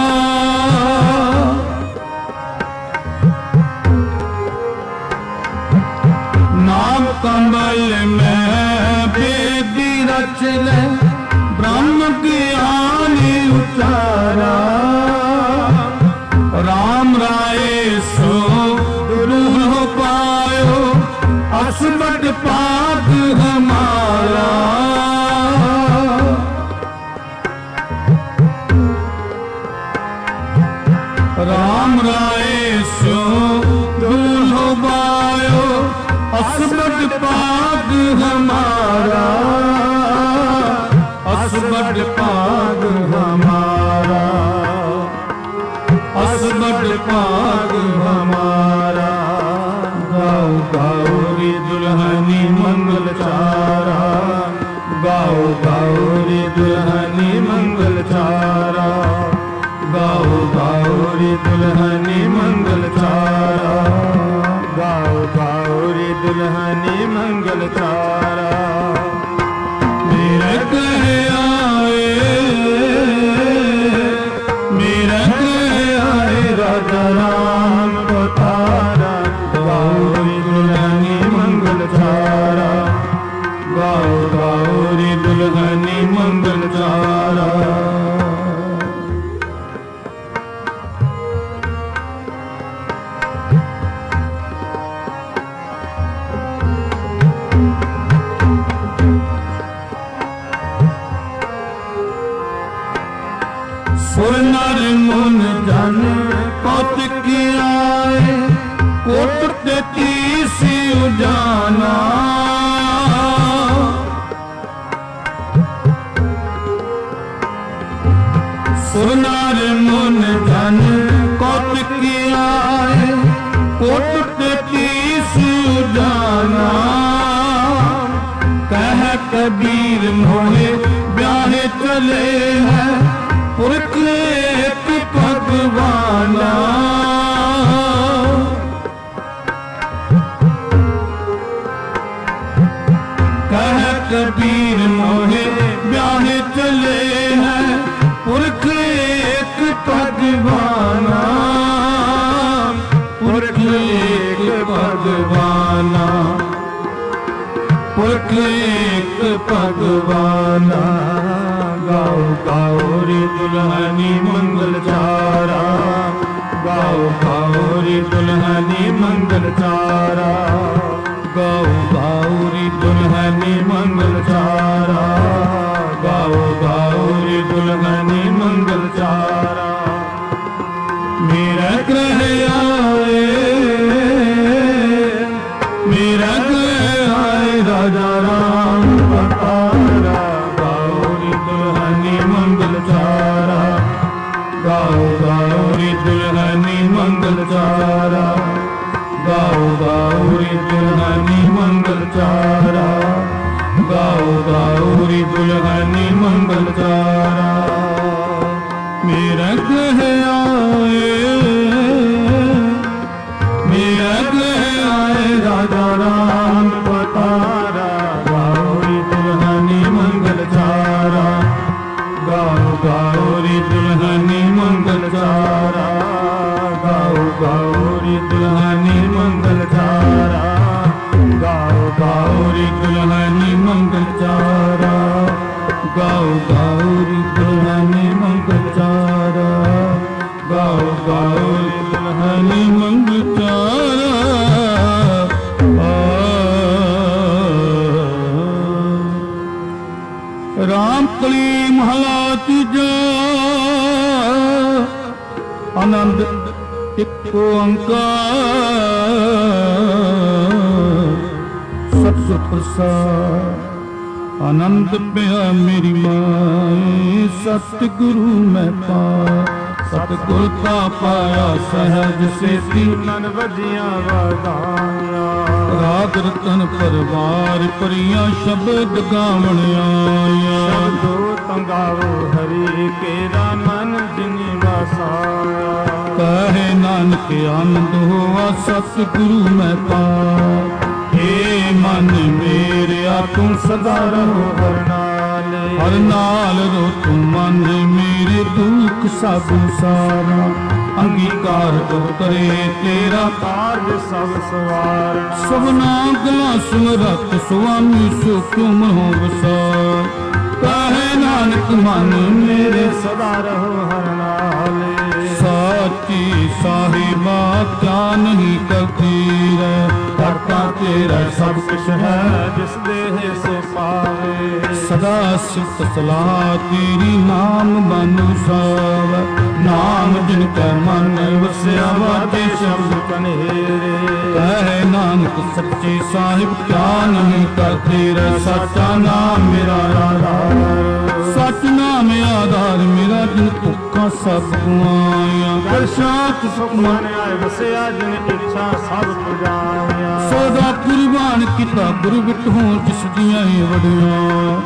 नाम कमल में बेदी रच ले, ब्रह्म ज्ञान उचारा, राम राय सो दुर्लभ पायो, असमत पाद हमारा, राम राय सो दुल्हो बायो, असमत पाद हमारा, असमत पाद हमारा, असमत पाद हमारा। गाओ गाओ रे दुल्हनी मंगल चारा, गाओ गाओ रे दुल्हनी मंगल चारा, गाओ गाओ रे दुल्हनी मंगल चारा, गाओ गाओ रे दुल्हनी मंगल चारा। मेरे घर आए, मेरे घर आए ਸੁਰ ਨਰ ਮੁਨ ਜਨ ਕੌਤਿਕ ਆਏ ਕੋਟ ਤੇ ਤੀਸ ਉਜਾਨਾ ਸੁਰ ਨਰ ਮੁਨ ਜਨ ਕੌਤਿਕ ਆਏ ਕੋਟ ਤੇ ਤੀਸ ਉਜਾਨਾ ਕਹ ਕਬੀਰ ਮੋਹੇ ब्याहे चले हैं पुरख एक भगवाना कह कबीर मोहे ब्याहे चले हैं पुरख एक भगवाना पुरख एक भगवाना पुरख एक भगवाना गाओ गाओ रे दुल्हनी मंगल चारा गाओ गाओ रे दुल्हनी मंगल चारा गाओ गाओ रे दुल्हनी मंगल चारा गाओ गाओ रे दुल्हनी मंगल चारा मेरा ग्रह आए मेरा ग्रह आए राजा राम पतारा गाओ रे दुल्हनी मंगल चारा गाओ गाओ रे दुल्हनी मंगल चारा गाओ गाओ रे दुल्हनी मंगल चारा गाओ गाओ रे दुल्हनी मंगल चारा मेरा ग्रह आए मेरा ग्रह आए राजा राम पतारा गाओ रे दुल्हनी मंगल चारा गाओ गाओ रे दुल्हनी मंगल चारा गाओ गाओ रे दुल्हनी मंगल चारा गाओ गाओ रे दुल्हनी मंगल चारा गाओ गाओ रे दुल्हनी मंगल चारा गाओ गाओ रे दुल्हनी मंगल चारा राम कली महला तीजा आनंद एक ओंकार सत प्रसाद आनंद पिया मेरी माए सतगुरु मैं पा सतगुर का पाया सहज से तीन वजियां वादाया राग रतन परवार परियां शब्द गावण आया शब्दो तंगावो हरि केरा मन जिनि वसाया कहे नानक आनंद होवा सतगुरु मैं पा हे मन मेरिया तू सदा रहो हर नाल हर नाल रो तू मन मेरे दुख सब सारा अंगीकार तो करे तेरा कारज सब सवार सबना गला सुमरत स्वामी सो तुम हो वसार कहे नानक मन मेरे सदा रहो हर नाल साची साहिबा क्या नहीं करती रे करता तेरा सब कुछ है जिस देह से पावे सदा सिफत सलाह तेरी नाम बानु साव नाम जिनका मन वस्या वाते शब्द कनेरे कहे नानक सच्चे साहिब क्या नहीं करते रे सच्चा नाम मेरा आधार सच नाम आधार मेरा जिन भुखा सब गुआया कर शांत सुख मन आए वस्या जिन इच्छा सब पुजाया सदा कुर्बान किता गुरु बिट हो जिस दियां वडिया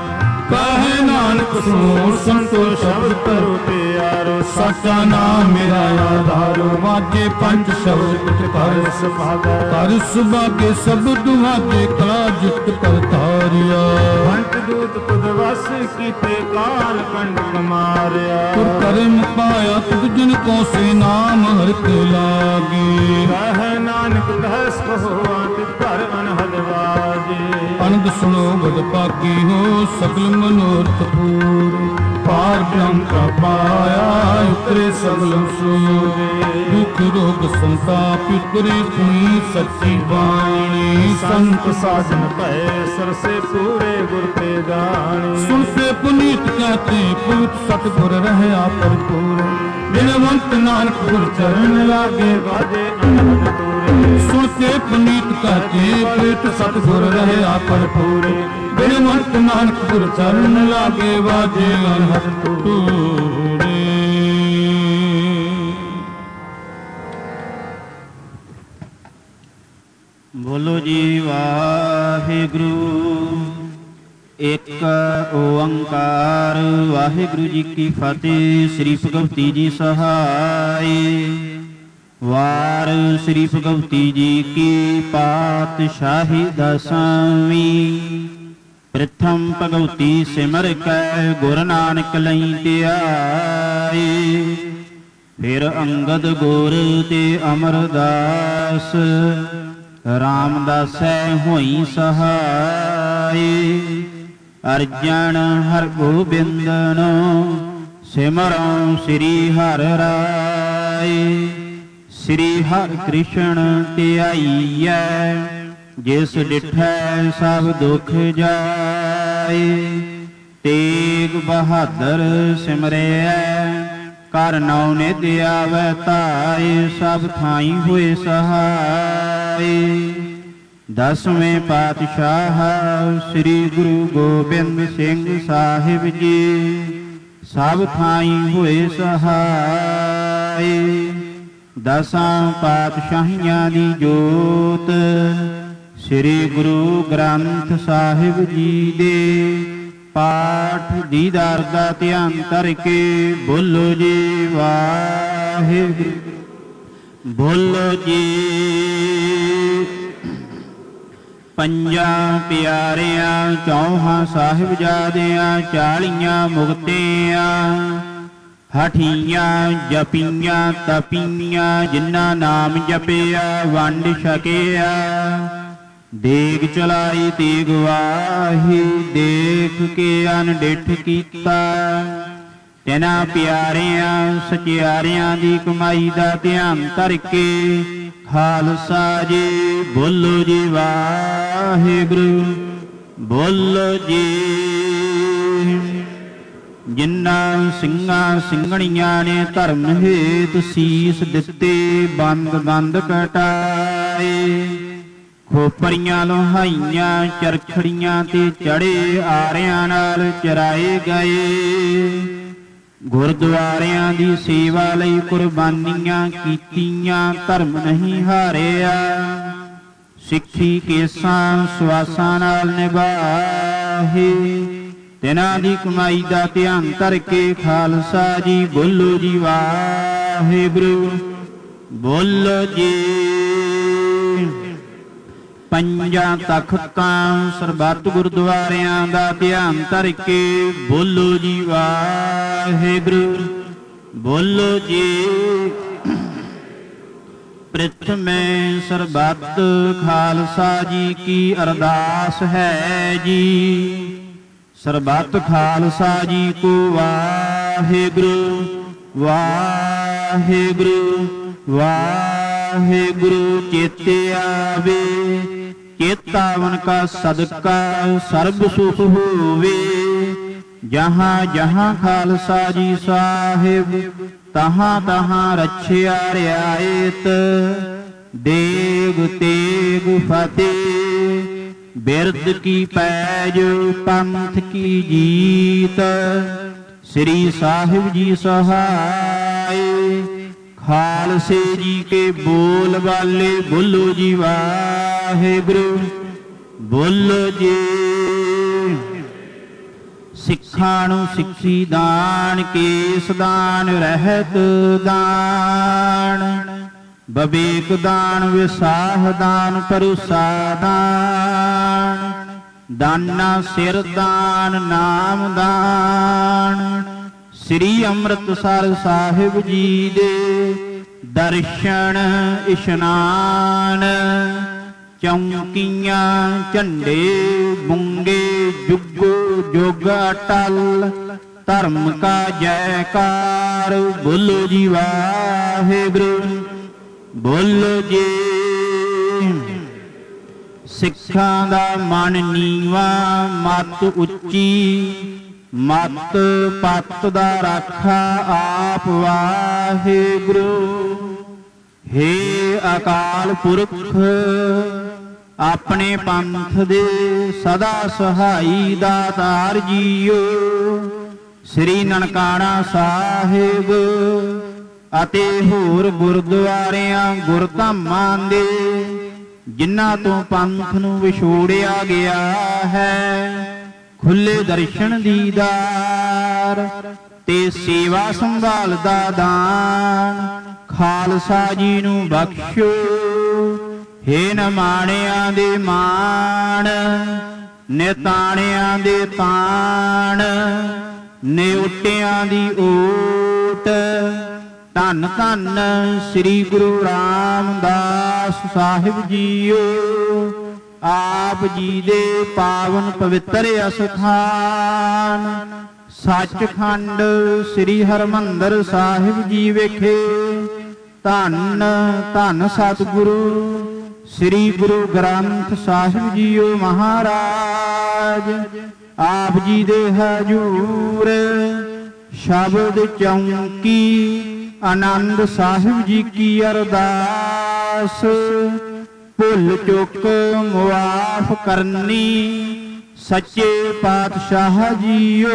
कहे नानक सुनो संतो शब्द करो प्यारो सच्चा नाम मेरा आधारो वाजे पंच शब्द कुछ कर सुभागे कर सुभागे सब दुहागे कला जित कर तारिया पंच दूत तुद वस कीते काल कंड मारिया तुर कर्म पाया तुद जिन को से नाम हर के लागे कहे नानक दहस कहो कर अनहद वाजे अनंद सुनो बद पाकी हो सकल मनोरथ पूरे पार ब्रह्म का पाया उतरे सबल सूरे दुख ਦੁਖ ਰੋਗ ਸੰਤਾਪ ਉਤਰੇ ਸੁਣੀ ਸੱਚੀ ਬਾਣੀ। ਸੰਤ ਸਾਜਨ ਭੈ ਸਰਸੇ ਪੂਰੇ ਗੁਰ ਤੇ ਜਾਣੀ। ਸੁਣ ਸੇ ਪੁਨੀਤ ਕਹਤੇ ਪੁਰਖ ਸਤਿਗੁਰ ਰਹਿਆ ਭਰਪੂਰ। ਬਿਨਵੰਤ ਨਾਨਕ ਗੁਰ ਚਰਨ ਲਾਗੇ ਵਾਜੇ ਅਨਹਦ ਤੂਰੇ। ਸੁਣ ਸੇ ਪੁਨੀਤ ਕਹਤੇ ਪੁਰਖ ਸਤਿਗੁਰ ਰਹਿਆ ਭਰਪੂਰ। ਬਿਨਵੰਤ ਨਾਨਕ ਗੁਰ ਚਰਨ ਲਾਗੇ ਵਾਜੇ ਅਨਹਦ ਤੂਰੇ। ਬੋਲੋ ਜੀ ਵਾਹਿਗੁਰੂ। ਇੱਕ ਓੰਕਾਰ ਵਾਹਿਗੁਰੂ ਜੀ ਕੀ ਫਤਿਹ। ਸ੍ਰੀ ਭਗਵਤੀ ਜੀ ਸਹਾਈ। ਵਾਰ ਸ੍ਰੀ ਭਗਵਤੀ ਜੀ ਕੀ ਪਾਤਸ਼ਾਹੀ ਦਸਵੀਂ। ਪ੍ਰਥਮ ਭਗਵਤੀ ਸਿਮਰ ਕੈ ਗੁਰ ਨਾਨਕ ਲਈ ਧਿਆਏ। ਫਿਰ ਅੰਗਦ ਗੁਰ ਤੇ ਅਮਰਦਾਸ ਰਾਮਦਾਸੈ ਹੋਈ ਸਹਾਈ। ਅਰਜਨ ਹਰ ਗੋਬਿੰਦਨੋ ਸਿਮਰਉ ਸ੍ਰੀ ਹਰਿ ਰਾਏ। ਸ੍ਰੀ ਹਰਿ ਕ੍ਰਿਸ਼ਨ ਧਿਆਈਐ ਜਿਸ ਡਿਠੈ ਸਭ ਦੁਖ ਜਾਏ। ਤੇਗ ਬਹਾਦਰ ਸਿਮਰਿਐ ਕਰ ਨਉ ਨਿਧ ਆਵੈ ਧਾਇ। ਸਭ ਥਾਈ ਹੋਏ ਸਹਾਈ। ਦਸਵੇਂ ਪਾਤਸ਼ਾਹ ਸ੍ਰੀ ਗੁਰੂ ਗੋਬਿੰਦ ਸਿੰਘ ਸਾਹਿਬ ਜੀ ਸਭ ਥਾਈ ਹੋਏ ਸਹਾਈ। ਦਸਾਂ ਪਾਤਸ਼ਾਹੀਆਂ ਦੀ ਜੋਤ ਸ੍ਰੀ ਗੁਰੂ ਗ੍ਰੰਥ ਸਾਹਿਬ ਜੀ ਦੇ ਪਾਠ ਦੀਦਾਰ ਦਾ ਧਿਆਨ ਧਰ ਕੇ ਬੋਲੋ ਜੀ ਵਾਹਿਗੁਰੂ। ਬੋਲੋ ਜੀ ਪੰਜਾਂ ਪਿਆਰਿਆਂ ਚੌਹਾਂ ਸਾਹਿਬਜ਼ਾਦਿਆਂ ਚਾਲੀਆਂ ਮੁਕਤਿਆਂ ਹਠੀਆਂ ਜਪੀਆਂ ਤਪੀਆਂ ਜਿਨ੍ਹਾਂ ਨਾਮ ਜਪਿਆ ਵੰਡ ਛਕਿਆ। ਦੇਗ ਚਲਾਈ ਤੇਗ ਵਾਹੀ ਦੇਖ ਕੇ ਅਨਡਿਠ ਕੀਤਾ। ਤਿਨਾਂ ਪਿਆਰਿਆਂ ਸਚਿਆਰਿਆਂ ਦੀ ਕਮਾਈ ਦਾ ਧਿਆਨ ਧਰ ਕੇ ਖਾਲਸਾ ਜੀ ਬੋਲੋ ਜੀ ਵਾਹਿਗੁਰੂ। ਬੋਲੋ ਜੀ ਜਿਨ੍ਹਾਂ ਸਿੰਘਾਂ ਸਿੰਘਣੀਆਂ ਨੇ ਧਰਮ ਹੇਤ ਸੀਸ ਦਿੱਤੇ ਬੰਦ ਬੰਦ ਕਟਾਏ। ਖੋਪਰੀਆਂ ਲੋਹਾਈਆਂ ਚਰਖੜੀਆਂ ਤੇ ਚੜੇ ਆਰਿਆਂ ਨਾਲ ਚਰਾਏ ਗਏ। ਗੁਰਦੁਆਰਿਆਂ ਦੀ ਸੇਵਾ ਲਈ ਕੁਰਬਾਨੀਆਂ ਕੀਤੀਆਂ ਧਰਮ ਨਹੀਂ ਹਾਰਿਆ। ਸਿੱਖੀ ਕੇਸਾਂ ਸਵਾਸਾਂ ਨਾਲ ਨਿਭਾਹੇ। ਤਿਨਾਂ ਦੀ ਕਮਾਈ ਦਾ ਧਿਆਨ ਧਰ ਕੇ ਖਾਲਸਾ ਜੀ ਬੋਲੋ ਜੀ ਵਾਹਿਗੁਰੂ। ਬੋਲੋ ਜੀ ਪੰਜਾਂ ਤਖਤਾਂ ਸਰਬੱਤ ਗੁਰਦੁਆਰਿਆਂ ਦਾ ਧਿਆਨ ਧਰ ਕੇ ਬੋਲੋ ਜੀ ਵਾਹਿਗੁਰੂ। ਬੋਲੋ ਜੀ ਪ੍ਰਥਮੇ ਸਰਬੱਤ ਖਾਲਸਾ ਜੀ ਕੀ ਅਰਦਾਸ ਹੈ ਜੀ। ਸਰਬੱਤ ਖਾਲਸਾ ਜੀ ਕੋ ਵਾਹਿਗੁਰੂ ਵਾਹਿਗੁਰੂ ਵਾਹਿਗੁਰੂ ਚੇਤੇ ਆਵੇ। ਚੇਤਾਵਨ ਕਾ ਸਦਕਾ ਸਰਬ ਸੁਖ ਹੋਵੇ। ਜਹਾਂ ਜਹਾਂ ਖਾਲਸਾ ਜੀ ਸਾਹਿਬ ਤਹਾਂ ਤਹਾਂ ਰੱਛਿਆ ਰਿਆਇਤ। ਦੇਗ ਤੇਗ ਫਤਿਹ ਬਿਰਦ ਕੀ ਪੈਜ ਪੰਥ ਕੀ ਜੀਤ। ਸ੍ਰੀ ਸਾਹਿਬ ਜੀ ਸਹਾਏ ਖਾਲਸੇ ਜੀ ਕੇ ਬੋਲ ਵਾਲੇ ਬੋਲੋ ਜੀ ਵਾਹਿਗੁਰੂ। ਬੋਲੋ ਜੀ ਸਿੱਖਾਂ ਨੂੰ ਸਿੱਖੀ ਦਾਨ ਕੇਸ ਦਾਨ ਰਹਿਤ ਦਾਨ। ਬਵੇਕ ਦਾਨ ਵਿਸਾਹ ਦਾਨ ਪਰੁਸਾ ਦਾਨ। ਦਾਨਾ ਸਿਰ ਦਾਨ ਨਾਮ ਦਾਨ। ਸ੍ਰੀ ਅੰਮ੍ਰਿਤਸਰ ਸਾਹਿਬ ਜੀ ਦੇ ਦਰਸ਼ਨ ਇਸ਼ਨਾਨ। ਚੌਂਕੀਆਂ ਝੰਡੇ ਬੁੰਗੇ ਜੁਗੋ ਜੁਗ ਅਟਲ। ਧਰਮ ਕਾ ਜੈਕਾਰ ਬੋਲੋ ਜੀ ਵਾਹਿਗੁਰੂ। ਬੋਲੋ ਜੇ ਸਿੱਖਾਂ ਦਾ ਮਨ ਨੀਵਾ ਮਤ ਉੱਚੀ ਮਤ ਪਤ ਦਾ ਰਾਖਾ ਆਪ ਵਾਹਿਗੁਰੂ। ਹੇ ਅਕਾਲ ਪੁਰਖ ਆਪਣੇ ਪੰਥ ਦੇ ਸਦਾ ਸਹਾਈ ਦਾਤਾਰ ਜੀਓ। ਸ੍ਰੀ ਨਨਕਾਣਾ ਸਾਹਿਬ ਅਤੇ ਹੋਰ ਗੁਰਦੁਆਰਿਆਂ ਗੁਰਧਾਮਾਂ ਦੇ ਜਿਨ੍ਹਾਂ ਤੋਂ ਪੰਥ ਨੂੰ ਵਿਛੋੜਿਆ ਗਿਆ ਹੈ ਖੁੱਲੇ ਦਰਸ਼ਨ ਦੀਦਾਰ ਤੇ ਸੇਵਾ ਸੰਭਾਲ ਦਾ ਦਾਨ ਖਾਲਸਾ ਜੀ ਨੂੰ ਬਖਸ਼ੋ। ਹੇ ਨਿਮਾਣਿਆਂ ਦੇ ਮਾਣ ਨਿਤਾਣਿਆਂ ਦੇ ਤਾਣ ਨਿਉਟਿਆਂ ਦੀ ਓਟ ਧੰਨ ਧੰਨ ਸ੍ਰੀ ਗੁਰੂ ਰਾਮਦਾਸ ਸਾਹਿਬ ਜੀਓ। ਆਪ ਜੀ ਦੇ ਪਾਵਨ ਪਵਿੱਤਰ ਅਸਥਾਨ ਸੱਚਖੰਡ ਸ੍ਰੀ ਹਰਿਮੰਦਰ ਸਾਹਿਬ ਜੀ ਵਿਖੇ ਧੰਨ ਧੰਨ ਸਤਿਗੁਰੂ ਸ੍ਰੀ ਗੁਰੂ ਗ੍ਰੰਥ ਸਾਹਿਬ ਜੀਓ ਮਹਾਰਾਜ ਆਪ ਜੀ ਦੇ ਹਜੂਰ ਸ਼ਬਦ ਚੌਂਕੀ ਆਨੰਦ ਸਾਹਿਬ ਜੀ ਕੀ ਅਰਦਾਸ ਭੁੱਲ ਚੁੱਕ ਮੁਆਫ ਕਰਨੀ ਸੱਚੇ ਪਾਤਸ਼ਾਹ ਜੀਓ।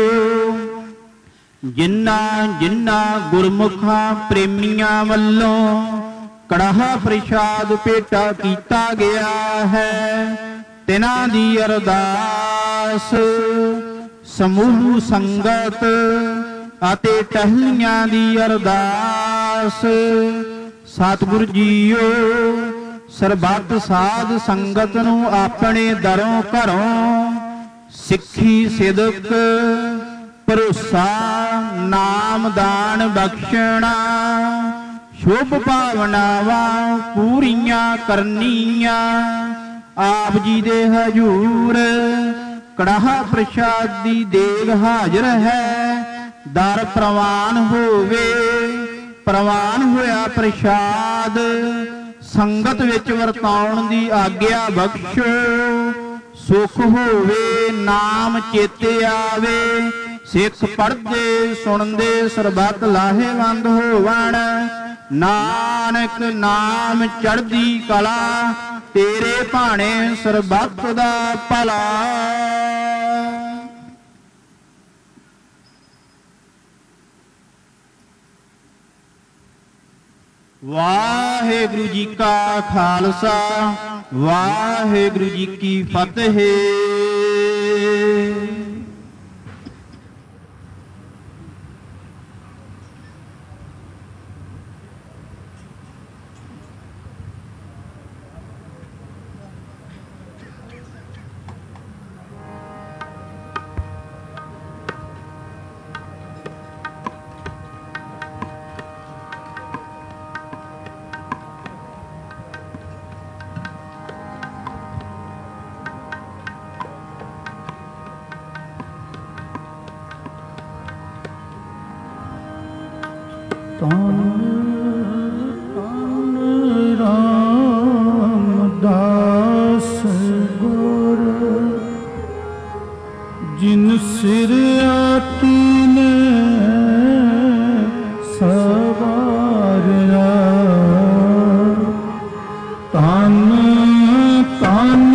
ਜਿਨ੍ਹਾਂ ਜਿਨ੍ਹਾਂ ਗੁਰਮੁਖਾਂ ਪ੍ਰੇਮੀਆਂ ਵੱਲੋਂ ਕੜਾਹਾ ਪ੍ਰਸ਼ਾਦ ਭੇਟਾ ਕੀਤਾ ਗਿਆ ਹੈ ਤਿਨਾਂ ਦੀ ਅਰਦਾਸ ਸਮੂਹ ਸੰਗਤ ਅਤੇ ਟਹਿਲੀਆਂ ਦੀ ਅਰਦਾਸ ਸਤਿਗੁਰ ਜੀਓ ਸਰਬੱਤ ਸਾਧ ਸੰਗਤ ਨੂੰ ਆਪਣੇ ਦਰੋਂ ਘਰੋਂ ਸਿੱਖੀ ਸਿਦਕ ਭਰੋਸਾ ਨਾਮ ਦਾਨ ਬਖਸ਼ਣਾ ਸ਼ੁਭ ਭਾਵਨਾਵਾਂ ਪੂਰੀਆਂ ਕਰਨੀਆਂ ਆਪ ਜੀ ਦੇ ਹਜੂਰ ਕੜਾਹਾ ਪ੍ਰਸ਼ਾਦ ਦੀ ਦੇਗ ਹਾਜ਼ਰ ਹੈ ਦਰ ਪ੍ਰਵਾਨ ਹੋਵੇ ਪ੍ਰਵਾਨ ਹੋਇਆ ਪ੍ਰਸ਼ਾਦ ਸੰਗਤ ਵਿੱਚ ਵਰਤਾਉਣ ਦੀ ਆਗਿਆ ਬਖਸ਼ੋ। ਸੁਖ ਹੋਵੇ ਨਾਮ ਚੇਤੇ ਆਵੇ ਸਿੱਖ ਪੜ੍ਹਦੇ ਸੁਣਦੇ ਸਰਬੱਤ ਲਾਹੇਵੰਦ ਹੋਵਣ ਨਾਨਕ ਨਾਮ ਚੜ੍ਹਦੀ ਕਲਾ ਤੇਰੇ ਭਾਣੇ ਸਰਬੱਤ ਦਾ ਭਲਾ। ਵਾਹਿਗੁਰੂ ਜੀ ਕਾ ਖਾਲਸਾ ਵਾਹਿਗੁਰੂ ਜੀ ਕੀ ਫਤਿਹ। ਜਿਨ ਸਿਰ ਆਤੀ ਨੇ ਸਵਾਰਿਆ ਤਨ ਤਨ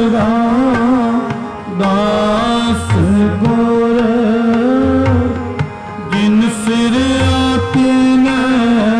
ਰਾਮਦਾਸ ਗੁਰ ਜਿਨ ਸਿਰ ਆਤੀ ਨੇ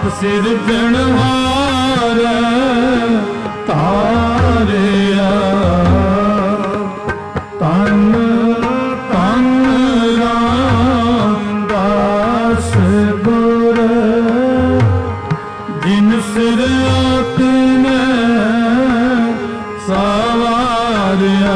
ਆਪ ਸਿਰਜਣਹਾਰ ਤਾਰਿਆ ਤਨ ਤਨ ਰਾਮਦਾਸ ਗੁਰ ਜਿਨ ਸਿਰ ਆਪਨੇ ਸਵਾਰਿਆ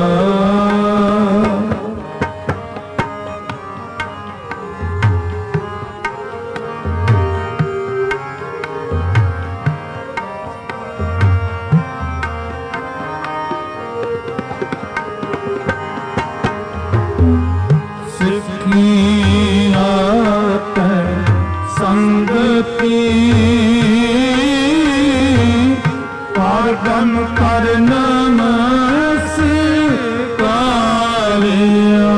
ਪਰਮ ਕਰ ਨਮਸਕਾਰਿਆ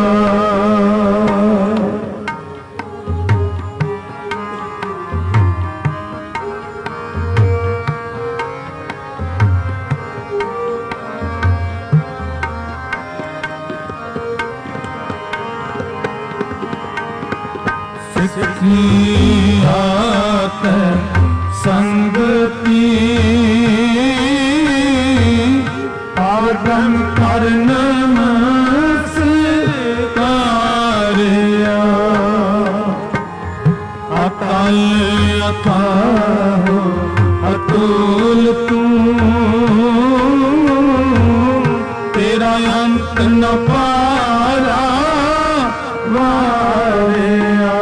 ਸਿੱਖੀ ਆਤ ਸੰਗਤੀ ਆਰਗਨ ਕਰ ਨਮਸਕਾਰਿਆ ਅਕਾਲ ਅਥਾਹੁ ਅਤੁਲ ਤੂੰ ਤੇਰਾ ਅੰਤ ਨ ਪਾਰਾ ਵਾਰਿਆ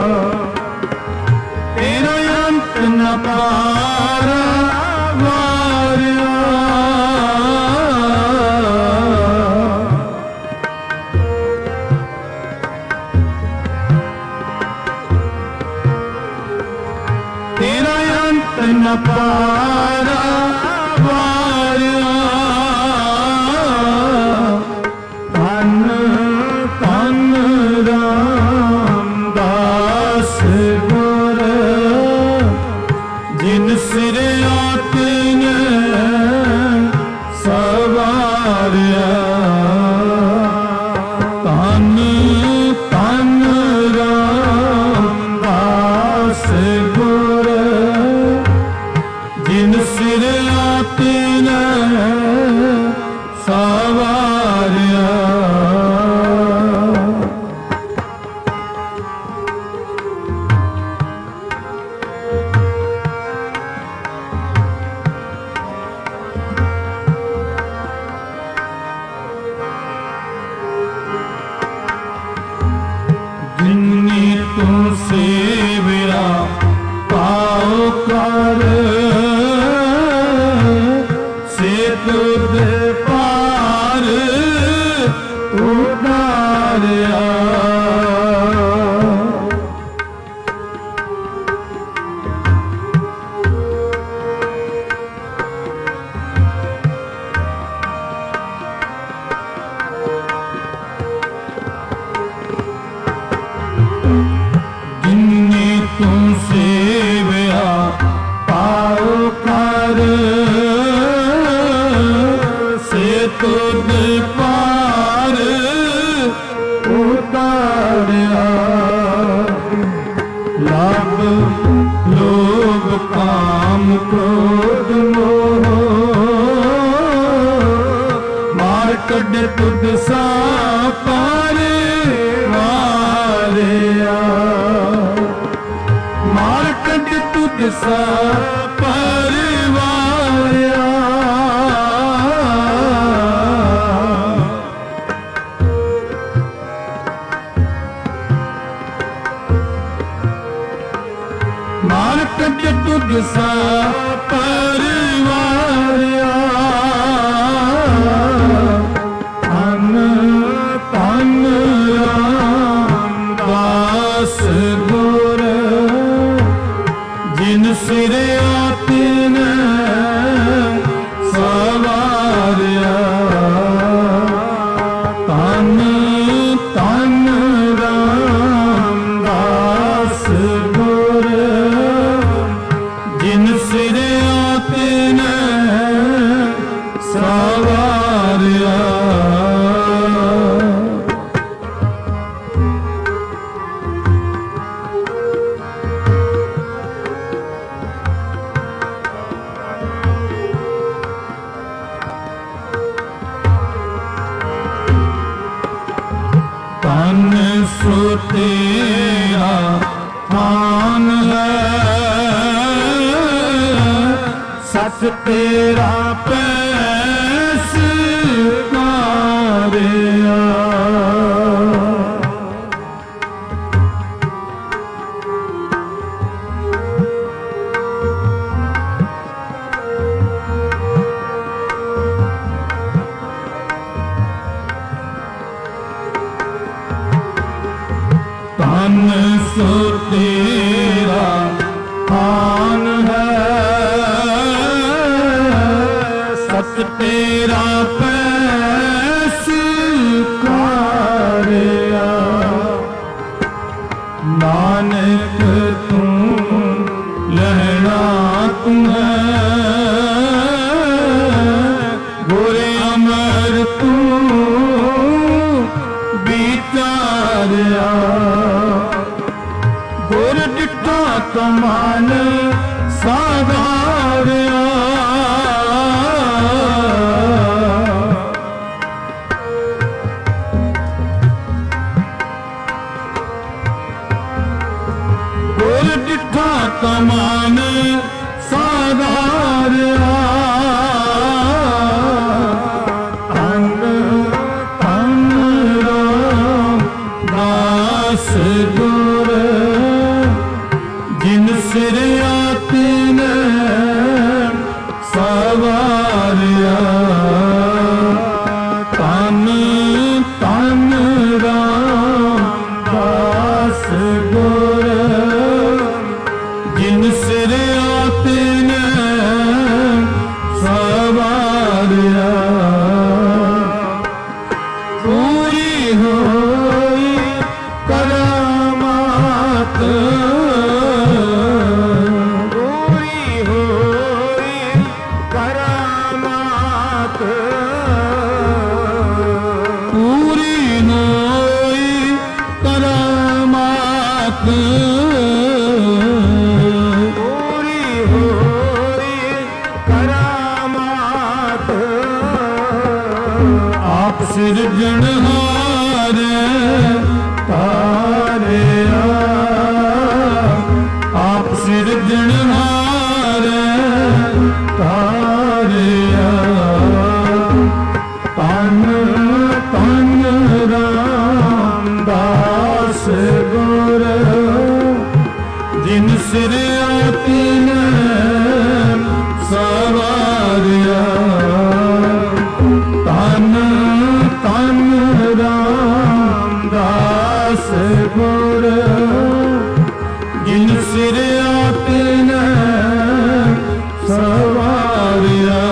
ਤੇਰਾ ਅੰਤ ਨ ਪਾਰਾ ਵਾਰਿਆ ਤੇਰਾ ਅੰਤ ਨ ਪਾਰਾ ਵਾਰਿਆ ਧੰਨ ਧੰਨ ਰਾਮਦਾਸ ਗੁਰ ਜਿਨ ਸਿਰ ਆਪਨੇ ਸਵਾਰਿਆ ਧੰਨ ਧੰਨ ਰਾਮਦਾਸ ਗੁਰ ਜਿਨ ਸਿਰ ਆਪਨੇ ਸਵਾਰਿਆ ਜਿਨੀ ਤੂੰ ਸੇਵਿਆ ਪਾਉ ਕਰ ਸੇ ਤੁਧ ਪਾਰ ਉਤਾਰਿਆ ਜਿਨੀ ਤੂੰ ਸੇਵਿਆ ਪਾਉ ਕਰ ਸੇ ਤੁਧ ਪਾਰ ਉਤਾਰਿਆ ਲਾਭ ਲੋਭ ਕਾਮ ਕ੍ਰੋਧ ਮੋਹ ਮਾਰ ਕੱਢ ਤੁਧ ਸਾ ਪਾਰ ਵਾਰਿਆ ਮਾਰ ਕੱਢ ਤੁਧ ਸਾ ਪਰਵਾਰਿਆ ਮਾਰ ਕੱਢ ਤੁਧ ਸਾ ਪਰਵਾਰਿਆ ਧੰਨ ਧੰਨ ਰਾਮਦਾਸ ਗੁਰ ਜਿਨ ਸਿਰ ਆਪਨੇ ਸਵਾਰਿਆ ਧੰਨ ਧੰਨ ਰਾਮਦਾਸ ਗੁਰ ਜਿਨ ਸਿਰ ਆਪਨੇ ਸਵਾਰਿਆ तेरा थान है, सच तेरा पैस मारिया। धन सो तेरा थान है, सत तेरा पैस कारिया। नानक तू लहना तू है, गोरे अमर तू विचारिया। गुर डिठा कमान साधारिया, गुर डिठा कमान साधारिया। धन धन रामदास गुर, जिन सिर आतीने सवारिया। तन तन रामदास गुर, जिन सिर आतीने सवारिया। पूरी होई करामात, पूरी होई करामात, पूरी होई करामात, पूरी होई करामात। आप सिरजनहार तारिया, आप सिरजनहार तारिया। तन तन रामदास गुर, जिन सिर आतीने सवारिया। तन तन रामदास गुर, जिन सिर आतीने सवारिया।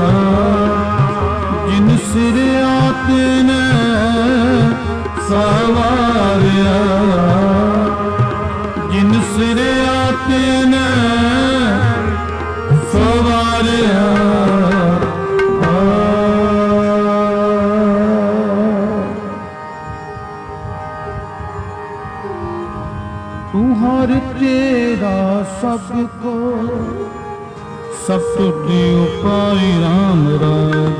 जिन सिर आतीने सवारिया, जिन सिर आतीने सवारिया। तू हर तेरा सबको सब टूटे उपाय राम राज।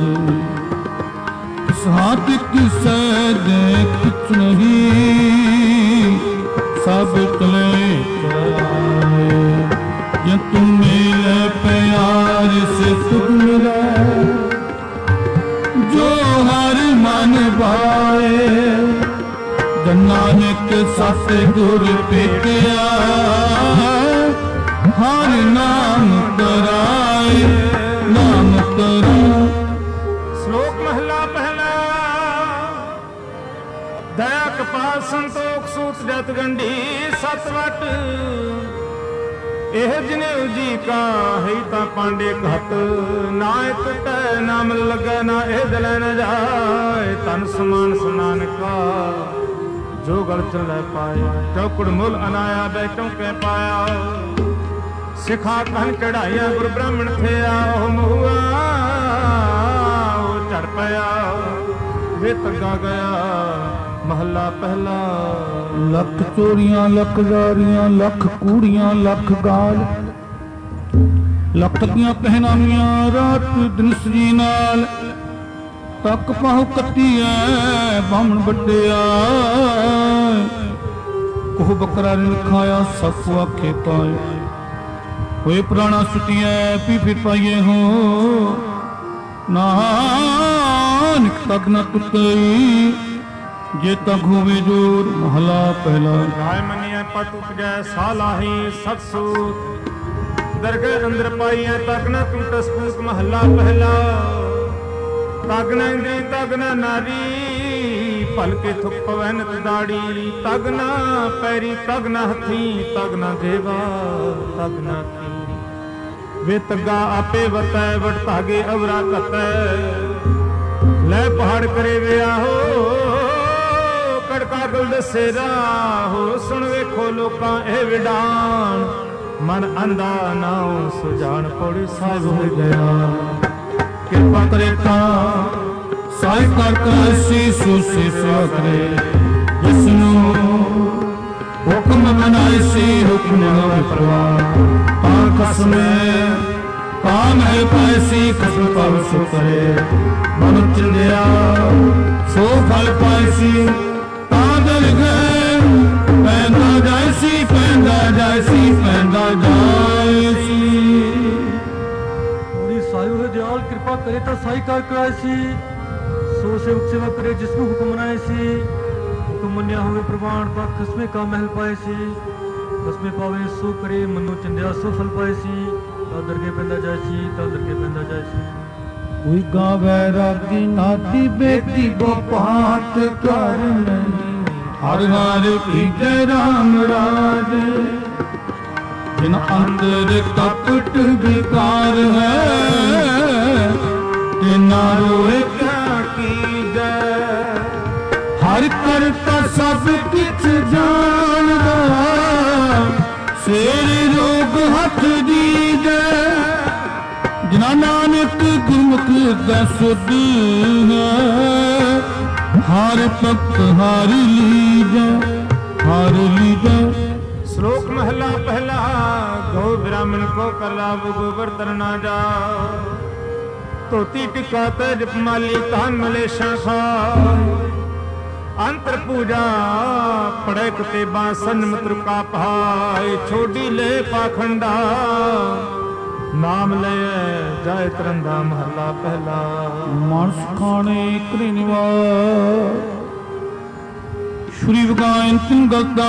साथ किसे देख कुछ नहीं, सब तले चलाए। या तू मिले प्यार से सुख मिले, जो हर मन भाए। नानक सतगुर पेटिया, हर नाम कराए नाम करा। श्लोक महला पहला। दया कपाल संतोख सूत जत गंढी सत वट। एह जनेऊ जी का है ता पांडे घत। ना टुटै ना मिल लगे ना ए दिल न जाए। तन समान सनान का जो गल चले पाए। चौकड़ मुल अनाया बैठों के पाया। सिखा कहन चढ़ाइया गुर ब्राह्मण थे आओ मुआ चढ़ पाया। वे तगा गया महला पहला। लख चोरियां लख जारियां लख कूड़ियां लख गाल। लख तकियां पहनावियां रात दिन सजी नाल। तक पाहु कत्ती है बामण बड्डिया। कोह बकरा खाया सक आखे पाए होए पुराना सुटिया पी फिर पाइए हो नानक तक न टुकई जे तक होवे जोर महला पहला राय मनिया पट उपजै सालाही सतसूत दरगह अंदर पाइए तक न टूट सपूत महला पहला तग न इंद्री तग न नारी भलके थुक पवैन दाड़ी तग न पैरी तग न हथी तग न देवा तग न की वे तगा आपे वतै वट धागे अवरा कतै लै पहाड़ करे वे आहो कड़का गुल दसेरा हो सुन वेखो लोकां ए विडान मन अंधा नाओ सुजान पौड़ी साहिब हो गया कृपा करे ता साई कर कैसी सुसे सेवा करे जिसनु हुक्म मनाई सी हुक्म न परवाह ता कसमे काम है पैसी कसम पाव सो करे मन चिंदिया सो फल पाइसी ता दिल गए पैंदा जायसी पैंदा जायसी पैंदा जायसी सायु है दयाल कृपा करे तो साई कार कराए सी सो सेवक सेवा करे जिसमें हुक्म मनाए सी हुक्म मन्या हुए प्रमाण पा खसमे का महल पाए सी खसमे पावे सो करे मनो चंदिया सो फल पाए सी ता दरगे पेंदा जाए सी ता दरगे पेंदा जाए सी कोई गावे रागी नाती बेटी गोपात कर नहीं हर हर कीजे राम राज जिन अंदर कपट विकार है तिना रोए क्या कीजे हर करता सब किछ जानदा शेर रोग हथ दीजे जिना नानक गुरमुख दा सुध है हर भक्त हार लीजे हार लीजे श्लोक महला पहला गौ ब्राह्मण को कलाब गोबर तरना जा धोती टिका तज माली कान मलेशा खा अंतर पूजा पड़े कते बासन मत्र का पहाय छोड़ी ले पाखंडा नाम ले जाए तरंदा महला पहला मानस खाने कृनिवा श्री विगायन तिन गदा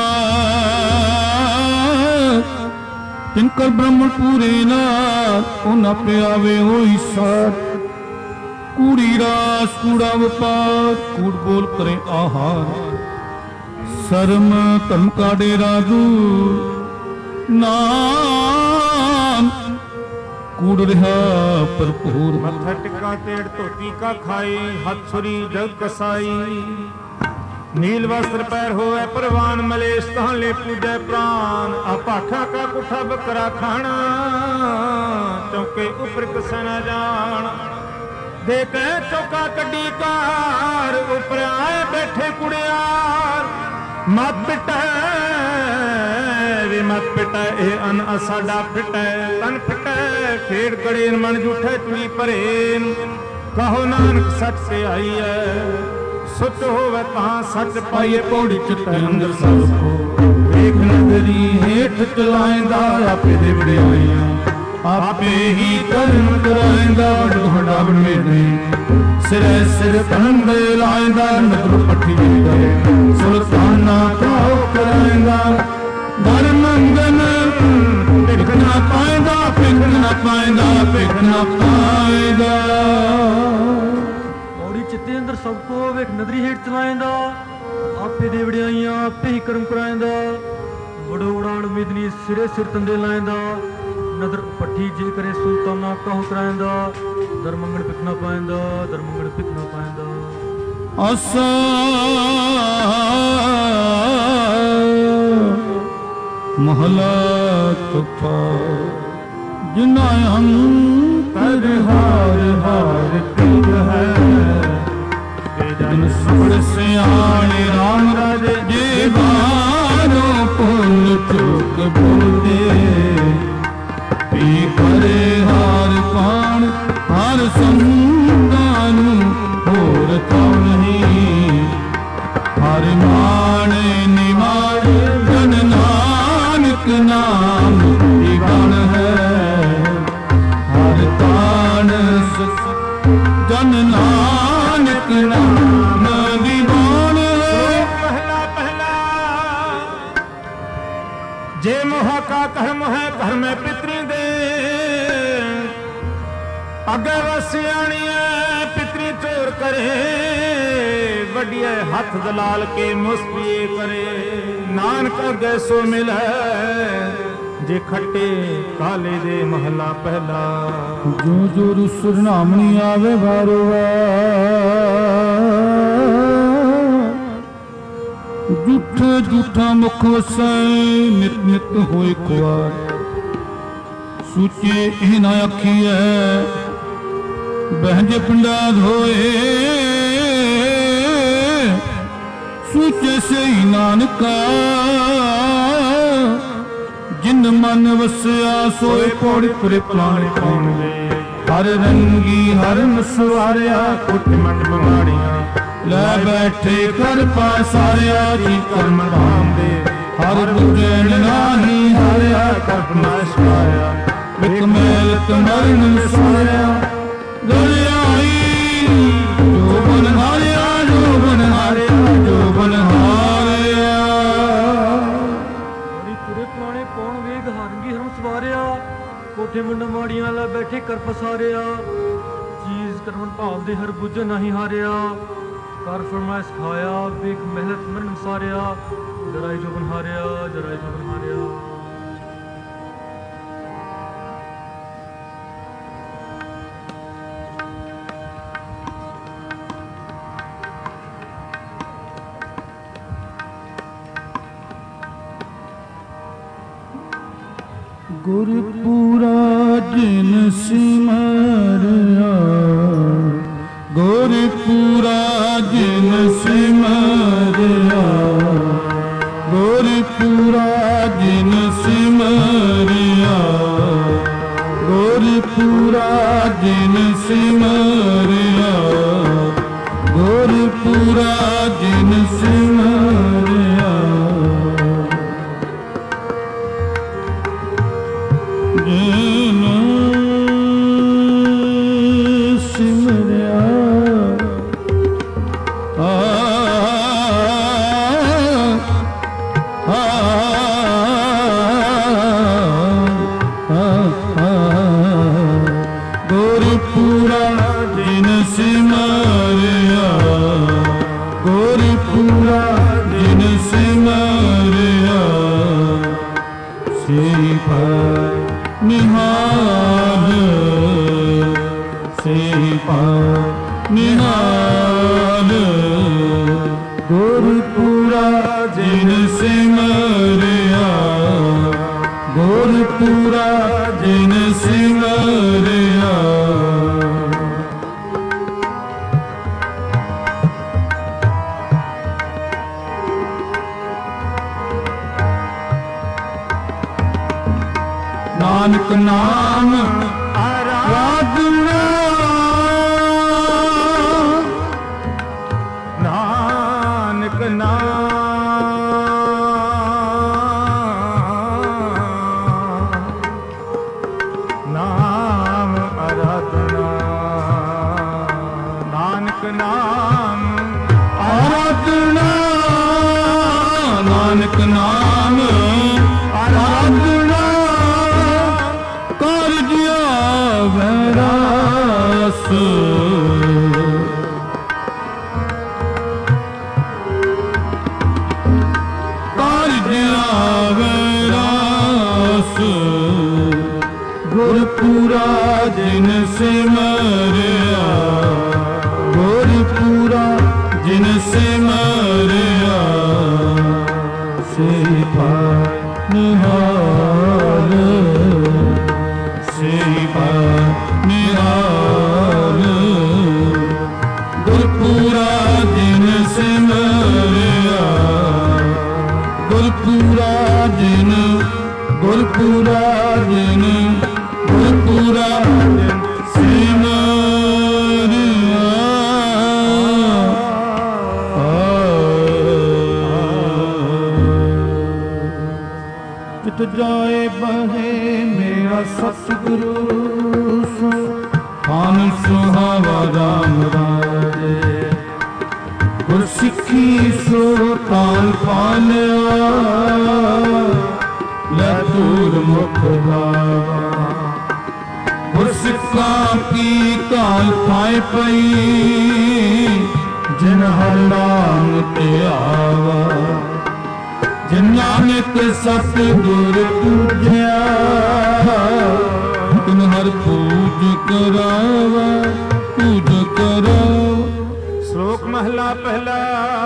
तिनकर ब्रह्मण पूरे नाथ उन पे आवे होई साथ कूड़ी रास कूड़ा व्यापार कूड़ बोल करे आहार शर्म धर्म का डेरा दूर नाम कूड़ रहा भरपूर मत्था टिका तेड़ धोती का खाई हाथ छुरी जग कसाई नील वस्त्र पैर होए परवान मलेश तहां ले पूजै प्राण आपाखा का कुठा बकरा खाना चौके ऊपर कसे न जान देखे चौका कड्डी कार ऊपर आए बैठे कुड़ियार मत पिटा वे मत पिटा ए अन असाडा पिटा तन पिटा खेड़ कड़े मन जूठे तुई परेन कहो नानक सच से आई है सुच होवे कहाँ सच पाइए पौड़ी चिट्टे अंदर सबको देख नगरी हेठ चलाएंदा आपे दे बड़ाइयां आपे ही कर्म कराएंदा ढोड़ा बड़े सिरे सिर पंड लाएंदा नगर पट्टी गए सुल्ताना काओ कराएंदा घर मंगन पिघना पाएंदा पिघना पाएंदा पिघना पाएंदा चित्ते अंदर सबको वेख नदरी हेठ चलाएंदा आपे दे वड़ाइयां आपे ही कर्म कराएंदा बड़ो उड़ाड़ मिदनी सिरे सिर तंदे लाएंदा नदर पट्टी जे करे सुल्ताना काहो कराएंदा दर मंगण पिकना पाएंदा दर मंगण पिकना पाएंदा असा महला तुफा जिना अंतर हार हार पीर है जिन सुबड़ सियाणे राम राजे जे बारो पुल चुक बोले पी करे हार पान हार संतानु होर तो नहीं हर माने निमाड़ ਅੱਗੇ ਵਸਿਆਣੀਏ ਪਿਤਰੀ ਚੋਰ ਕਰੇ, ਵੱਡੀਏ ਹੱਥ ਦਲਾਲ ਕੇ ਮੁਸਪੀਏ ਕਰੇ। ਨਾਨਕ ਅੱਗੇ ਸੋ ਮਿਲੈ ਜੇ ਖੱਟੇ ਕਾਲੇ ਦੇ ਮਹਲਾ ਪਹਿਲਾ। ਜੋ ਜੋ ਰੁਸਰ ਨਾਮਣੀ ਆਵੇ ਵਾਰੋ ਜੂਠੇ ਜੂਠਾ ਮੁਖ ਵਸੈ, ਨਿਤ ਨਿਤ ਹੋਏ ਕੁਆਰ। ਸੂਚੇ ਇਹ ਨਾ ਆਖੀਐ ਬਹਿਜੇ ਪਿੰਡਾ ਧੋਏ, ਸੂਚੇ ਸਹੀ ਨਾਨਕਾ ਜਿਨ ਮਨ ਵਸਿਆ ਸੋਏ ਪੌੜੀ ਪੁਰੇ ਪਲਾਣੇ ਪਾਉਣਗੇ। ਹਰ ਰੰਗੀ ਹਰ ਨਸਵਾਰਿਆ ਕੁੱਟ ਮੰਡ ਮੰਗਾੜੀਆਂ, ਲੈ ਬੈਠੇ ਕਰ ਪਾਸਾਰਿਆ ਜੀ ਕਰਮ ਧਾਮ ਦੇ। ਹਰ ਬੁਝਣ ਨਾਹੀ ਹਾਰਿਆ ਕਰਪ ਨਾਸ਼ ਪਾਇਆ, ਵਿਕ ਮੈਲ ਤਮਰਨ ਸੁਣਿਆ। ਦਰਿਆਈ ਜੋ ਬਨ ਹਾਰਿਆ ਜੋ ਬਨ ਹਾਰਿਆ ਜੋ ਬਨ ਹਾਰਿਆ। ਸਵਾਰਿਆ ਕੋਠੇ ਮੁੰਡ ਮਾੜੀਆਂ ਲੈ ਬੈਠੇ ਕਰ ਪਸਾਰਿਆ। ਚੀਜ਼ ਕਰਮਨ ਭਾਵ ਦੇ ਹਰ ਬੁੱਝ ਨਹੀਂ ਹਾਰਿਆ, ਕਰ ਫਰਮਾਇਸ਼ ਖਾਇਆ ਵੇਖ ਮਹਿਲਤ ਮਰਨ ਸਾਰਿਆ। ਜਰਾਈ ਜੋ ਬਨ ਹਾਰਿਆ ਜਰਾਈ ਜੋ ਬਨ ਹਾਰਿਆ। ਗੁਰਪੂਰਾ ਜਿਨ ਸਿਮਰਿਆ, ਗੁਰਪੂਰਾ ਜਿਨ ਸਿਮਰਿਆ, ਗੁਰਪੂਰਾ ਜਿਨ ਸਿਮਰਿਆ, ਗੁਰਪੂਰਾ ਜਿਨ ਸਿਮਰਿਆ, ਗੁਰਪੂਰਾ ਜਿਨ ਸਿਮਰਿਆ। ਜਿਨ ਸਿਮਰਿਆ ਆ ਆ ਗੁਰਪੂਰਾ ਜਿਨ ਸਿਮਰਿਆ, ਗੁਰਪੂਰਾ ਜਿਨ ਸਿਮਰਿਆ। ਸੇ ਭਾਈ ਨਿਹਾਲ ਸੇ ਭਾਈ ਨਿਹਾਲ, ਗੁਰਪੂਰਾ ਜਿਨ ਸਿਮਰਿਆ, ਗੁਰਪੂਰਾ ਜਿਨ ਸਿਮਰਿਆ। ਨਾਨਕ ਨਾਮ ਆਰਾਧਨਾ, ਨਾਨਕ ਨਾਮ ਆਰਾਧਨਾ, ਨਾਨਕ ਨਾਮ ਆਰਾਧਨਾ, ਨਾਨਕ ਨਾਮ ਆਰਾਧਨਾ। ਕਾਰਜ ਆਵੈ ਰਾਸ, ਕਾਰਜ ਆਵੈ ਰਾਸ। ਗੁਰਪੂਰਾ ਜਿਨ ਸਿਮਰਿਆ, ਗੁਰਪੂਰਾ ਜਿਨ ਸਿਮਰਿਆ। ਸੇ ਭਾਈ ਨਿਹਾਲ ਸੇ ਭਾਈ ਨਿਹਾਲ, ਗੁਰਪੂਰਾ ਜਿਨ ਸਿਮਰਿਆ, ਗੁਰਪੂਰਾ ਜਿਨ ਗੁਰਪੂਰਾ ਜਿਨ ਗੁਰਪੂਰਾ ਜਿਨ ਸਿਮਰਿਆ। ਚਿਤ ਜਾਏ ਬਹੇ ਮੇਰਾ ਸਤਿਗੁਰੂ ਸੋ, ਖਾਨ ਸੁਹਾਵਾ ਰਾਮ ਰਾਜੇ। ਗੁਰਸਿੱਖੀ ਸੋ ਤਾਲ ਪਾਲਿਆ, ਲੈ ਤੂਰ ਮੁਖ ਲਾਵਾ। ਗੁਰਸਿੱਖ ਕੀ ਕਾਲ ਪਾਏ ਪਈ ਜਿਨ ਹਰ ਨਾਮ ਤੇ ਆਵਾ ਜਿਨ ਨਾਨਕ ਸਤਿਗੁਰ ਪੂਜਿਆ ਤਿਨ ਹਰ ਪੂਜ ਕਰਾਵਾ ਪੂਜ ਕਰਾਵਾ। ਸ਼ਲੋਕ ਮਹਲਾ ਪਹਿਲਾ।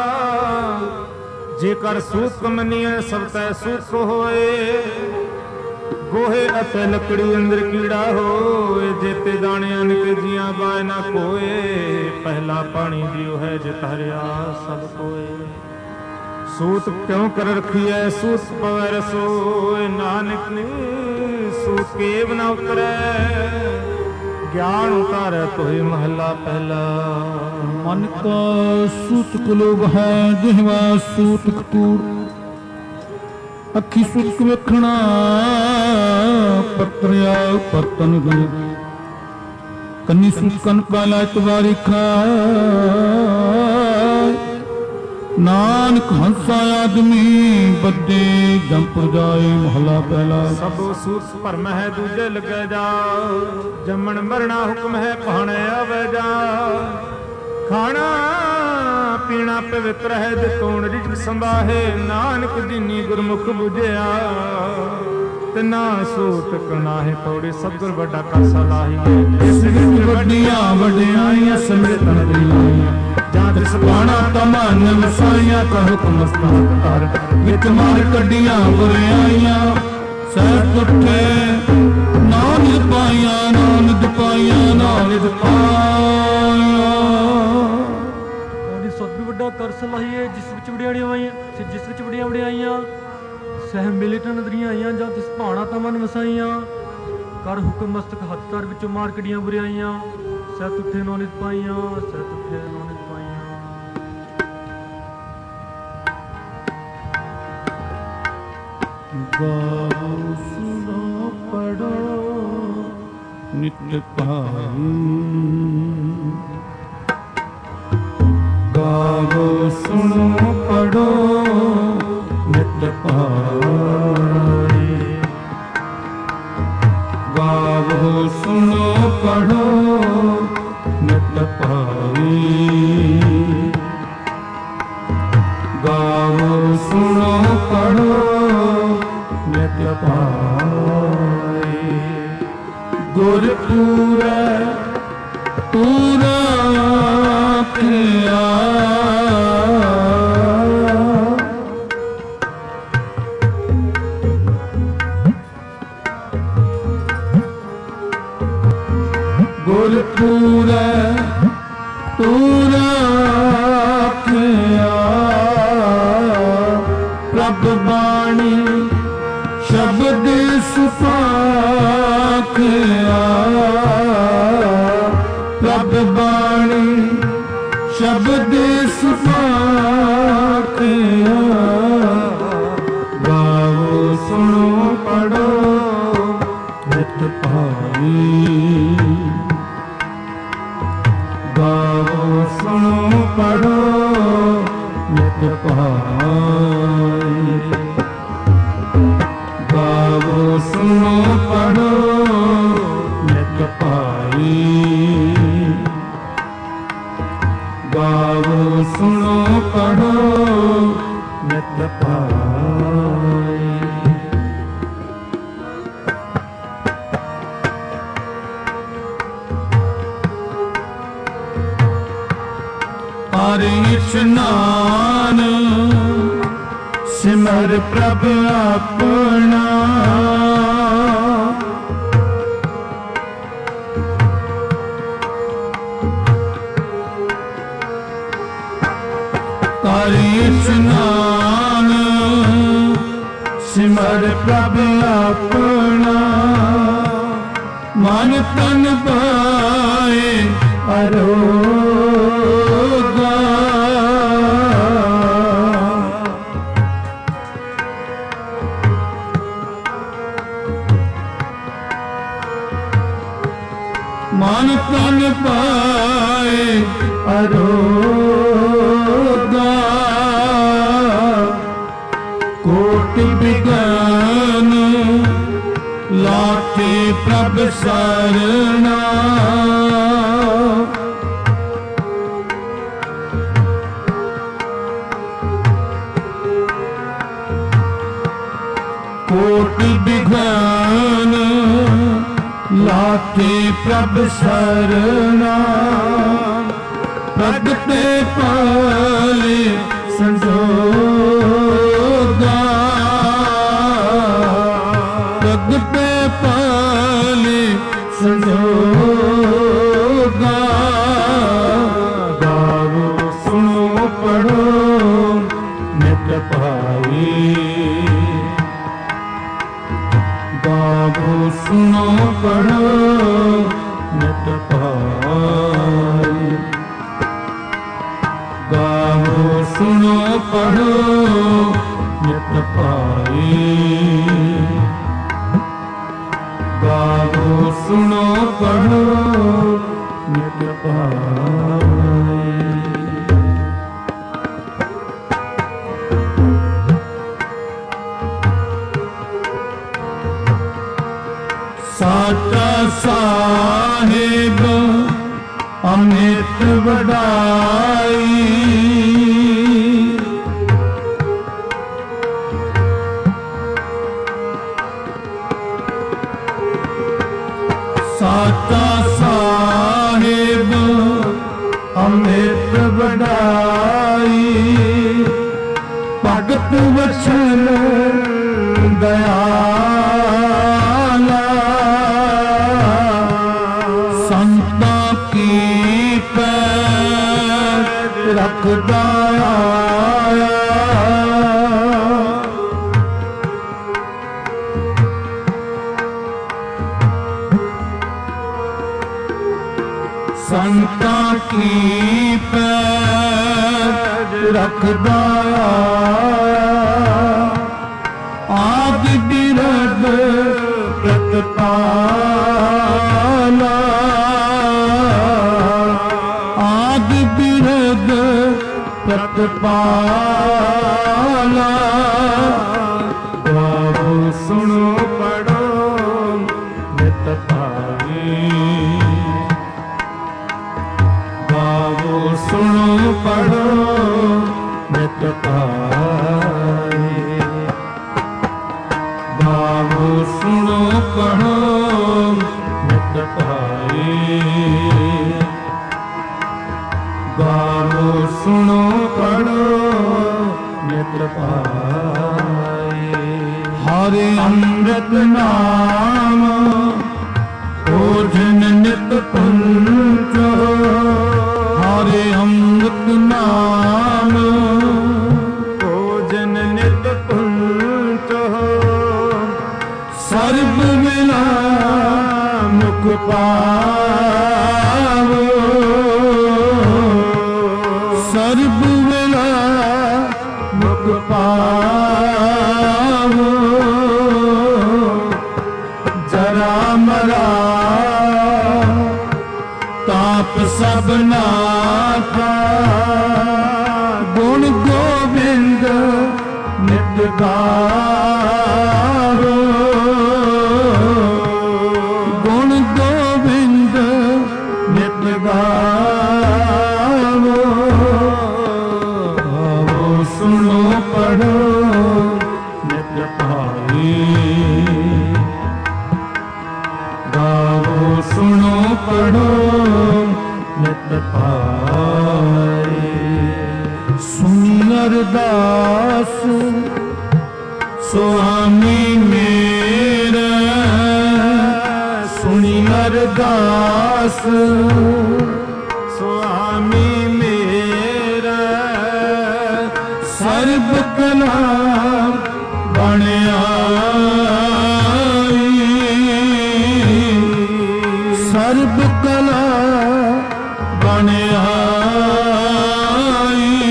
ਜੇਕਰ ਸੂਤ ਮੰਨੀਏ ਸਭ ਤੈ ਸੁਖ ਹੋਏ ਗੋਹੇ ਅਤੇ ਲੱਕੜੀ ਅੰਦਰ ਕੀੜਾ ਹੋਏ ਜੇਤੇ ਦਾਣੇ ਅਨ ਕੇ ਜੀਆਂ ਬਾਇ ਨਾ ਕੋਏ ਪਹਿਲਾ ਪਾਣੀ ਦਿਓ ਹੈ ਜਿਤ ਹਰਿਆ ਸਭ ਕੋਏ। ਸੂਤ ਕਿਉਂ ਕਰ ਰੱਖੀ ਐ ਸੂਤ ਪਵੈ ਰਸੋਏ ਨਾਨਕ ਨੇ ਸੂਤ ਕੇਵ ਨਾ ਉਤਰੈ ਗਿਆਨ ਉਤਾਰੈ ਤੋਹਿ ਮਹਲਾ ਪਹਿਲਾ। ਮਨ ਕਾ ਸੂਤ ਕੁਲੋਭ ਹੈ ਜਿਹਵਾ ਸੂਤ ਕੂੜ ਅੱਖੀ ਸੁਖ ਵੇਖਣਾ ਪਤਰਿਆ ਪਤਨ ਗੁਰ ਕੰਨੀ ਸੁਖ ਕਨ ਕਾਲਾ ਇਤਵਾਰੀ ਖਾ ਨਾਨਕ ਹੰਸਾ ਆਦਮੀ ਬੱਦੇ ਜੰਪ ਜਾਏ ਮਹਲਾ ਪਹਿਲਾ। ਸਭ ਸੂਤ ਭਰਮ ਹੈ ਦੂਜੇ ਲੱਗੇ ਜਾ ਜੰਮਣ ਮਰਣਾ ਹੁਕਮ ਹੈ ਪਾਣੇ ਆਵੇ ਜਾ ਖਾਣਾ ਪੀਣਾ ਪਵਿੱਤਰ ਹੈ ਜਿਤੋਂ ਰਿਜਕ ਸੰਭਾਹੇ ਨਾਨਕ ਜਿਨੀ ਗੁਰਮੁਖ ਬੁਝਿਆ ਤੇ ਨਾ ਸੂਤ ਕਨਾਹੇ ਪੌੜੀ ਸਤਿਗੁਰ ਵੱਡਾ ਕਾ ਸਲਾਹੀ ਇਸ ਵਿੱਚ ਵੱਡੀਆਂ ਵਡਿਆਈਆਂ ਸਮੇਤਨ ਦੀਆਂ ਜਾਂ ਤਿਸ ਬਾਣਾ ਤਮਨ ਵਸਾਈਆਂ ਕਾ ਹੁਕਮ ਮਸਤਾਕ ਧਰ ਵਿੱਚ ਮਾਰ ਕੱਢੀਆਂ ਬੁਰਿਆਈਆਂ ਸਹਿ ਤੁਠੇ ਨਾਨਕ ਪਾਈਆਂ ਨਾਨਕ ਪਾਈਆਂ ਨਾਨਕ ਪਾਈਆਂ। ਕਰ ਸਲਾਹੀਏ ਜਿਸ ਵਿੱਚ ਵਡਿਆਈਆਂ ਆਈਆਂ ਜਿਸ ਵਿੱਚ ਵਡਿਆ ਵਡਿਆਈਆਂ ਸਹਿ ਮਿਲਿਟ ਨਦਰੀਆਂ ਆਈਆਂ ਜਾਂ ਤਿਸ ਭਾਣਾ ਤਮਨ ਵਸਾਈਆਂ ਕਰ ਹੁਕਮ ਮਸਤਕ ਹੱਥ ਧਰ ਵਿੱਚੋਂ ਮਾਰ ਕੱਢੀਆਂ ਬੁਰਿਆਈਆਂ ਸਹਿ ਤੁਠੇ ਨੌਨਿਤ ਪਾਈਆਂ ਸਹਿ ਤੁਠੇ ਨੌਨਿਤ ਪਾਈਆਂ। ਗਾਓ ਸੁਣੋ ਪੜੋ ਨਿਤ ਭਾਈ ਗਾਵੋ ਸੁਣੋ ਪੜੋ ਨਿਤ ਭਾਈ ਗਾਵੋ ਸੁਣੋ ਪੜੋ ਨਿਤ ਭਾਈ ਗਾਵੋ ਸੁਣੋ ਪੜੋ ਨਿਤ ਭਾਈ ਗੁਰ ਪੂਰੈ ਪੂਰਾ ਕਿਆ ਗੁਰ ਪੂਰਾ ਪੂਰਾ ਕਿਆ ਪ੍ਰਭ ਬਾਣੀ ਸ਼ਬਦ ਸੁਸਾਖਿਆ ਪ੍ਰਭ ਬਾਣੀ ਸ਼ਬਦ ਸੁਸਾਖਿਆ ਗਾਵੋ ਸੁਣੋ ਪੜੋ ਨਿਤ ਭਾਈ ਗਾਵੋ ਸੁਣੋ ਪੜੋ ਨਿਤ ਭਾਈ ਗਾਵੋ ਸੁਣੋ ਪੜੋ ਨਿਤ ਭਾਈ ਗਾਵੋ ਸੁਣੋ ਪੜੋ ਨਿਤ ਭਾਈ। ਹਰਿ ਇਸ਼ਨਾਨ ਸਿਮਰ ਪ੍ਰਭ ਆਪਣਾ ਹਰਿ ਇਸ਼ਨਾਨ ਸਿਮਰ ਪ੍ਰਭ ਆਪਣਾ ਮਨ ਤਨ ਪਾਏ ਅਰੋਗਾ ਮਨ ਤਨ ਪਾਏ ਅਰੋਗਾ ਕੋਟਿ ਬਿਗਨ ਲਾਟੇ ਪ੍ਰਭ ਸਰਣਾ ਗਗਨ ਲਾਕੇ ਪ੍ਰਭ ਸਰਨਾ ਪ੍ਰਗਟੇ ਪਾਲੇ ਸੰਜੋਗਾ ਪ੍ਰਗਟੇ ਪਾਲੇ ਸੰਜੋਗਾ ਗਾਵੋ ਸੁਣੋ ਪੜੋ ਨਿਤ ਭਾਈ ਗਾਵੋ ਸੁਣੋ ਪੜੋ ਨਿਤ ਭਾਈ ਗਾਵੋ ਸੁਣੋ ਪੜੋ ਨਿਤ ਭਾਈ ਗਾਵੋ ਸੁਣੋ ਪੜੋ ਨਿਤ ਭਾਈ। ਸਾਚਾ ਸਾਹਿਬ ਅਮਿਤ ਵਡਾਈ ਸਾਚਾ ਸਾਹਿਬ ਅਮਿਤ ਵਡਾਈ ਭਗਤ ਵਚਨ ਦਇਆਲਾ ਸੰਤਾਂ ਕੀ ਪੈਰ ਰੱਖਦਾ ਆਇਆ ਸੰਤਾਂ ਕੀ ਪੈਰ ਰੱਖਦਾ ਆਇਆ ਆਦ ਬਿਰਦ ਪ੍ਰਤਪਾਲਾ ਆਦ ਬਿਰਦ ਪ੍ਰਤਪਾਲਾ ਗਾਵੋ ਸੁਣੋ ਪੜੋ ਨਿਤ ਭਾਈ ਗਾਵੋ ਸੁਣੋ ਪੜੋ ਨਿਤ ਭਾਈ ਗਾਵੋ ਸੁਣੋ ਪੜੋ ਨਿਤ ਭਾਈ ਗਾਵੋ ਸੁਣੋ ਪੜੋ ਨਿਤ ਭਾਈ। ਹਰਿ ਅੰਮ੍ਰਿਤ ਨਾਮ ਭੋਜਨ ਨਿਤ ਪੁੰਚੋ ਹਰਿ ਅੰਮ੍ਰਿਤ ਨਾਮ ਭੋਜਨ ਨਿਤ ਪੁੰਚੋ ਸਰਬ ਵੇਲਾ ਮੁਖ ਪਾਵੋ ਸਰਬ ਵੇਲਾ ਮੁਖ ਪਾਵੋ ਜਰਾ ਮਰਾ ਤਾਪ ਸਭ ਨਾਥਾ ਗੁਣ ਗੋਬਿੰਦ ਨਿਤ ਗਾਵੋ ਗੁਣ ਗੋਬਿੰਦ ਨਿਤ ਗਾਵੋ ਗਾਵੋ ਸੁਣੋ ਪੜੋ ਨਿਤ ਭਾਈ ਗਾਵੋ ਸੁਣੋ ਪੜੋ ਨਿਤ ਭਾਈ। ਸੁਣੀ ਅਰਦਾਸ ਸੁਆਮੀ ਮੇਰਾ ਸੁਣੀ ਅਰਦਾਸ ਸੁਆਮੀ ਮੇਰਾ ਸਰਬ ਕਲਾ ਬਣਿਆ ਸਰਬ ਕਲਾ ਬਣਾਈ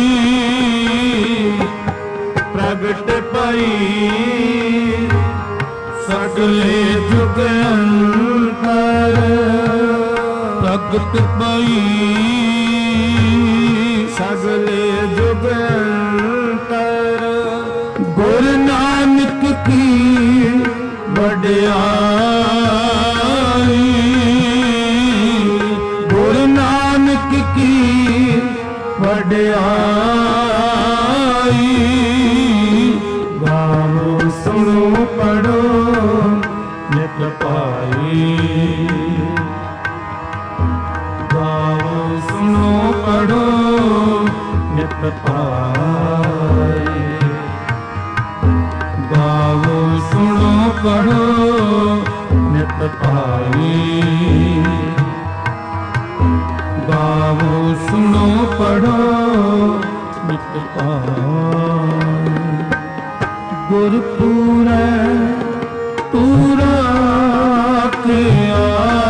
ਪ੍ਰਗਟ ਪਈ ਸਗਲੇ ਜੁਗ ਅੰਤਰ ਪ੍ਰਗਟ ਪਈ ਸਗਲੇ ਜੁਗ ਅੰਤਰ ਗੁਰ ਨਾਨਕ ਕੀ ਵਡਿਆਈ ਗੁਰ ਨਾਨਕ ਕੀ ਵਡਿਆਈ ਗਾਵੋ ਸੁਣੋ ਪੜੋ ਨਿਤ ਪਾਈ। ਗਾਵੋ ਸੁਣੋ ਪੜੋ ਨਿਤ ਪਾਈ। ਗਾਵੋ ਸੁਣੋ ਪੜੋ ਨਿਤ ਪਾਈ। ਗਾਵੋ ਸੁਣੋ ਪੜੋ ਨਿਤ ਪਾਈ। ਗੁਰਪੂਰੈ ਪੂਰਾ ਕਿਆ।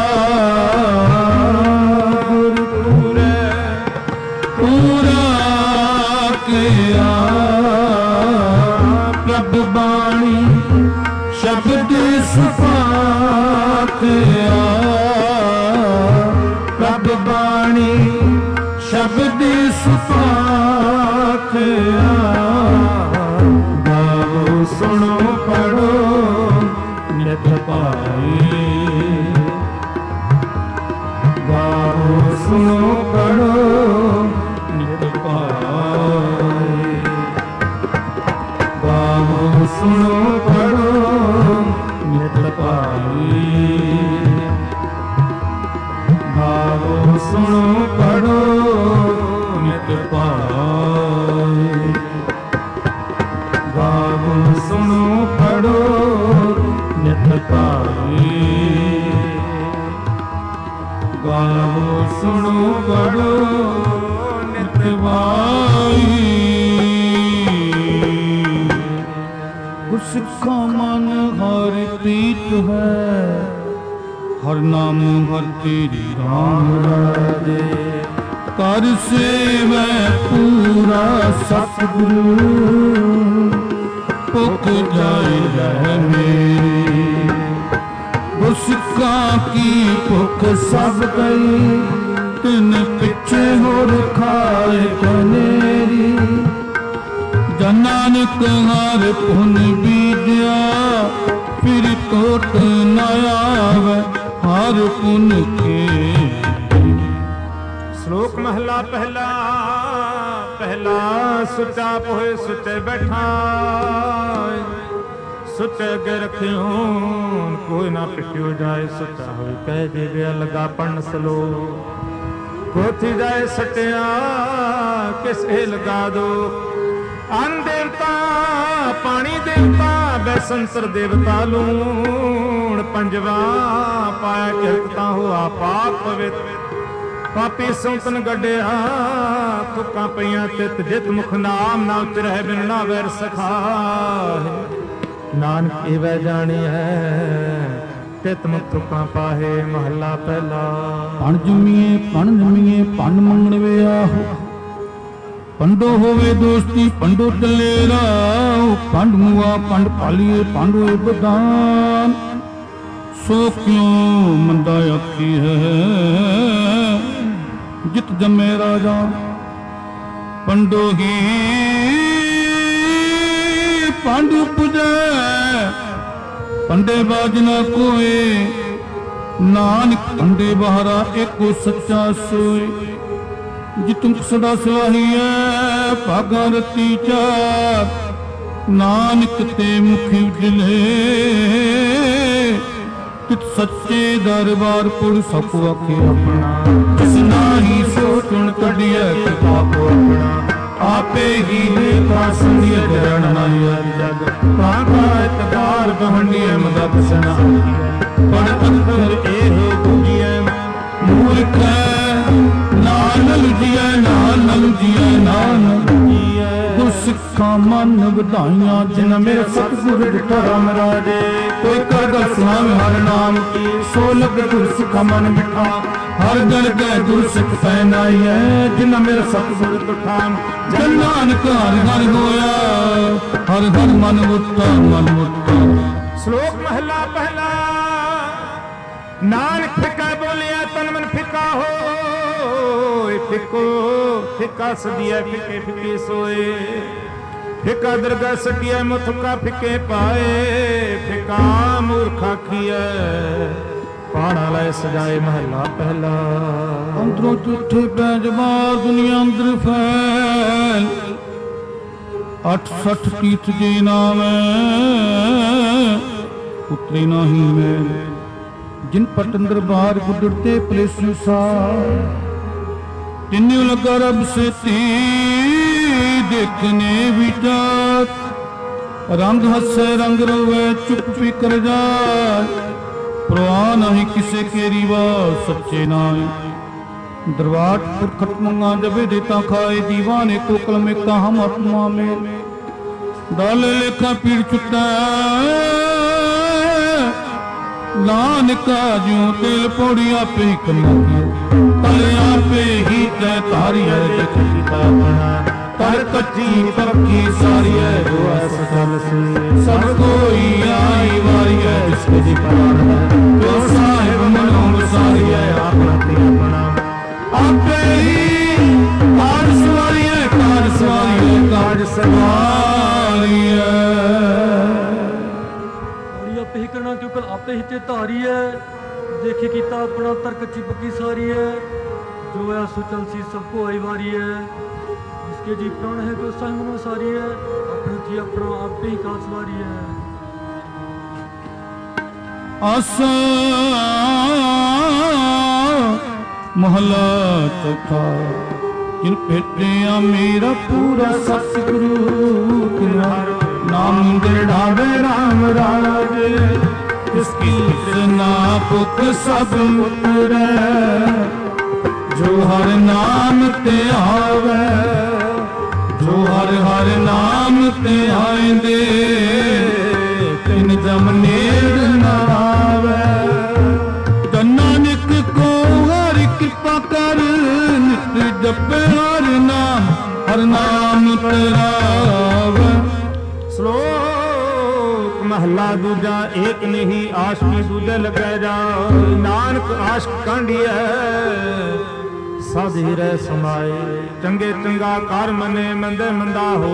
ਗੁਰਪੂਰੈ ਪੂਰਾ ਕਿਆ। ਪ੍ਰਭ ਬਾਣੀ ਸ਼ਬਦ ਸੁਭਾਖਿਆ। ਪ੍ਰਭ ਬਾਣੀ ਸ਼ਬਦ ਸੁਭਾਖਿਆ। ਗਾਵੋ ਸੁਣੋ ਪੜੋ ਨਿਤ ਪਾਈ। ਗਾਵੋ ਸੁਣੋ ਪੜੋ ਨਿਤ ਪਾਈ। ਗਾਵੋ ਸੁਣੋ ਪੜੋ ਨਿਤ ਪਾਈ। ਗਾਵੋ ਸੁਣੋ ਪੜੋ ਨਿਤ ਪਾਈ। ਗਾਵੋ ਸੁਣੋ ਪੜੋ ਨਿਤ ਪਾਈ। ਗਾਵੋ ਸੁਣੋ ਪੜੋ ਨਿਤ ਪਾਈ। ਗੁਰਸਿੱਖਾ ਮਨ ਹਰ ਪ੍ਰੀਤ ਹੈ। ਹਰ ਨਾਮ ਹਰ ਤੇਰੀ ਰਾਮ ਰਾਜੇ। ਕਰ ਸੇਵੈ ਪੂਰਾ ਸਤਿਗੁਰੂ। ਭੁਖ ਜਾਏ ਰਹਿ ਮੇਰੀ। ਗੁਰਸਿੱਖਾਂ ਕੀ ਭੁਖ ਸਭ ਗਈ। ਤਿਨ ਪਿੱਛੇ ਹੋਰ ਖਾਏ ਕਨੇਰੀ। ਜਨ ਨਾਨਕ ਹਰ ਪੁਨ ਬੀਜਿਆ। ਫਿਰ ਟੋਟ ਨ ਆਵੇ ਹਰ ਪੁਨ ਕੇ। ਸ਼ਲੋਕ ਮਹਲਾ ਪਹਿਲਾ। ਪਹਿਲਾ ਸੁੱਚਾ ਪੋਏ ਸੁੱਚੇ ਬੈਠਾ। ਸੁੱਚੇ ਅੱਗੇ ਰਖਿਓ ਕੋਈ ਨਾ ਪਿਟਿਓ ਜਾਏ। ਸੁੱਚਾ ਹੋਏ ਕਹਿ ਦੇ ਗਿਆ ਲਗਾ ਪੜਨ ਸਲੋ। ਕੋਥੀ ਜਾਏ ਸਟਿਆ ਕਿਸੇ ਲਗਾ ਦੋ। ਅੰਨ ਦੇਵਤਾ ਪਾਣੀ ਦੇਵਤਾ ਬੈਸੰਤਰ ਦੇਵਤਾ ਲੂਣ। ਪੰਜਵਾ ਪਾਇਆ ਕਿਰਤਾ ਹੋਆ ਪਾਪ ਪਵਿੱਤ। ਪਾਪੀ ਸੰਤਨ ਗੱਡਿਆ ਤੁਕਾਂ ਪਈਆਂ ਤਿਤ। ਜਿਤ ਮੁਖ ਨਾਮ ਨਾ ਉਤਰਹਿ ਬਿਨ ਨਾ ਵੈਰ ਸਖਾਏ। ਨਾਨਕ ਇਹਵੈ ਜਾਣੀ ਹੈ ਤਿਤ ਮੁਖ ਤੁਕਾਂ ਪਾਹੇ। ਮਹੱਲਾ ਪਹਿਲਾ। ਪਣ ਜੰਮੀਏ ਪਣ ਜੰਮੀਏ ਪਣ ਮੰਗਣ ਵੇ ਆਹੋ। ਪੰਡੋ ਹੋਵੇ ਦੋਸਤੀ ਪੰਡੋ ਚੱਲੇ ਰਾਹ। ਪੰਡ ਮੁਆ ਪੰਡ ਪਾਲੀਏ ਪੰਡ ਹੋਏ ਬਦਾਨ। ਸੋ ਕਿਉ ਮੰਦਾ ਆਖੀ ਹੈ ਜਿਤ ਜੰਮੇ ਰਾਜਾ। ਪੰਡੋ ਹੀ ਪੰਡ ਉਪਜੈ। ਪੰਡੇ ਬਾਜ ਨਾ ਕੋਏ। ਨਾਨਕ ਪੰਡੇ ਬਹਾਰਾ ਏਕੋ ਸੱਚਾ ਸੋਏ। ਜਿਤੁਮ ਸਦਾ ਸਲਾਹੀਐ ਭਾਗਾ ਰਤੀ ਚਾਰ। ਨਾਨਕ ਤੇ ਮੁਖੀ ਉਜਲੇ। ਤਿਤ ਸੱਚੇ ਦਰਬਾਰ ਪੁਰ ਸਭ ਆਖੇ ਆਪਣਾ। ਜਿਸ ਨਾਹੀ ਸੋ ਚੁਣ ਕੱਢਿਐ ਕਿਰਪਾ ਕੋ ਆਪਣਾ। ਆਪੇ ਹੀ ਦੇਖਾ ਸੰਧਿਆ ਜਰਣ ਨਾਈ ਜਗ। ਤਾਂ ਕਾ ਇਤਬਾਰ ਬਹੰਡੀਐ ਮਦਦ ਸਨਾ। ਪੜ ਅੰਤਰ ਇਹ ਬੁਝੀਐ ਮੂਰਖ। ਨਾਨ ਲੁਜੀਐ ਨਾਨ ਲੁਜੀਐ ਨਾਨ ਲੁਜੀਐ। ਗੁਰਸਿੱਖਾਂ ਮਨ ਵਧਾਈਆਂ ਜਿਨ ਮੇਰੇ ਸਤਿਗੁਰ ਡਿਠਾ ਰਾਮ ਰਾਜੇ। ਕੋਈ ਕਰ ਗੱਲ ਸੁਣਾਵੇ ਹਰ ਨਾਮ ਕੀ। ਸੋ ਲਗ ਗੁਰਸਿੱਖਾਂ ਮਨ ਮਿਠਾ। ਹਰ ਜਨ ਕੈ ਗੁਰਸਿੱਖ ਪਹਿਨਾਈਐ ਜਿਨ ਮੇਰੇ ਸਤਿਗੁਰ ਡਿਠਾ। ਜਨ ਨਾਨਕ ਹਰ ਹਰ ਹੋਇਆ। ਹਰ ਹਰ ਮਨ ਮੁੱਤਾ ਮਨ ਮੁੱਤਾ। ਸ਼ਲੋਕ ਮਹਲਾ ਪਹਿਲਾ। ਨਾਨਕ ਫਿੱਕਾ ਬੋਲਿਆ ਤਨ ਮਨ ਫਿੱਕਾ ਹੋਏ। ਫਿੱਕੋ ਫਿੱਕਾ ਸਦੀਐ ਫਿੱਕੇ ਫਿੱਕੇ ਸੋਏ। ਫਿੱਕਾ ਦਰਗਾਹ ਸਟਿਐ ਮੁਥੁਕਾ ਫਿੱਕੇ ਪਾਏ। ਫਿੱਕਾ ਮੂਰਖ ਆਖੀਐ ਪਾਣਾ ਲੈ ਸਜਾਏ। ਮਹਲਾ ਪਹਿਲਾ। ਅੰਦਰੋਂ ਝੂਠੇ ਬੈਜਮਾਰ ਦੁਨੀਆ ਅੰਦਰ ਫੈਲ। ਅੱਠ ਸੱਠ ਤੀਰਥ ਜੇ ਨਾਮ ਉਤਰੇ ਨਾਹੀ ਮੈਲ ਜਿਨ ਪਟਨ ਦਰਬਾਰ ਗੁੱਦੜਤੇ ਪਲੇਸੂ ਸਾਰ ਤਿੰਨਿਉ ਲਗਾ ਰੱਬ ਸੇ ਤੀ ਦੇਖਨੇ ਵਿਚਾਰ ਰੰਗ ਹੱਸੇ ਰੰਗ ਰੋਵੇ ਚੁੱਪ ਵੀ ਕਰ ਜਾਏ ਪ੍ਰਵਾਹ ਨਹੀਂ ਕਿਸੇ ਕੇਰੀ ਵਾ ਸੱਚੇ ਨਾਮ दरबार पुरखट मंगा जबे देता खाए दीवाने को कलमे का हम आत्मा में डाल लेखा पीड़ चुटा नानका ज्यों तेल पौड़िया पे ही करना तलिया पे ही तय तारी है देखता बना तर कच्ची पक्की सारी है जो असल से सब कोई आई वारी है जिसके जी प्राण है जो साहिब मनों सारी है अपना अपना आपे ही कार सवारी है कार सवारी है कार सवारी है और आपे ही करना क्यों कल आपे ही ते धारी है देखे कीता अपना तर्क चिपकी सारी है जो है सुचल सी सबको आई वारी है जिसके जी प्राण है जो साहिब मनों सारी है अपने जी अपना आपे ही कार सवारी है आसा महला चौथा जिन भेटिया मेरा पूरा सतगुरु नाम दृढ़ावे राम राज जिसकी ना पुत सब उतरे जो हर नाम ते आवे जो हर हर नाम ते आएंदे तिन जम नेड़ न आवे नानक को हर कृपा कर नित्य जपे हर नाम हर नाम तेरा श्लोक महला दूजा एक नहीं आशकी दूजे लगे जा नानक आशक कांडिया साधी रह समाए चंगे चंगा कार मने मंदे मंदा हो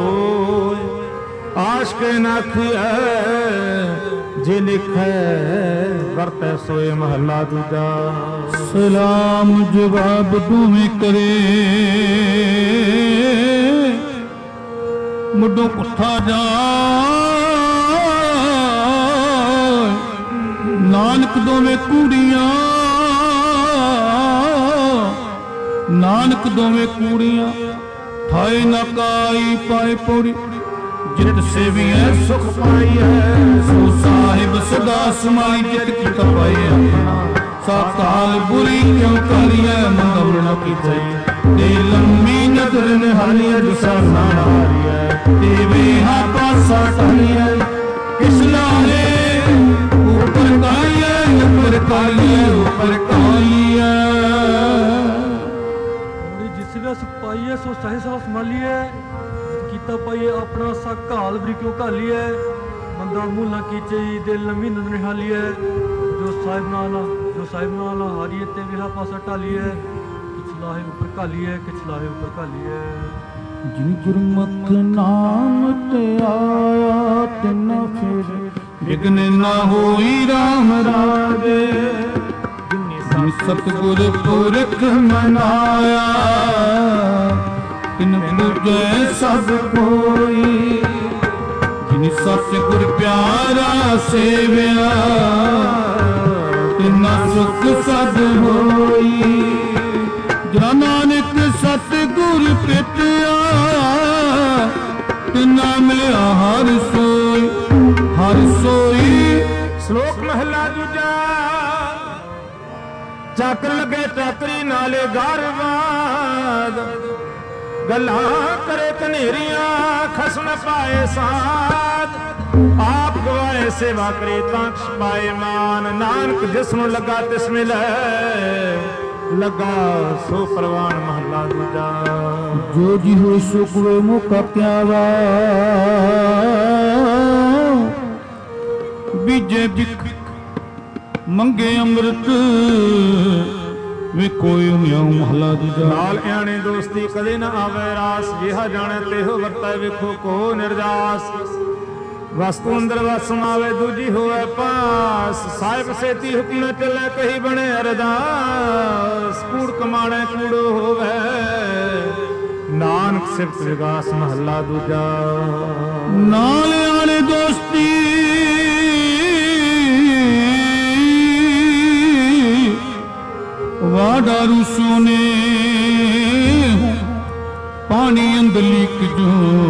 आशके नाखिया जे लिखे वर्ते सोए महला दूजा सलाम जवाब दूमें करे मुडो कुठा जा नानक दोवें कूड़ियां नानक दोवें कूड़ियां ठाए न काई पाए पौड़ी जित से भी है सुख पाई है सो साहिब सदा समाई जित की कपाई अपना साकाल बुरी क्यों करी है मंगवर्ण की चाहिए ते लम्बी नजर ने हाली है जो सरना हारी है ते बेहा पासा टली है किस लाले ऊपर काली है ऊपर काली है ऊपर काली है जिस भी सुख पाई है सो सही सलाह संभाली है कीता पाइए अपना सा घाल बरी क्यों घाली है मंदा मूला की चाहिए दिल नमी नजर हाली है जो साहिब नाला जो साहिब नाला हारी है ते विहा पासा टाली है किछला है ऊपर घाली है किछला है ऊपर घाली है जिन गुरमुख नाम ते आया तिन फिर विघ्न न होई राम राजे जिन सतगुर पुरख मनाया तिन पूजे सब कोई जिन सतगुर प्यारा सेविया तिना सुख सद होई जिना नानक सतगुर पिटिया तिना मिलिया हर सोई हर सोई श्लोक महला दूजा ਚੱਕ ਲਗੇ ਚਾਤਰੀ ਨਾਲੇ ਗਰਵਾਦ ਗੱਲਾਂ ਕਰੇ ਕਨੇਰੀਆਂ ਖਸਮ ਪਾਏ ਸਾਧ ਆਪ ਗਵਾਏ ਸੇਵਾ ਕਰੇ ਤਾਂ ਪਾਏ ਮਾਨ ਨਾਨਕ ਜਿਸ ਨੂੰ ਲੱਗਾ ਤਿਸ ਮਿਲੇ ਲੱਗਾ ਸੋ ਪ੍ਰਵਾਨ ਮਹਲਾ ਦੂਜਾ ਜੋ ਜੀ ਹੋਈ ਸੋ ਗੁਵੇ ਮੌਕਾ ਪਿਆਵਾ ਬੀਜੇ ਬਿਕ ਮੰਗੇ ਅੰਮ੍ਰਿਤ ਵੇ ਕੋਈ ਮਿਆਉ ਮਹਲਾ ਦੂਜਾ ਨਾਲ ਆਣੇ ਦੋਸਤੀ ਕਦੇ ਨਾ ਆਵੇ ਰਾਸ ਜਿਹਾ ਜਾਣੇ ਤੇਹੋ ਵਰਤੈ ਵੇਖੋ ਕੋ ਨਿਰਜਾਸ ਵਸਤੂ ਅੰਦਰ ਵਸ ਸਮਾਵੇ ਦੂਜੀ ਹੋਵੇ ਪਾਸ ਸਾਹਿਬ ਸੇਤੀ ਹੁਕਮ ਚੱਲੇ ਕਹੀ ਬਣੇ ਅਰਦਾਸ ਕੂੜ ਕਮਾਣੇ ਕੂੜੋ ਹੋਵੇ ਨਾਨਕ ਸਿਫਤ ਵਿਗਾਸ ਮਹੱਲਾ ਦੂਜਾ ਨਾਲ ਆਣੇ ਦੋਸਤੀ वाडा रूसो ने पानी अंदली जो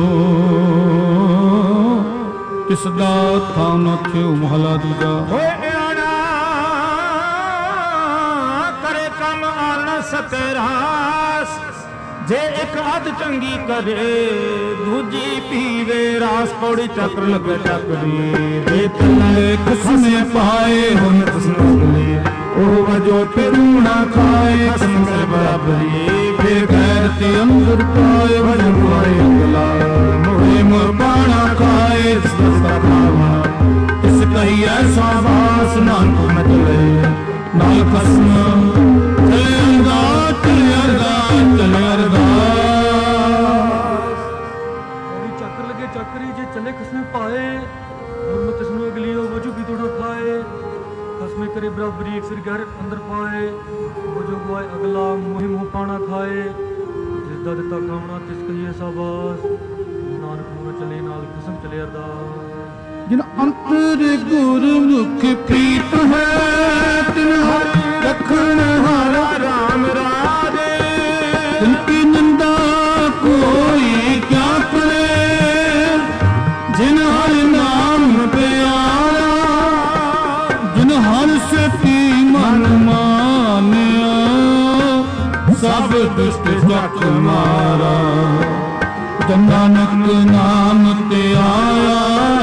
किसदा था न थियो महला दूजा होए आना करे कम आना सके रास जे एक अध चंगी करे दूजी पीवे रास पौड़ी चक्र लगे चक्री देख ले खसमे पाए हुन तस्मगली ओ वजो फिरूना खाए खसमे बराबरी बेगैरती अंदर पाए वजन पाए अगला मोहे मुरबाना खाए सस्ता खावा इस कही ऐसा बास नानक में चले नाल खसम चले अरदास चले अरदास चले अरदास और चक्र लगे चक्री जे चले खसमे पाए और मत सुनो अगली हो वजू भी थोड़ा खाए खसमे करे बराबरी एक सिर घर अंदर पाए वजू गुआए अगला मुहिम हो पाना खाए जिसदा दिता खावना तिस कहिए साबास नानक मोर चले नाल खसम चले अरदास जिन अंतर गुरमुख प्रीत है तिन हर रखन हारा राम राजे जिनकी निंदा कोई क्या करे जिन हर नाम प्यारा जिन हर सती मन मानिया सब दुष्ट जख मारा जन नानक नाम ते आया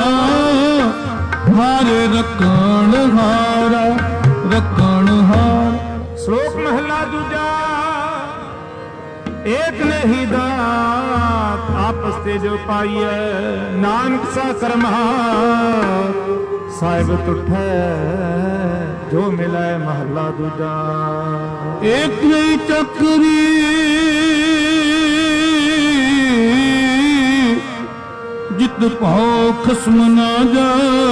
हारे रखण हारा रखण हार श्लोक महला दूजा एक ने ही दात आपस ते जो पाइए नानक सा कर्मा साहिब तुठे जो मिले महला दूजा एक नहीं चक्री जित पाओ खसम ना जा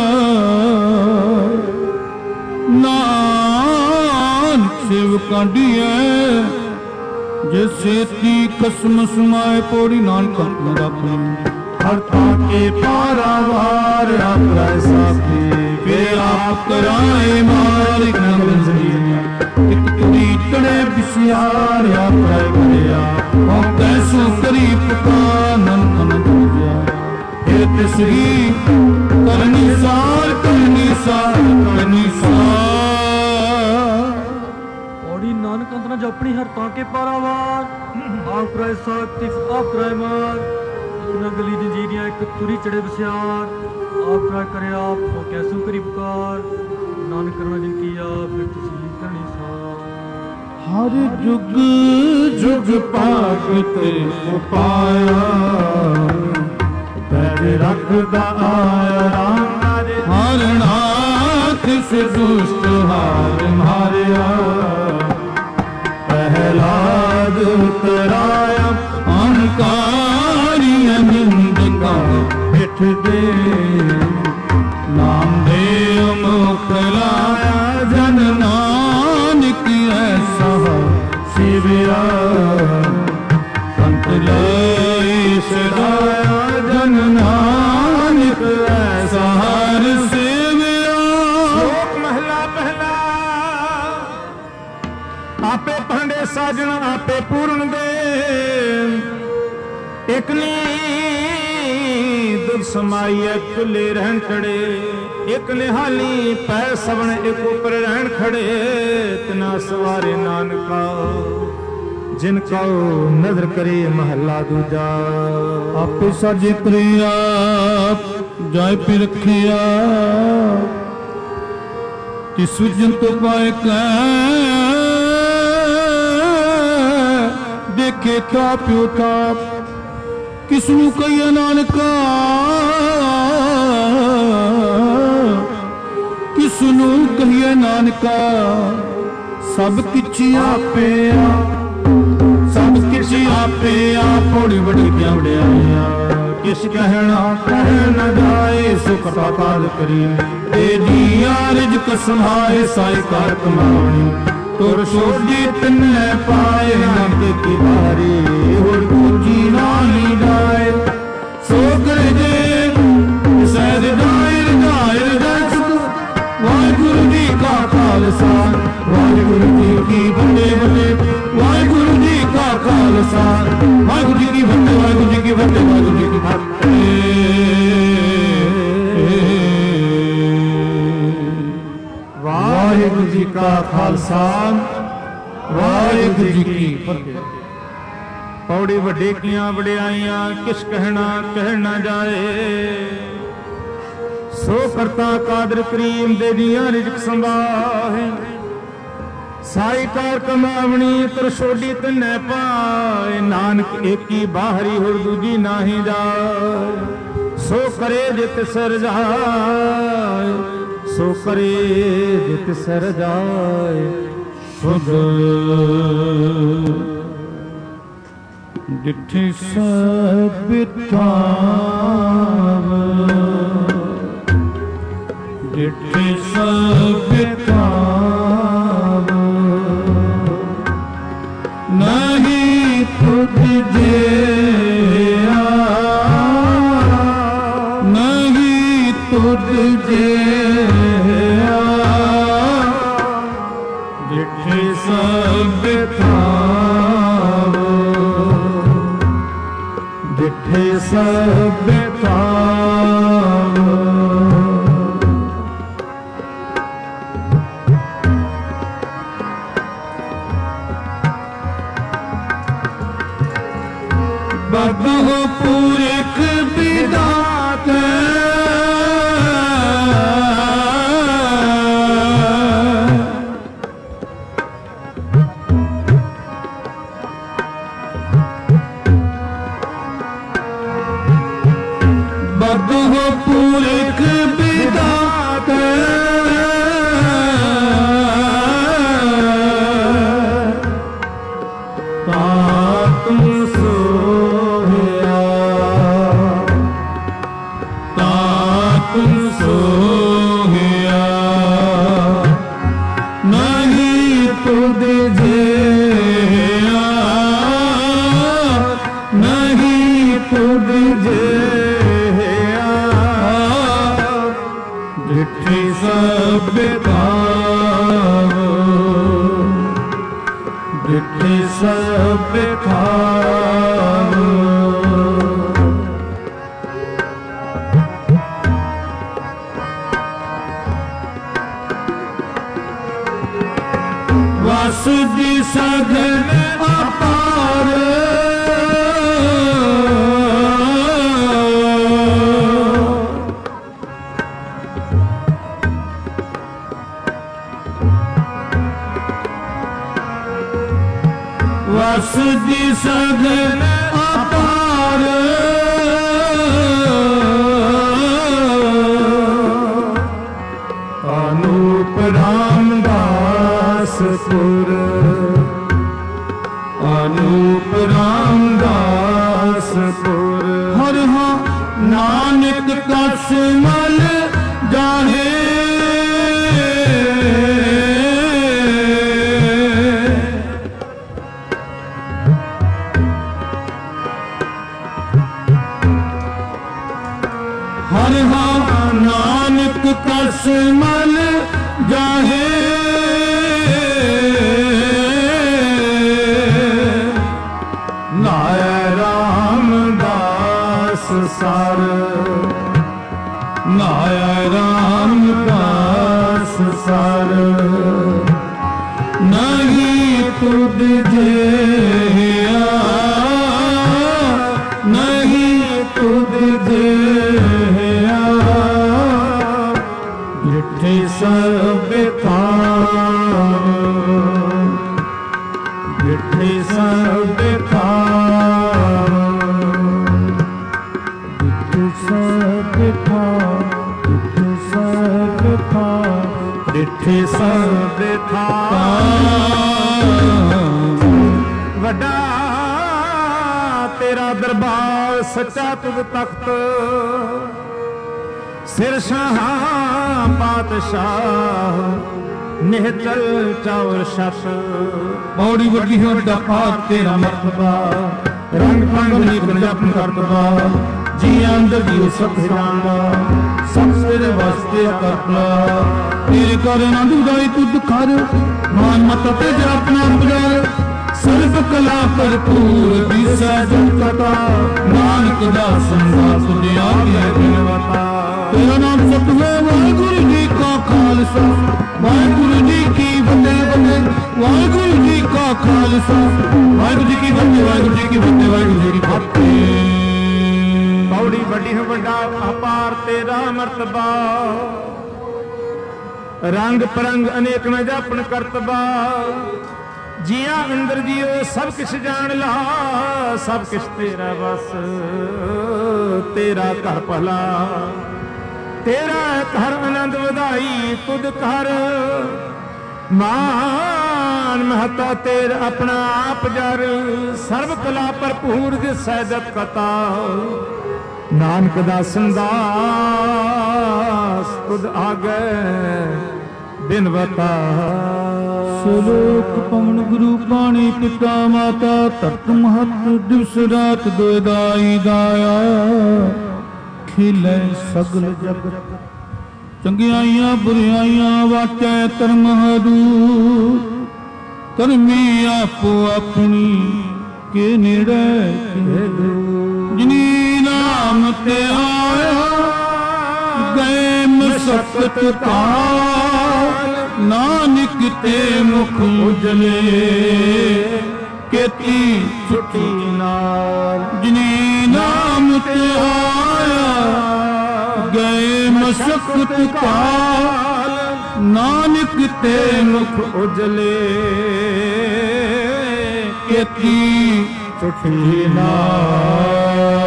नानक सेव कांडिया जैसे ती खसम समाए पौड़ी नानक मेरा प्रेम हरता के पारावार आप साथी वे आप कराए मालिक नंदनी एक तुरी तड़े बिसियार आप करया और कैसो करी पुकार नंदन दूजा हे तिसरी करनी सार करनी सार करनी सार पौड़ी नानक अंतना जपनी हर ताके पारावार आप कराए साथी आप कराए मार इतना गली दी जीरिया एक तुरी चढ़े बसियार आप कराए करे आप वो कैसो करी पुकार नानक करना जिनकी आप फिर तस्लीम करनी सार हर जुग जुग पागते पाया पैर रखदा आया हर नाथ से दुष्ट हार मारिया प्रहलाद उतराया अहंकारी निंदका पिठ दे नाम दे मुखलाया जन नानक ऐसा शिविया संत लाई सदाया जन नानक ऐसा हर सेविया श्लोक महला पहला आपे भांडे साजन आपे पूर्ण दे एक नी दुख समाइए खुले रहन चढ़े एक निहाली पै सबन एक ऊपर रहन खड़े तना सवारे नानका जिनका नजर करे महला दूजा आपे साजे करिया जाय पे रखिया तिस जन तो पाए कै देखे था प्यो था किसनू कहिए नानका किसनू कहिए नानका सब किछ आपे सब किछ आपे आप बड़ी बड़ी ब्यावड़िया किस कहना कह न जाए सुख पाताल करी ए दिया रिजक संभाए साई कार कमावणी तुर सोडी तिन्ने पाए नंद की बारी और पूजी नाली डाए सो कर जे सैद दायर दायर दस वाहिगुरु जी का खालसा वाहिगुरु जी की बंदे ਖਾਲਸਾ ਵਾਹਿਗੁਰੂ ਜੀ ਕੀ ਫਤਿਹ। ਪੌੜੀ ਵੱਡੇ ਕੀਆਂ ਵਡਿਆਈਆਂ ਕਿਛ ਕਹਿਣਾ ਕਹਿ ਨਾ ਜਾਏ। ਸੋ ਕਰਤਾ ਕਾਦਰ ਕਰੀਮ ਦੇ ਦੀਆਂ ਰਿਜ਼ਕ ਸੰਭਾਹੇ। ਸਾਈ ਕਾਰ ਕਮਾਵਣੀ ਤਰਸ਼ੋਡੀ ਤਨੈ ਪਾਏ। ਨਾਨਕ ਏਕੀ ਬਾਹਰੀ ਹੋਰ ਦੂਜੀ ਨਾਹੀ ਜਾਏ। ਸੋ ਕਰੇ ਜਿਤ ਸਰ ਜਾਏ, ਸੋ ਕਰੇ ਜਿਤ ਸਰ ਜਾਏ। ਸੁਧ ਡਿਠੀ ਸਭ ਥਾਵ, ਡਿਠੀ ਸਭ ਥਾਵ। ਨਹੀਂ ਤੁਧ ਜਿਆ, ਨਹੀਂ ਤੁਧ ਜਿਆ। ਡਿਠੀ ਸਭ ਥਾਵ, ਡਿਠੇ ਸਭ ਥਾਵ। ਬਦਹੁ ਪੁਰਖ ਵਿਦਾਤਾ, ਬਦਹੁ ਪੁਰਖ ਵਿਦਾਤਾ। ਤਾ ਤੁਮ ਸੋਹਿਆ, ਤਾ ਤੁਮ ਸੋਹਿਆ। ਨਹੀਂ ਤੁਧ ਜਿਆ, ਨਹੀਂ ਤੁਧ ਜਿਆ। ਡਿਠੀ ਸਭ ਥਾਵ, ਡਿਠੀ ਸਭ ਥਾਵ। ਵਸ ਦੀ ਸਗਨ ਅਪਾਰ, ਵਸ ਦੀ ਸਗਨ ਅਪਾਰ। ਅਨੂਪ ਰਾਮਦਾਸ ਪੁਰ, ਅਨੂਪ ਰਾਮਦਾਸ ਪੁਰ। ਹਰਿ ਹਾਂ ਨਾਨਕ ਕਸ ਮਲ ਜਾਹੇ। ਹਰਿ ਹਾਂ ਨਾਨਕ ਕਸ ਮਲ ਜਾਹੇ। ਨਾਇ ਰਾਮਦਾਸ ਸਰ, ਨਾਇ ਰਾਮਦਾਸ ਸਰ। ਨਹੀਂ ਤੁਧ ਜਿਆ, ਨਹੀਂ ਤੁਧ ਜਿਆ। ਡਿਠੀ ਸਭ ਥਾਵ, ਡਿਠੀ ਸਭ ਥਾਵ। ਡਿਠੀ ਸਭ ਥਾਵ, ਡਿਠੀ ਸਭ ਥਾਵ। ਡਿਠੀ ਸਭ ਥਾਵ। ਵੱਡਾ ਤੇਰਾ ਦਰਬਾਰ ਸੱਚਾ ਤੁਧ ਤਖਤ। ਸਿਰ ਸ਼ਾਹਾਂ ਪਾਤਸ਼ਾਹ ਨਿਹਚਲ ਚੌਰ ਸ਼ਸ। ਪੌੜੀ ਵੱਡੀ ਵੱਡਾ ਪਾਤ ਤੇਰਾ ਮਰਤਬਾ। ਰੰਗ ਪੰਗ ਨੀਕ ਜਪਨ ਕਰਤਬਾ। ਜੀ ਅੰਦਰ ਦੀ ਸਭ ਜਾਣਦਾ, ਸਭ ਤੇਰੇ ਵਾਸਤੇ ਕਰਤਾ। ਤੇਰੇ ਕਰ ਆਨੰਦ ਉਦਾਈ ਤੁਧ ਕਰ। ਮਾਨ ਮਤ ਤੇ ਆਪਣਾ ਅੰਦਰ। ਸਰਬ ਕਲਾ ਭਰਪੂਰ ਦਿਸੈ ਜਗਤਾ। ਨਾਨਕ ਦਾ ਸੰਗਾ ਸੁਨਿਆ ਕੇ ਬਿਨਵਤਾ। ਤੇਰਾ ਨਾਮ ਸਤਿਗੁਰੂ ਵਾਹਿਗੁਰੂ ਜੀ ਕਾ ਖਾਲਸਾ ਵਾਹਿਗੁਰੂ ਜੀ ਕੀ ਫਤਿਹ ਫਤਿਹ ਵਾਹਿਗੁਰੂ ਜੀ ਕਾ ਖਾਲਸਾ ਵਾਹਿਗੁਰੂ ਜੀ ਕੀ ਫਤਿਹ ਵਾਹਿਗੁਰੂ ਜੀ ਕੀ ਫਤਿਹ ਵਾਹਿਗੁਰੂ ਜੀ ਕੀ ਫਤਿਹ। ਪੌੜੀ ਵੱਡੀ ਹੈ ਵੱਡਾ ਅਪਾਰ ਤੇਰਾ ਮਰਤਬਾ ਰੰਗ ਪਰੰਗ ਅਨੇਕ ਨ ਜਾਪਣ ਕਰਤਬਾ ਜੀਆਂ ਅੰਦਰ ਜੀਓ ਸਭ ਕਿਛ ਜਾਣ ਲਾ ਸਭ ਕਿਛ ਤੇਰਾ ਬਸ ਤੇਰਾ ਘਰ ਭਲਾ ਤੇਰਾ ਘਰ ਆਨੰਦ ਵਧਾਈ ਤੁਧ ਘਰ ਮਾਨ ਮਹਤਾ ਤੇਰ ਆਪਣਾ ਆਪ ਜਰ ਸਰਬ ਕਲਾ ਭਰਪੂਰ ਜਿਸ ਸਹਿਜਤ ਕਤਾ ਨਾਨਕ ਦਾਸਨ ਦਾਸ ਤੁਧ ਆਗੇ ਬਿਨਵਤਾ। ਸਲੋਕ ਪਵਨ ਗੁਰੂ ਪਾਣੀ ਪਿਤਾ ਮਾਤਾ ਧਰਤ ਮਹਤ ਦਿਵਸ ਰਾਤ ਦੋਇਦਾਈ ਦਾਇਆ ਖਿਲੇ ਸਗਲ ਜਗਤ ਚੰਗਿਆਈਆਂ ਬੁਰਿਆਈਆਂ ਵਾਟੈ ਧਰਮ ਹਦੂਰ ਧਰਮੀ ਆਪੋ ਆਪਣੀ ਕੇ ਨੇੜੇ ਜਿਨੀ ਨਾਮ ਤੇ ਆਇਆ ਗਏ ਮਸਕਤ ਕਾਲ ਨਾਨਕ ਤੇ ਮੁਖ ਉਜਲੇ ਕੀਤੀ ਛੁੱਟੀ ਨਾਲ ਜਿਨੀ ਨਾਮ ਤੇ ਆਇਆ ਗਏ ਮਸਕਤ ਕਾਲ ਨਾਨਕ ਤੇ ਮੁਖ ਉਜਲੇ ਕੀਤੀ ਛੁੱਟੀ ਨਾਲ।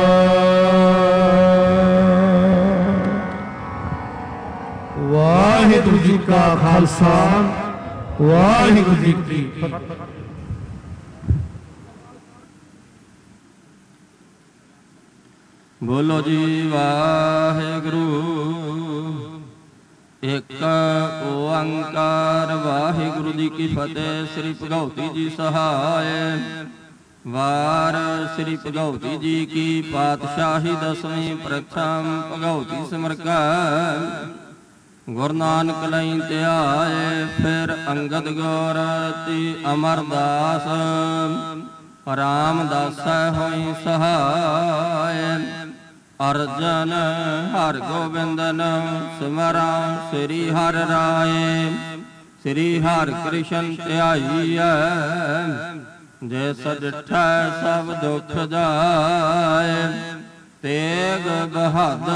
ਵਾਹਿਗੁਰੂ ਜੀ ਕਾ ਖਾਲਸਾ ਵਾਹਿਗੁਰੂ ਜੀ ਕੀ ਫਤਿਹ। ਬੋਲੋ ਜੀ ਵਾਹਿਗੁਰੂ ਇੱਕ ਓੰਕਾਰ ਵਾਹਿਗੁਰੂ ਜੀ ਕੀ ਫਤਿਹ। ਸ੍ਰੀ ਭਗਉਤੀ ਜੀ ਸਹਾਇ ਵਾਰ ਸ੍ਰੀ ਭਗਉਤੀ ਜੀ ਕੀ ਪਾਤਸ਼ਾਹੀ ਦਸਵੀਂ ਪ੍ਰਥਮ ਭਗਉਤੀ ਸਿਮਰਕਾ ਗੁਰੂ ਨਾਨਕ ਲਈ ਧਿਆਏ ਫਿਰ ਅੰਗਦ ਗੌਰ ਤੀ ਅਮਰਦਾਸ ਰਾਮਦਾਸੈ ਹੋਈ ਸਹਾਇ ਅਰਜਨ ਹਰਿ ਗੋਬਿੰਦਨ ਸਿਮਰਾਂ ਸ੍ਰੀ ਹਰਿ ਰਾਏ ਸ੍ਰੀ ਹਰਿ ਕ੍ਰਿਸ਼ਨ ਧਿਆਈਐ ਜੇ ਸਜਠੈ ਸਭ ਦੁਖ ਜਾਏ ਤੇਗ ਬਹਾਦਰ